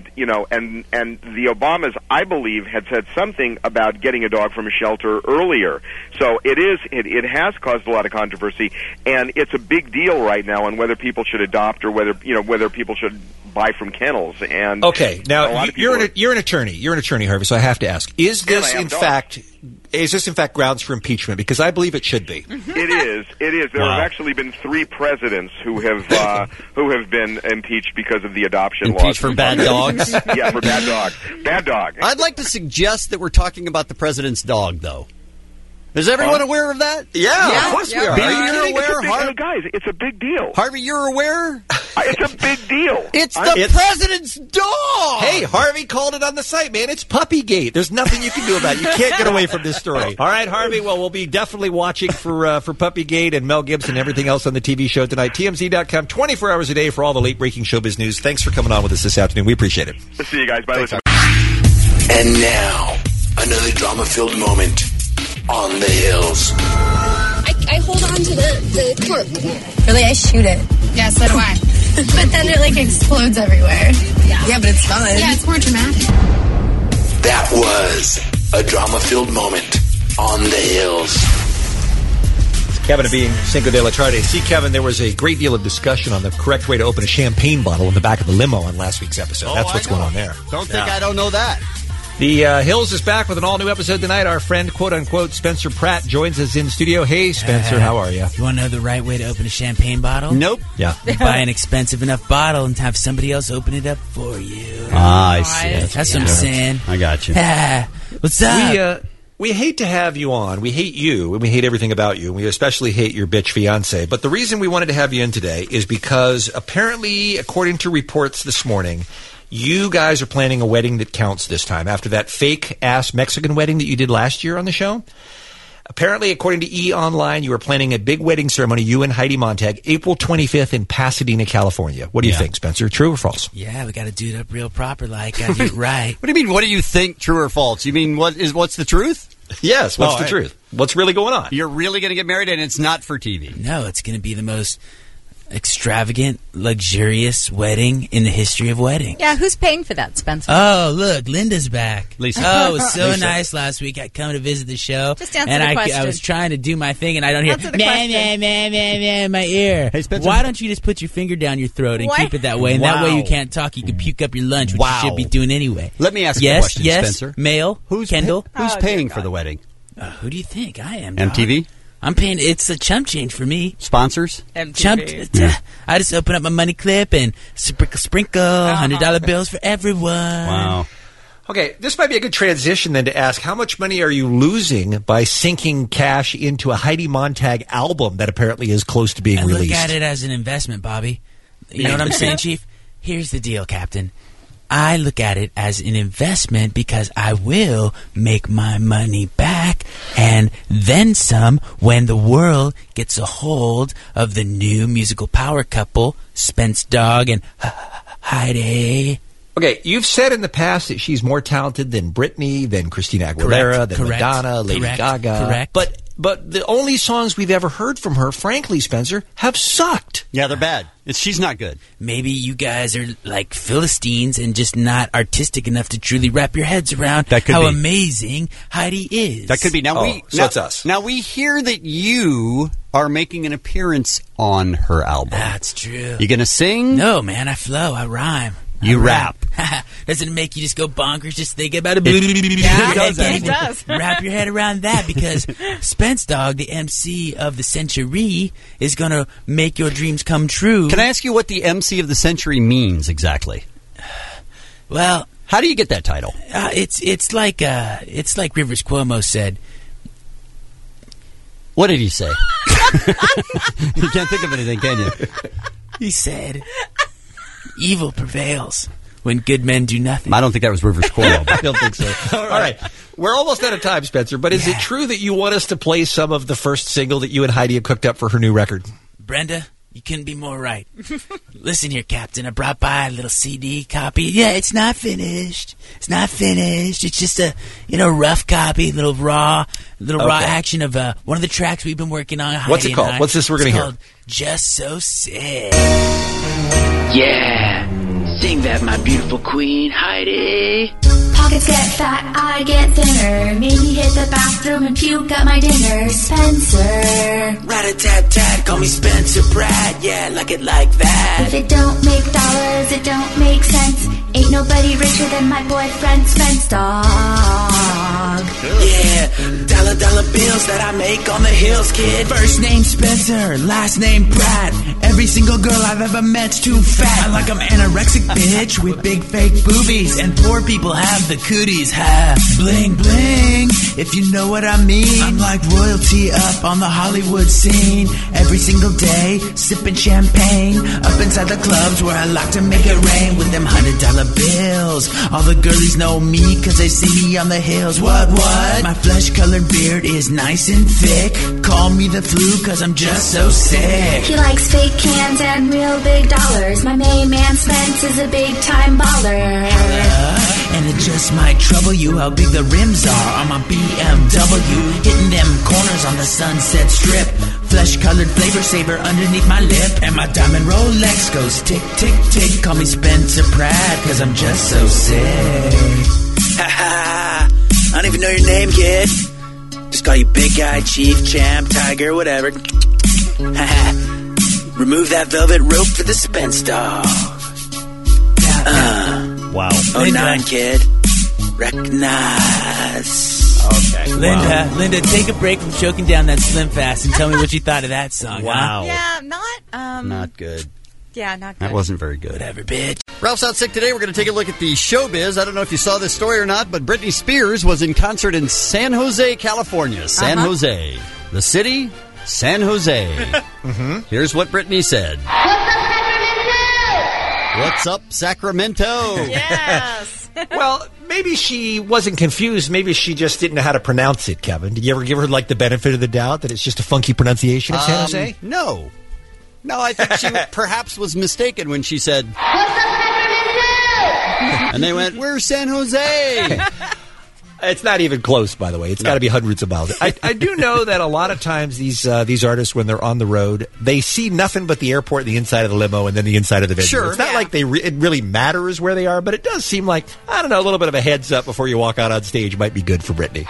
the Obamas, I believe, had said something about getting a dog from a shelter earlier. So it has caused a lot of controversy, and it's a big deal right now on whether people should adopt or whether people should buy from kennels. And okay, now you're an attorney. You're an attorney, Harvey. So I have to ask: Is this in fact grounds for impeachment? Because I believe it should be. It is. There have actually been 3 presidents who have been impeached because of the adoption laws. Impeached for bad dogs? Yeah, for bad dogs. Bad dog. I'd like to suggest that we're talking about the president's dog, though. Is everyone aware of that? Yeah, of course we are. You're aware, Harvey? Guys, it's a big deal. Harvey, you're aware? It's a big deal. It's the president's dog! Hey, Harvey called it on the site, man. It's Puppygate. There's nothing you can do about it. You can't get away from this story. All right, Harvey, well, we'll be definitely watching for Puppygate and Mel Gibson and everything else on the TV show tonight. TMZ.com, 24 hours a day for all the late-breaking showbiz news. Thanks for coming on with us this afternoon. We appreciate it. See you guys. Bye. And now, another drama-filled moment on the hills. I hold on to the cork. Really, I shoot it. Yeah, so do I. But then it explodes everywhere. Yeah, but it's fun. Yeah, it's more dramatic. That was a drama-filled moment on the hills. Kevin being Cinco de la Tarde. See, Kevin, there was a great deal of discussion on the correct way to open a champagne bottle in the back of the limo on last week's episode. That's what's going on there. Don't think I don't know that. The Hills is back with an all-new episode tonight. Our friend, quote-unquote, Spencer Pratt joins us in studio. Hey, Spencer, how are you? You want to know the right way to open a champagne bottle? Nope. Yeah. You buy an expensive enough bottle and have somebody else open it up for you. I see. That's what I'm saying. I got you. What's up? We hate to have you on. We hate you, and we hate everything about you. And we especially hate your bitch fiance. But the reason we wanted to have you in today is because apparently, according to reports this morning, you guys are planning a wedding that counts this time. After that fake-ass Mexican wedding that you did last year on the show. Apparently, according to E! Online, you are planning a big wedding ceremony, you and Heidi Montag, April 25th in Pasadena, California. What do you think, Spencer? True or false? Yeah, we got to do it up real proper, like. Got to do it right. What do you mean, what do you think, true or false? You mean, what's the truth? Yes, what's the truth? What's really going on? You're really going to get married and it's not for TV? No, it's going to be the most extravagant, luxurious wedding in the history of weddings. Yeah, who's paying for that, Spencer? Oh, look, Linda's back. Lisa. Oh, it was so Lisa. nice last week. I come to visit the show. Just answer and the question. I was trying to do my thing, and I don't hear Answer the man, question. man, in my ear. Hey, Spencer. Why don't you just put your finger down your throat and What? keep it that way? And that way you can't talk. You can puke up your lunch, which you should be doing anyway. Let me ask you a question, Spencer. Male, Kendall. Who's paying for the wedding? Who do you think? I am. dog. MTV? I'm paying. It's a chump change for me. Sponsors? Chump. I just open up my money clip and sprinkle $100 bills for everyone. Wow. Okay, this might be a good transition then to ask, how much money are you losing by sinking cash into a Heidi Montag album that apparently is close to being released? Look at it as an investment, Bobby. You know what I'm saying, Chief? Here's the deal, Captain. I look at it as an investment because I will make my money back and then some when the world gets a hold of the new musical power couple, Spence Dog and Heidi. Okay, you've said in the past that she's more talented than Britney, than Christina Aguilera, than Madonna, Lady Gaga. Correct. But the only songs we've ever heard from her, frankly, Spencer, have sucked. Yeah, they're bad. She's not good. Maybe you guys are like Philistines and just not artistic enough to truly wrap your heads around how amazing Heidi is. That could be. Now it's us. Now we hear that you are making an appearance on her album. That's true. You going to sing? No, man. I flow. I rhyme. You rap. Doesn't it make you just go bonkers just think about it? It does. Wrap your head around that because Spence Dog, the MC of the century, is going to make your dreams come true. Can I ask you what the MC of the century means exactly? Well, how do you get that title? It's like Rivers Cuomo said. What did he say? You can't think of anything, can you? He said, evil prevails when good men do nothing. I don't think that was Rivers Cuomo. I don't think so. All right. We're almost out of time, Spencer, but is it true that you want us to play some of the first single that you and Heidi have cooked up for her new record? Brenda, you couldn't be more right. Listen here, Captain. I brought by a little CD copy. Yeah, it's not finished. It's not finished. It's just a, rough copy, little raw action of one of the tracks we've been working on. What's it called? What's this we're going to hear? Called Just So Sick. Yeah, sing that, my beautiful queen, Heidi. Pockets get fat, I get thinner. Maybe hit the bathroom and puke at my dinner. Spencer. Rat-a-tat-tat, call me Spencer Pratt. Yeah, like it like that. If it don't make dollars, it don't make sense. Ain't nobody richer than my boyfriend Spence Dog. Yeah, dollar bills that I make on the hills, kid. First name Spencer, last name Pratt. Every single girl I've ever met's too fat. Like I'm anorexic bitch with big fake boobies, and poor people have the cooties. Ha, bling bling, if you know what I mean. I'm like royalty up on the Hollywood scene. Every single day, sipping champagne up inside the clubs where I like to make it rain with them $100 bills. All the girlies know me cause they see me on the hills. What? My flesh-colored beard is nice and thick. Call me the flu cause I'm just so sick. He likes fake cans and real big dollars. My main man Spence is a big time baller. And it just might trouble you how big the rims are on my BMW. Hitting them corners on the Sunset Strip. Flesh-colored flavor saver underneath my lip. And my diamond Rolex goes tick, tick, tick. Call me Spencer Pratt cause I'm just so sick. Ha ha, I don't even know your name, kid. Just call you Big Guy, Chief, Champ, Tiger, whatever. Ha ha. Remove that velvet rope for the Spence Dog. Wow. 09, kid. recognize. Okay. Linda, take a break from choking down that Slim Fast and tell me what you thought of that song. Wow. Yeah, Not good. Yeah, not good. That wasn't very good. Whatever, bitch. Ralph's Out Sick today. We're going to take a look at the showbiz. I don't know if you saw this story or not, but Britney Spears was in concert in San Jose, California. San Jose. The city, San Jose. Here's what Britney said. What's up, Sacramento? Yes. Well, maybe she wasn't confused. Maybe she just didn't know how to pronounce it, Kevin. Did you ever give her, like, the benefit of the doubt that it's just a funky pronunciation of San Jose? No. No, I think she perhaps was mistaken when she said, and they went, "Where's San Jose?" It's not even close, by the way. It's got to be hundreds of miles. I do know that a lot of times these artists, when they're on the road, they see nothing but the airport, the inside of the limo, and then the inside of the venue. Sure. It's not like it really matters where they are, but it does seem like, I don't know, a little bit of a heads up before you walk out on stage might be good for Britney.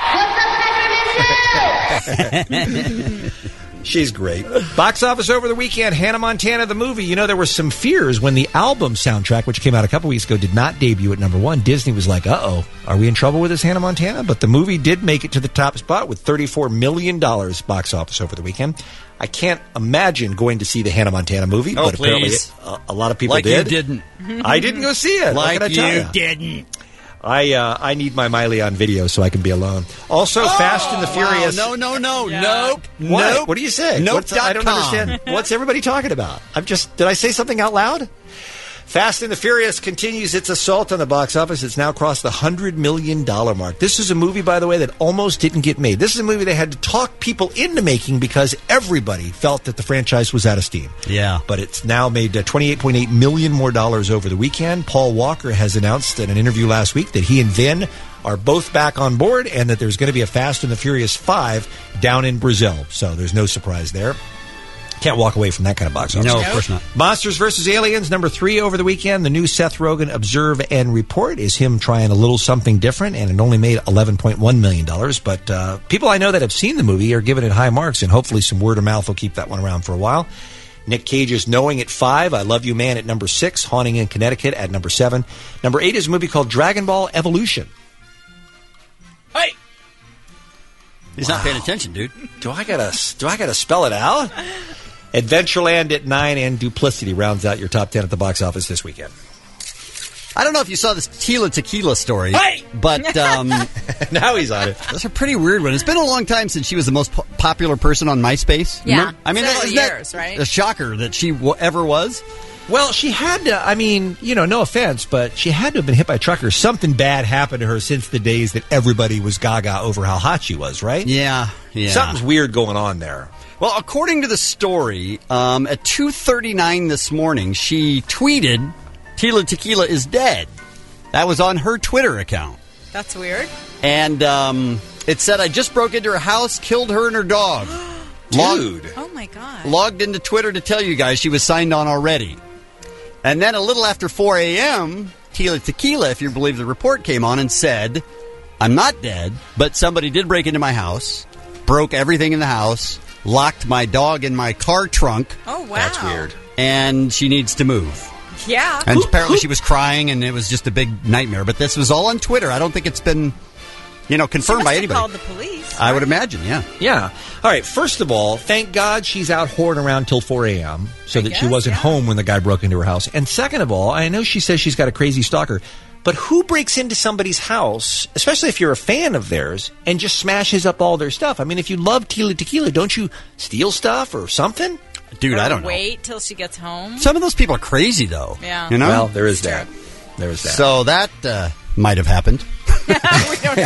She's great. Box office over the weekend, Hannah Montana, the movie. You know, there were some fears when the album soundtrack, which came out a couple weeks ago, did not debut at number one. Disney was like, uh-oh, are we in trouble with this Hannah Montana? But the movie did make it to the top spot with $34 million box office over the weekend. I can't imagine going to see the Hannah Montana movie, but apparently a lot of people did. Like you didn't. I didn't go see it. Like what can I tell you didn't. I need my Miley on video so I can be alone. Also, Fast and the Furious. Wow. No. What? Nope. What do you say? Nope. I don't understand. What's everybody talking about? Did I say something out loud? Fast and the Furious continues its assault on the box office. It's now crossed the $100 million mark. This is a movie, by the way, that almost didn't get made. This is a movie they had to talk people into making because everybody felt that the franchise was out of steam. Yeah. But it's now made $28.8 million more over the weekend. Paul Walker has announced in an interview last week that he and Vin are both back on board and that there's going to be a Fast and the Furious 5 down in Brazil. So there's no surprise there. Can't walk away from that kind of box office. No, of course not. Monsters vs. Aliens, number 3 over the weekend. The new Seth Rogen Observe and Report is him trying a little something different, and it only made $11.1 million. But people I know that have seen the movie are giving it high marks, and hopefully some word of mouth will keep that one around for a while. Nick Cage's Knowing at 5, I Love You Man at number 6, Haunting in Connecticut at number 7. Number 8 is a movie called Dragon Ball Evolution. Hey! He's not paying attention, dude. Do I gotta spell it out? Adventureland at 9 and Duplicity rounds out your top 10 at the box office this weekend. I don't know if you saw this Tila Tequila story, but now he's on it. That's a pretty weird one. It's been a long time since she was the most popular person on MySpace. Yeah, remember? I mean, several years, right? A shocker that she ever was. Well, she had to, I mean, no offense, but she had to have been hit by a truck or something bad happened to her since the days that everybody was gaga over how hot she was, right? Yeah. Something's weird going on there. Well, according to the story, at 2:39 this morning, she tweeted, Tila Tequila is dead. That was on her Twitter account. That's weird. And it said, I just broke into her house, killed her and her dog. Dude. Oh, my God. Logged into Twitter to tell you guys she was signed on already. And then a little after 4 a.m., Tila Tequila, if you believe the report, came on and said, I'm not dead, but somebody did break into my house, broke everything in the house, locked my dog in my car trunk. Oh, wow. That's weird. And she needs to move. Yeah. And apparently she was crying, and it was just a big nightmare. But this was all on Twitter. I don't think it's been, confirmed by anybody. Called the police. I would imagine, yeah. Yeah. All right, first of all, thank God she's out whoring around till 4 a.m. so that she wasn't home when the guy broke into her house. And second of all, I know she says she's got a crazy stalker, but who breaks into somebody's house, especially if you're a fan of theirs, and just smashes up all their stuff? I mean, if you love Tila Tequila, don't you steal stuff or something? Dude, I don't know. Wait till she gets home. Some of those people are crazy, though. Yeah. Well, there is that. There is that. So that might have happened. We don't know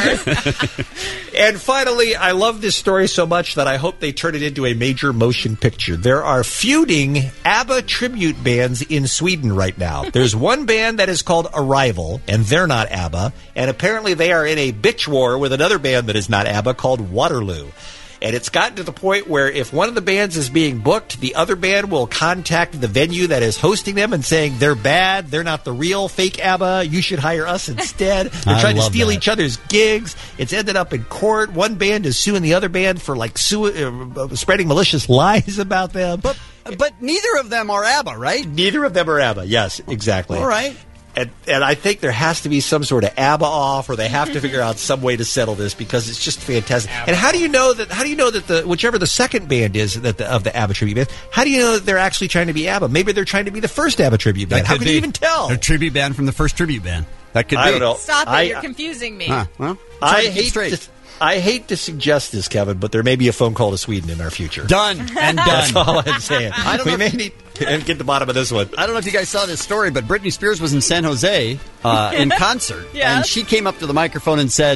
for sure. And finally, I love this story so much that I hope they turn it into a major motion picture. There are feuding ABBA tribute bands in Sweden right now. There's one band that is called Arrival, and they're not ABBA. And apparently they are in a bitch war with another band that is not ABBA called Waterloo. And it's gotten to the point where if one of the bands is being booked, the other band will contact the venue that is hosting them and saying, they're bad, they're not the real fake ABBA, you should hire us instead. They're trying to steal each other's gigs. It's ended up in court. One band is suing the other band for spreading malicious lies about them. But neither of them are ABBA, right? Neither of them are ABBA, yes, exactly. All right. And I think there has to be some sort of ABBA off, or they have to figure out some way to settle this because it's just fantastic. And how do you know that whichever the second band is of the ABBA tribute band, how do you know that they're actually trying to be ABBA? Maybe they're trying to be the first ABBA tribute band. How can you even tell? A tribute band from the first tribute band. That could be. I don't know. Stop it! You're confusing me. Well, I hate to suggest this, Kevin, but there may be a phone call to Sweden in our future. Done and done. That's all I'm saying. We may need to get to the bottom of this one. I don't know if you guys saw this story, but Britney Spears was in San Jose in concert, and she came up to the microphone and said,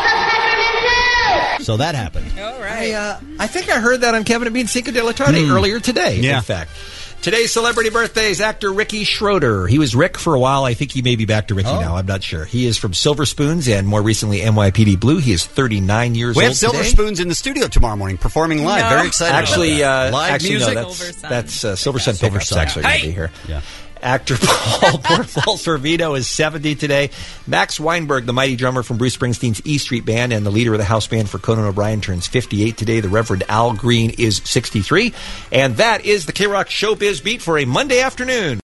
so that happened. All right. I think I heard that on Kevin and Bean Cinco de la Tarde earlier today, in fact. Today's celebrity birthdays, actor Ricky Schroeder. He was Rick for a while. I think he may be back to Ricky now. I'm not sure. He is from Silver Spoons and more recently NYPD Blue. He is 39 years old We have Silver Spoons in the studio tomorrow morning performing live. Very excited actually, about that. Live music. No, that's Silver Sun Pickups actually going to be here. Yeah. Actor Paul Sorvino is 70 today. Max Weinberg, the mighty drummer from Bruce Springsteen's E Street Band and the leader of the house band for Conan O'Brien, turns 58 today. The Reverend Al Green is 63. And that is the K-Rock Showbiz Beat for a Monday afternoon.